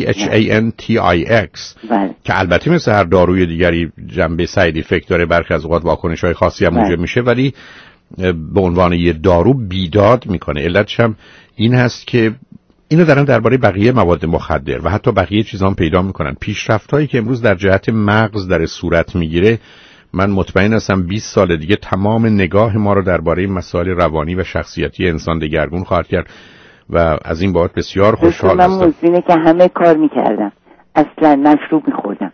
CHANTIX که البته مثل هر داروی دیگری جنبه ساید افکت داره، برخی از اوقات واکنش‌های خاصی هم موجب میشه، ولی به عنوان یه دارو بیداد میکنه. علتش هم این هست که اینو دارن درباره بقیه مواد مخدر و حتی بقیه چیزا هم پیدا میکنن. پیشرفت‌هایی که امروز در جهت مغز در صورت میگیره، من مطمئن هستم 20 سال دیگه تمام نگاه ما رو درباره مسائل روانی و شخصیتی انسان دگرگون خواهد کرد و از این بابت بسیار خوشحال هستم. من موزینه که همه کار میکردم، اصلا مشروب میخوردم،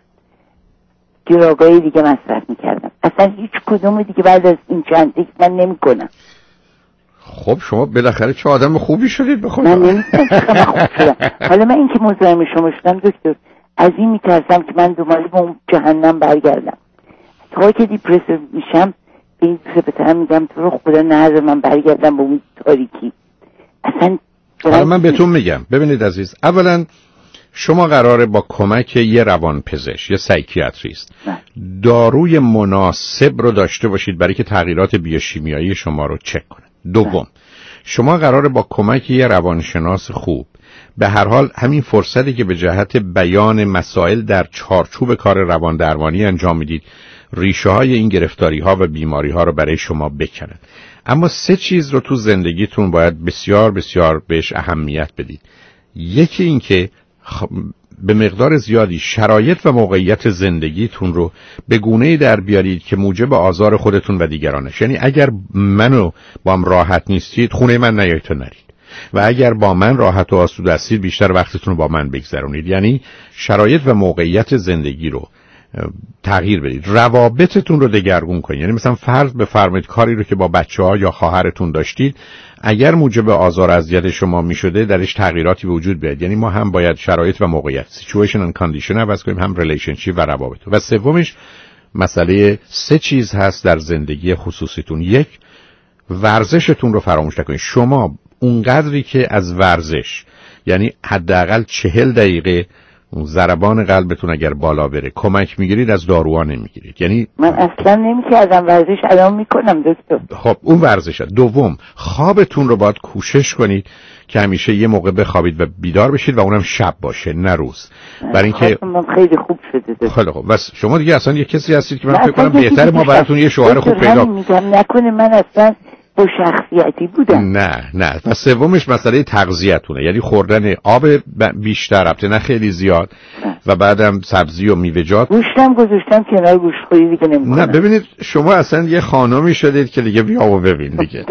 دراگای دیگه مصرف میکردم، اصلا هیچ کدوم دیگه بعد از این چند دیگه من نمیکنم. خب شما بالاخره چه آدم خوبی شدید بخدا. من نمی‌دونم چقدر خوب شدم. حالا من این که مزاحم شما شدم دکتر، از این میترسم که من دوباره به اون جهنم برگردم. تا که دیپرسیو میشم به این سپترم میگم تو رو خدا نذار من برگردم به اون تاریکی. اصلا حالا من بهتون میگم، ببینید عزیز، اولا شما قراره با کمک یه روانپزشک، یه سایکیاتریست، داروی مناسب رو داشته باشید برای که تغییرات بیوشیمیایی شما رو چک کنه. دوم، شما قراره با کمک یه روانشناس خوب، به هر حال همین فرصتی که به جهت بیان مسائل در چارچوب کار روان درمانی انجام میدید، ریشه های این گرفتاری ها و بیماری ها رو برای شما بکنن. اما 3 چیز رو تو زندگیتون باید بسیار بسیار بهش اهمیت بدید. یکی این که به مقدار زیادی شرایط و موقعیت زندگیتون رو به گونه‌ای در بیارید که موجب آزار خودتون و دیگرانش. یعنی اگر منو با هم راحت نیستید، خونه من نیایید تا نرید، و اگر با من راحت و آسوده هستید، بیشتر وقتتون رو با من بگذرونید. یعنی شرایط و موقعیت زندگی رو تغییر بدید، روابطتون رو دگرگون کنید. یعنی مثلا فرض بفرمایید کاری رو که با بچه‌ها یا خواهرتون داشتید، اگر موجب آزار اذیت شما می‌شده، درش تغییراتی به وجود بیاد. یعنی ما هم باید شرایط و موقعیت situation and condition عوض کنیم، هم relationship و روابط. و سومش مسئله 3 چیز هست در زندگی خصوصیتون. 1، ورزشتون رو فراموش نکنید. شما اونقدری که از ورزش، یعنی حداقل 40 دقیقه ضربان قلبتون اگر بالا بره کمک میگیرید، از داروها نمیگیرید. یعنی من اصلا نمیکردم ورزش، الان میکنم دکتر. خب اون ورزشه. دوم، خوابتون رو باید کوشش کنید که همیشه یه موقع بخوابید و بیدار بشید و اونم شب باشه نه روز، برای اینکه خیلی خوب شده. خیلی خوب. بس شما دیگه اصلا یه کسی هستید که من فکر کنم بهتره ما براتون یه شوهر خوب پیدا کنیم. نکنه من اصلا با شخصیتی بودم. نه. و سومش مسئله تغذیه‌تونه، یعنی خوردن آب بیشتر، البته نه خیلی زیاد، و بعدم سبزی و میوه‌جات. گوشتم گذاشتم کنار، گوشتخوری دیگه نمی‌کنم. نه ببینید شما اصلا یه خانمی شدید که دیگه بیا و ببین دیگه.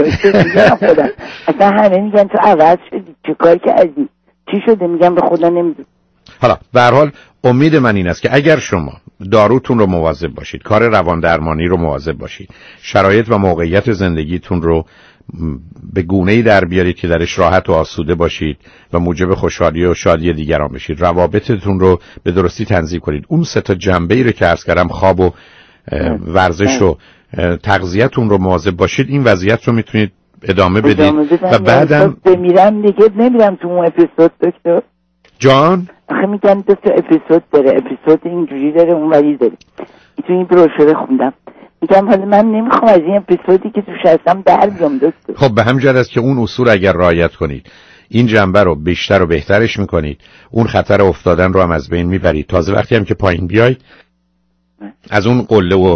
اصلا همه میگن تو عوض شدی، چیکار کردی، چی شده؟ میگم به خدا نمیدونم. حالا به هر حال امید من این است که اگر شما داروتون رو مواظب باشید، کار روان درمانی رو مواظب باشید، شرایط و موقعیت زندگیتون رو به گونه‌ای در بیارید که درش راحت و آسوده باشید و موجب خوشحالی و شادی دیگران بشید، روابطتون رو به درستی تنظیم کنید، اون 3 تا جنبه‌ای رو که عرض کردم، خواب و ورزش و تغذیه‌تون رو مواظب باشید، این وضعیت رو میتونید ادامه بدید. و بعدم بمیرم دیگه نمیرم تو اون اپیزود دکتر جان. آخه میگن 2 تا اپیزود داره، اپیزود اینجوری داره اونوری داره. تو این بروشور خوندم، میگم حالا من نمیخوام از این اپیزودی که توش هستم در بیام دکتر. خب به همین جهت است که اون اصول اگر رعایت کنید، این جنبه رو بیشتر و بهترش میکنید، اون خطر افتادن رو هم از بین میبرید. تازه وقتی هم که پایین بیاید، از اون قله و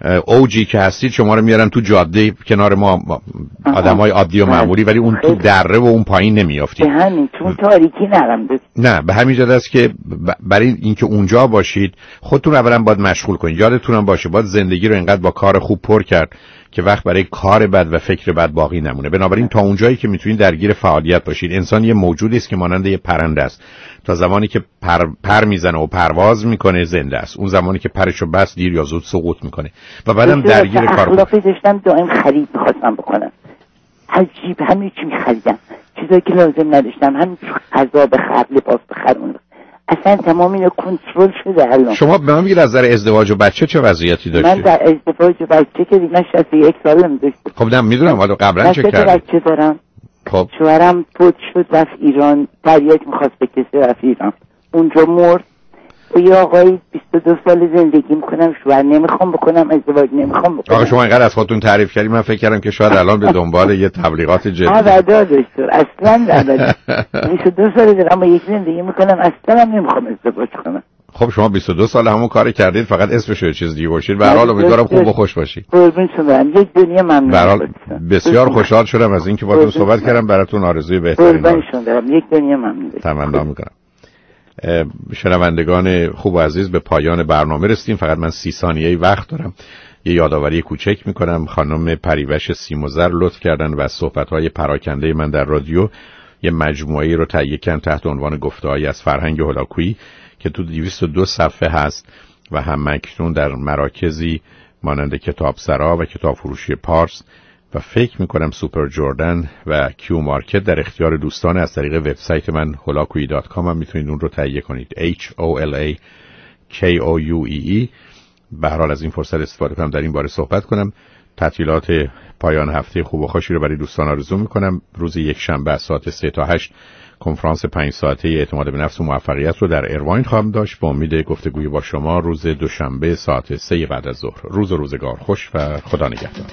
اوجی که هستید شما رو میارن تو جاده کنار ما آدمای عادی و معمولی، ولی اون تو دره و اون پایین نمیافتید. به همین چون تاریکی نرم دست. نه به همین جهت است که برای اینکه اونجا باشید خودتون اولا باید مشغول کنید. یادتون هم باشه باید زندگی رو اینقدر با کار خوب پر کرد که وقت برای کار بد و فکر بد باقی نمونه. بنابراین تا اونجایی که میتونید درگیر فعالیت باشید. انسان یه موجودی است که مانند یه پرنده است. تا زمانی که پر میزنه و پرواز میکنه زنده است. اون زمانی که پرشو بس دیر یا زود سقوط میکنه و بعدم درگیر کار. اخلاقی داشتم دائم خرید می‌خواستم بکنم. عجیب همین چی می‌خریدم. چیزایی که لازم نداشتم همین غذا بخر، لباس بخر. اصلا تمام اینو کنترل شده الان. شما به من میگید از نظر ازدواج و بچه چه وضعیتی داشتی؟ من در ازدواج و بچه که من 61 سالم داشتم. خب نه میدونم ولی قبلا چه کردی؟ بچه دارم. خب شوهرم فوت شد رفت ایران، تریاک می‌خواست بکشه رفت ایران. اونجا مرد. و یه آقایی 22 سال زندگی میکنم، شوهر نمیخوام بکنم، ازدواج نمیخوام بکنم. آقا شما اینقدر از خودتون تعریف کردی من فکر کردم که شاید الان به دنبال یه تبلیغات جدی. ابدا دکتر اصلا ابدا. 22 سال دارم با یک زندگی میکنم، اصلا نمیخوام ازدواج کنم. خب شما 22 سال همون کار کردید، فقط اسمش یه چیز دیگه باشید. به هر حال امیدوارم خوب و خوش باشید. قربون شما، یک دنیا ممنون. به هر حال بسیار خوشحال شدم از اینکه باهاتون صحبت کردم. براتون آرزوی بهترین. قربون شما دارم، یک دنیا ممنون. تمنا میکنم. شنوندگان خوب و عزیز به پایان برنامه رسیدیم. فقط من 30 ثانیه وقت دارم. یه یادآوری کوچک میکنم. خانم پریوش سیموزر لطف کردن و صحبت‌های پراکنده من در رادیو یه مجموعه‌ای رو تهیه کردن تحت عنوان گفته‌هایی از فرهنگ هولاکویی که تو 202 صفحه هست و هم اکنون در مراکزی مانند کتابسرا و کتاب فروشی پارس و فکر میکنم سوپر جردن و کیو مارکت در اختیار دوستان از طریق وبسایت من holakuii.com هم میتونید اون رو تهیه کنید. HOLAKOUEE. به هر حال از این فرصت استفاده کنم در این باره صحبت کنم. تعطیلات پایان هفته خوب و خوشی رو برای دوستان آرزو میکنم. روز یک شنبه از ساعت 3 تا 8 کنفرانس 5 ساعته اعتماد به نفس و موفقیت رو در ایرواین خواهم داشت. با امید گفتگوی با شما روز دوشنبه ساعت 3 بعد از ظهر. روز و روزگار خوش و خدا نگهدار.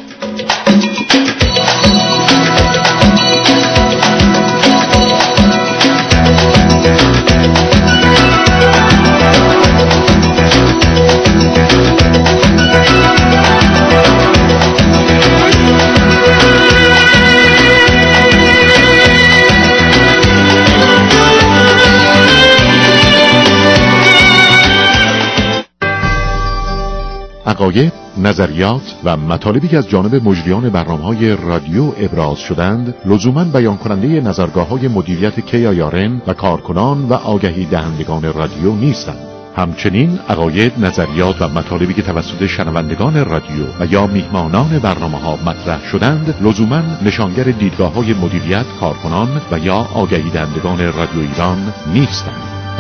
عقاید، نظریات و مطالبی که از جانب مجریان برنامه‌های رادیو ابراز شدند لزوماً بیان کننده نظرگاه‌های مدیریت KIRN و کارکنان و آگهی دهندگان رادیو نیستند. همچنین عقاید، نظریات و مطالبی که توسط شنوندگان رادیو و یا میهمانان برنامه‌ها مطرح شدند لزوماً نشانگر دیدگاه‌های مدیریت، کارکنان و یا آگهی دهندگان رادیو ایران نیستند.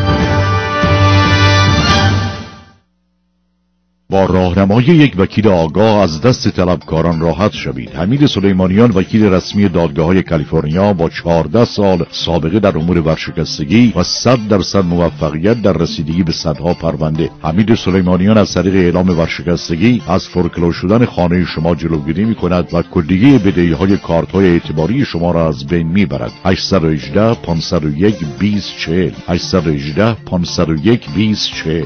با راهنمایی یک وکیل آگاه از دست طلبکاران راحت شوید. حمید سلیمانیان وکیل رسمی دادگاه‌های کالیفرنیا با 14 سال سابقه در امور ورشکستگی و 100% موفقیت در رسیدگی به صدها پرونده. حمید سلیمانیان از طریق اعلام ورشکستگی از فورکلوز شدن خانه شما جلوگیری می‌کند و کلیه بدهی‌های کارت‌های اعتباری شما را از بین می‌برد. 818 501 2040 818 501 2040.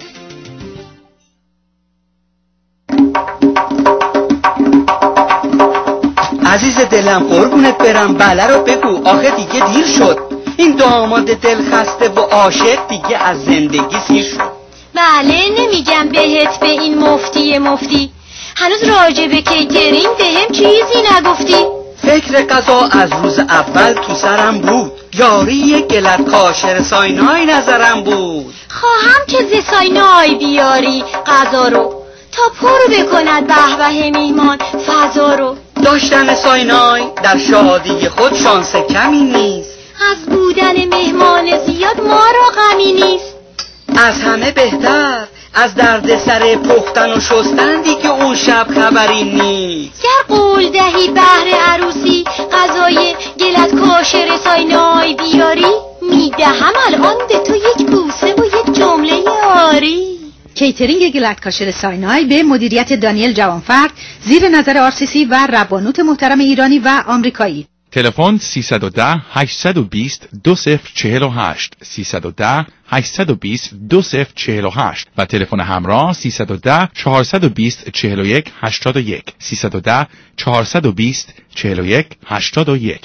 عزیز دلم قربونت برم، بله رو بگو، آخه دیگه دیر شد. این داماد دلخسته و عاشق دیگه از زندگی سیر شد. بله نمیگم بهت به این مفتی هنوز راجع به کیترینگ بهم چیزی نگفتی. فکر غذا از روز اول تو سرم بود، یاری گلت کاشر ساینای نظرم بود. خواهم که ز ساینای بیاری غذا رو تا پر بکند به میهمان فضا رو. داشتن ساینای در شادی خود شانس کمی نیست، از بودن مهمان زیاد ما را غمی نیست. از همه بهتر از درد سر پختن و شستن دیگه اون شب خبری نیست. گر قول دهی بهر عروسی غذای گلت کاشر ساینای بیاری، میدهم الان به تو یک بوسه و یک جمله آری. کیترینگ گلت کاشر ساینای به مدیریت دانیل جوانفرد زیر نظر RCC و ربانوت محترم ایرانی و آمریکایی. تلفن 310 820 2048 310 820 2048 و تلفن همراه 310 420 41 81 310 420 41 81.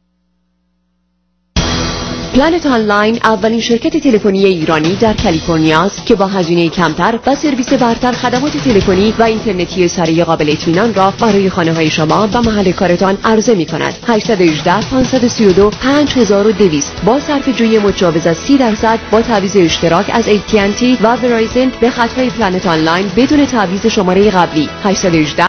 پلنت آنلاین اولین شرکت تلفنی ایرانی در کالیفرنیا است که با هزینه کمتر و سرویس برتر خدمات تلفنی و اینترنتی سریع قابل اطمینان را برای خانه‌های شما و محل کارتان عرضه می‌کند. 818 532 5200 با صرفه‌جویی مجاوز از 30% با تعویض اشتراک از AT&T و ورایزن به خطهای پلنت آنلاین بدون تعویض شماره قبلی. 818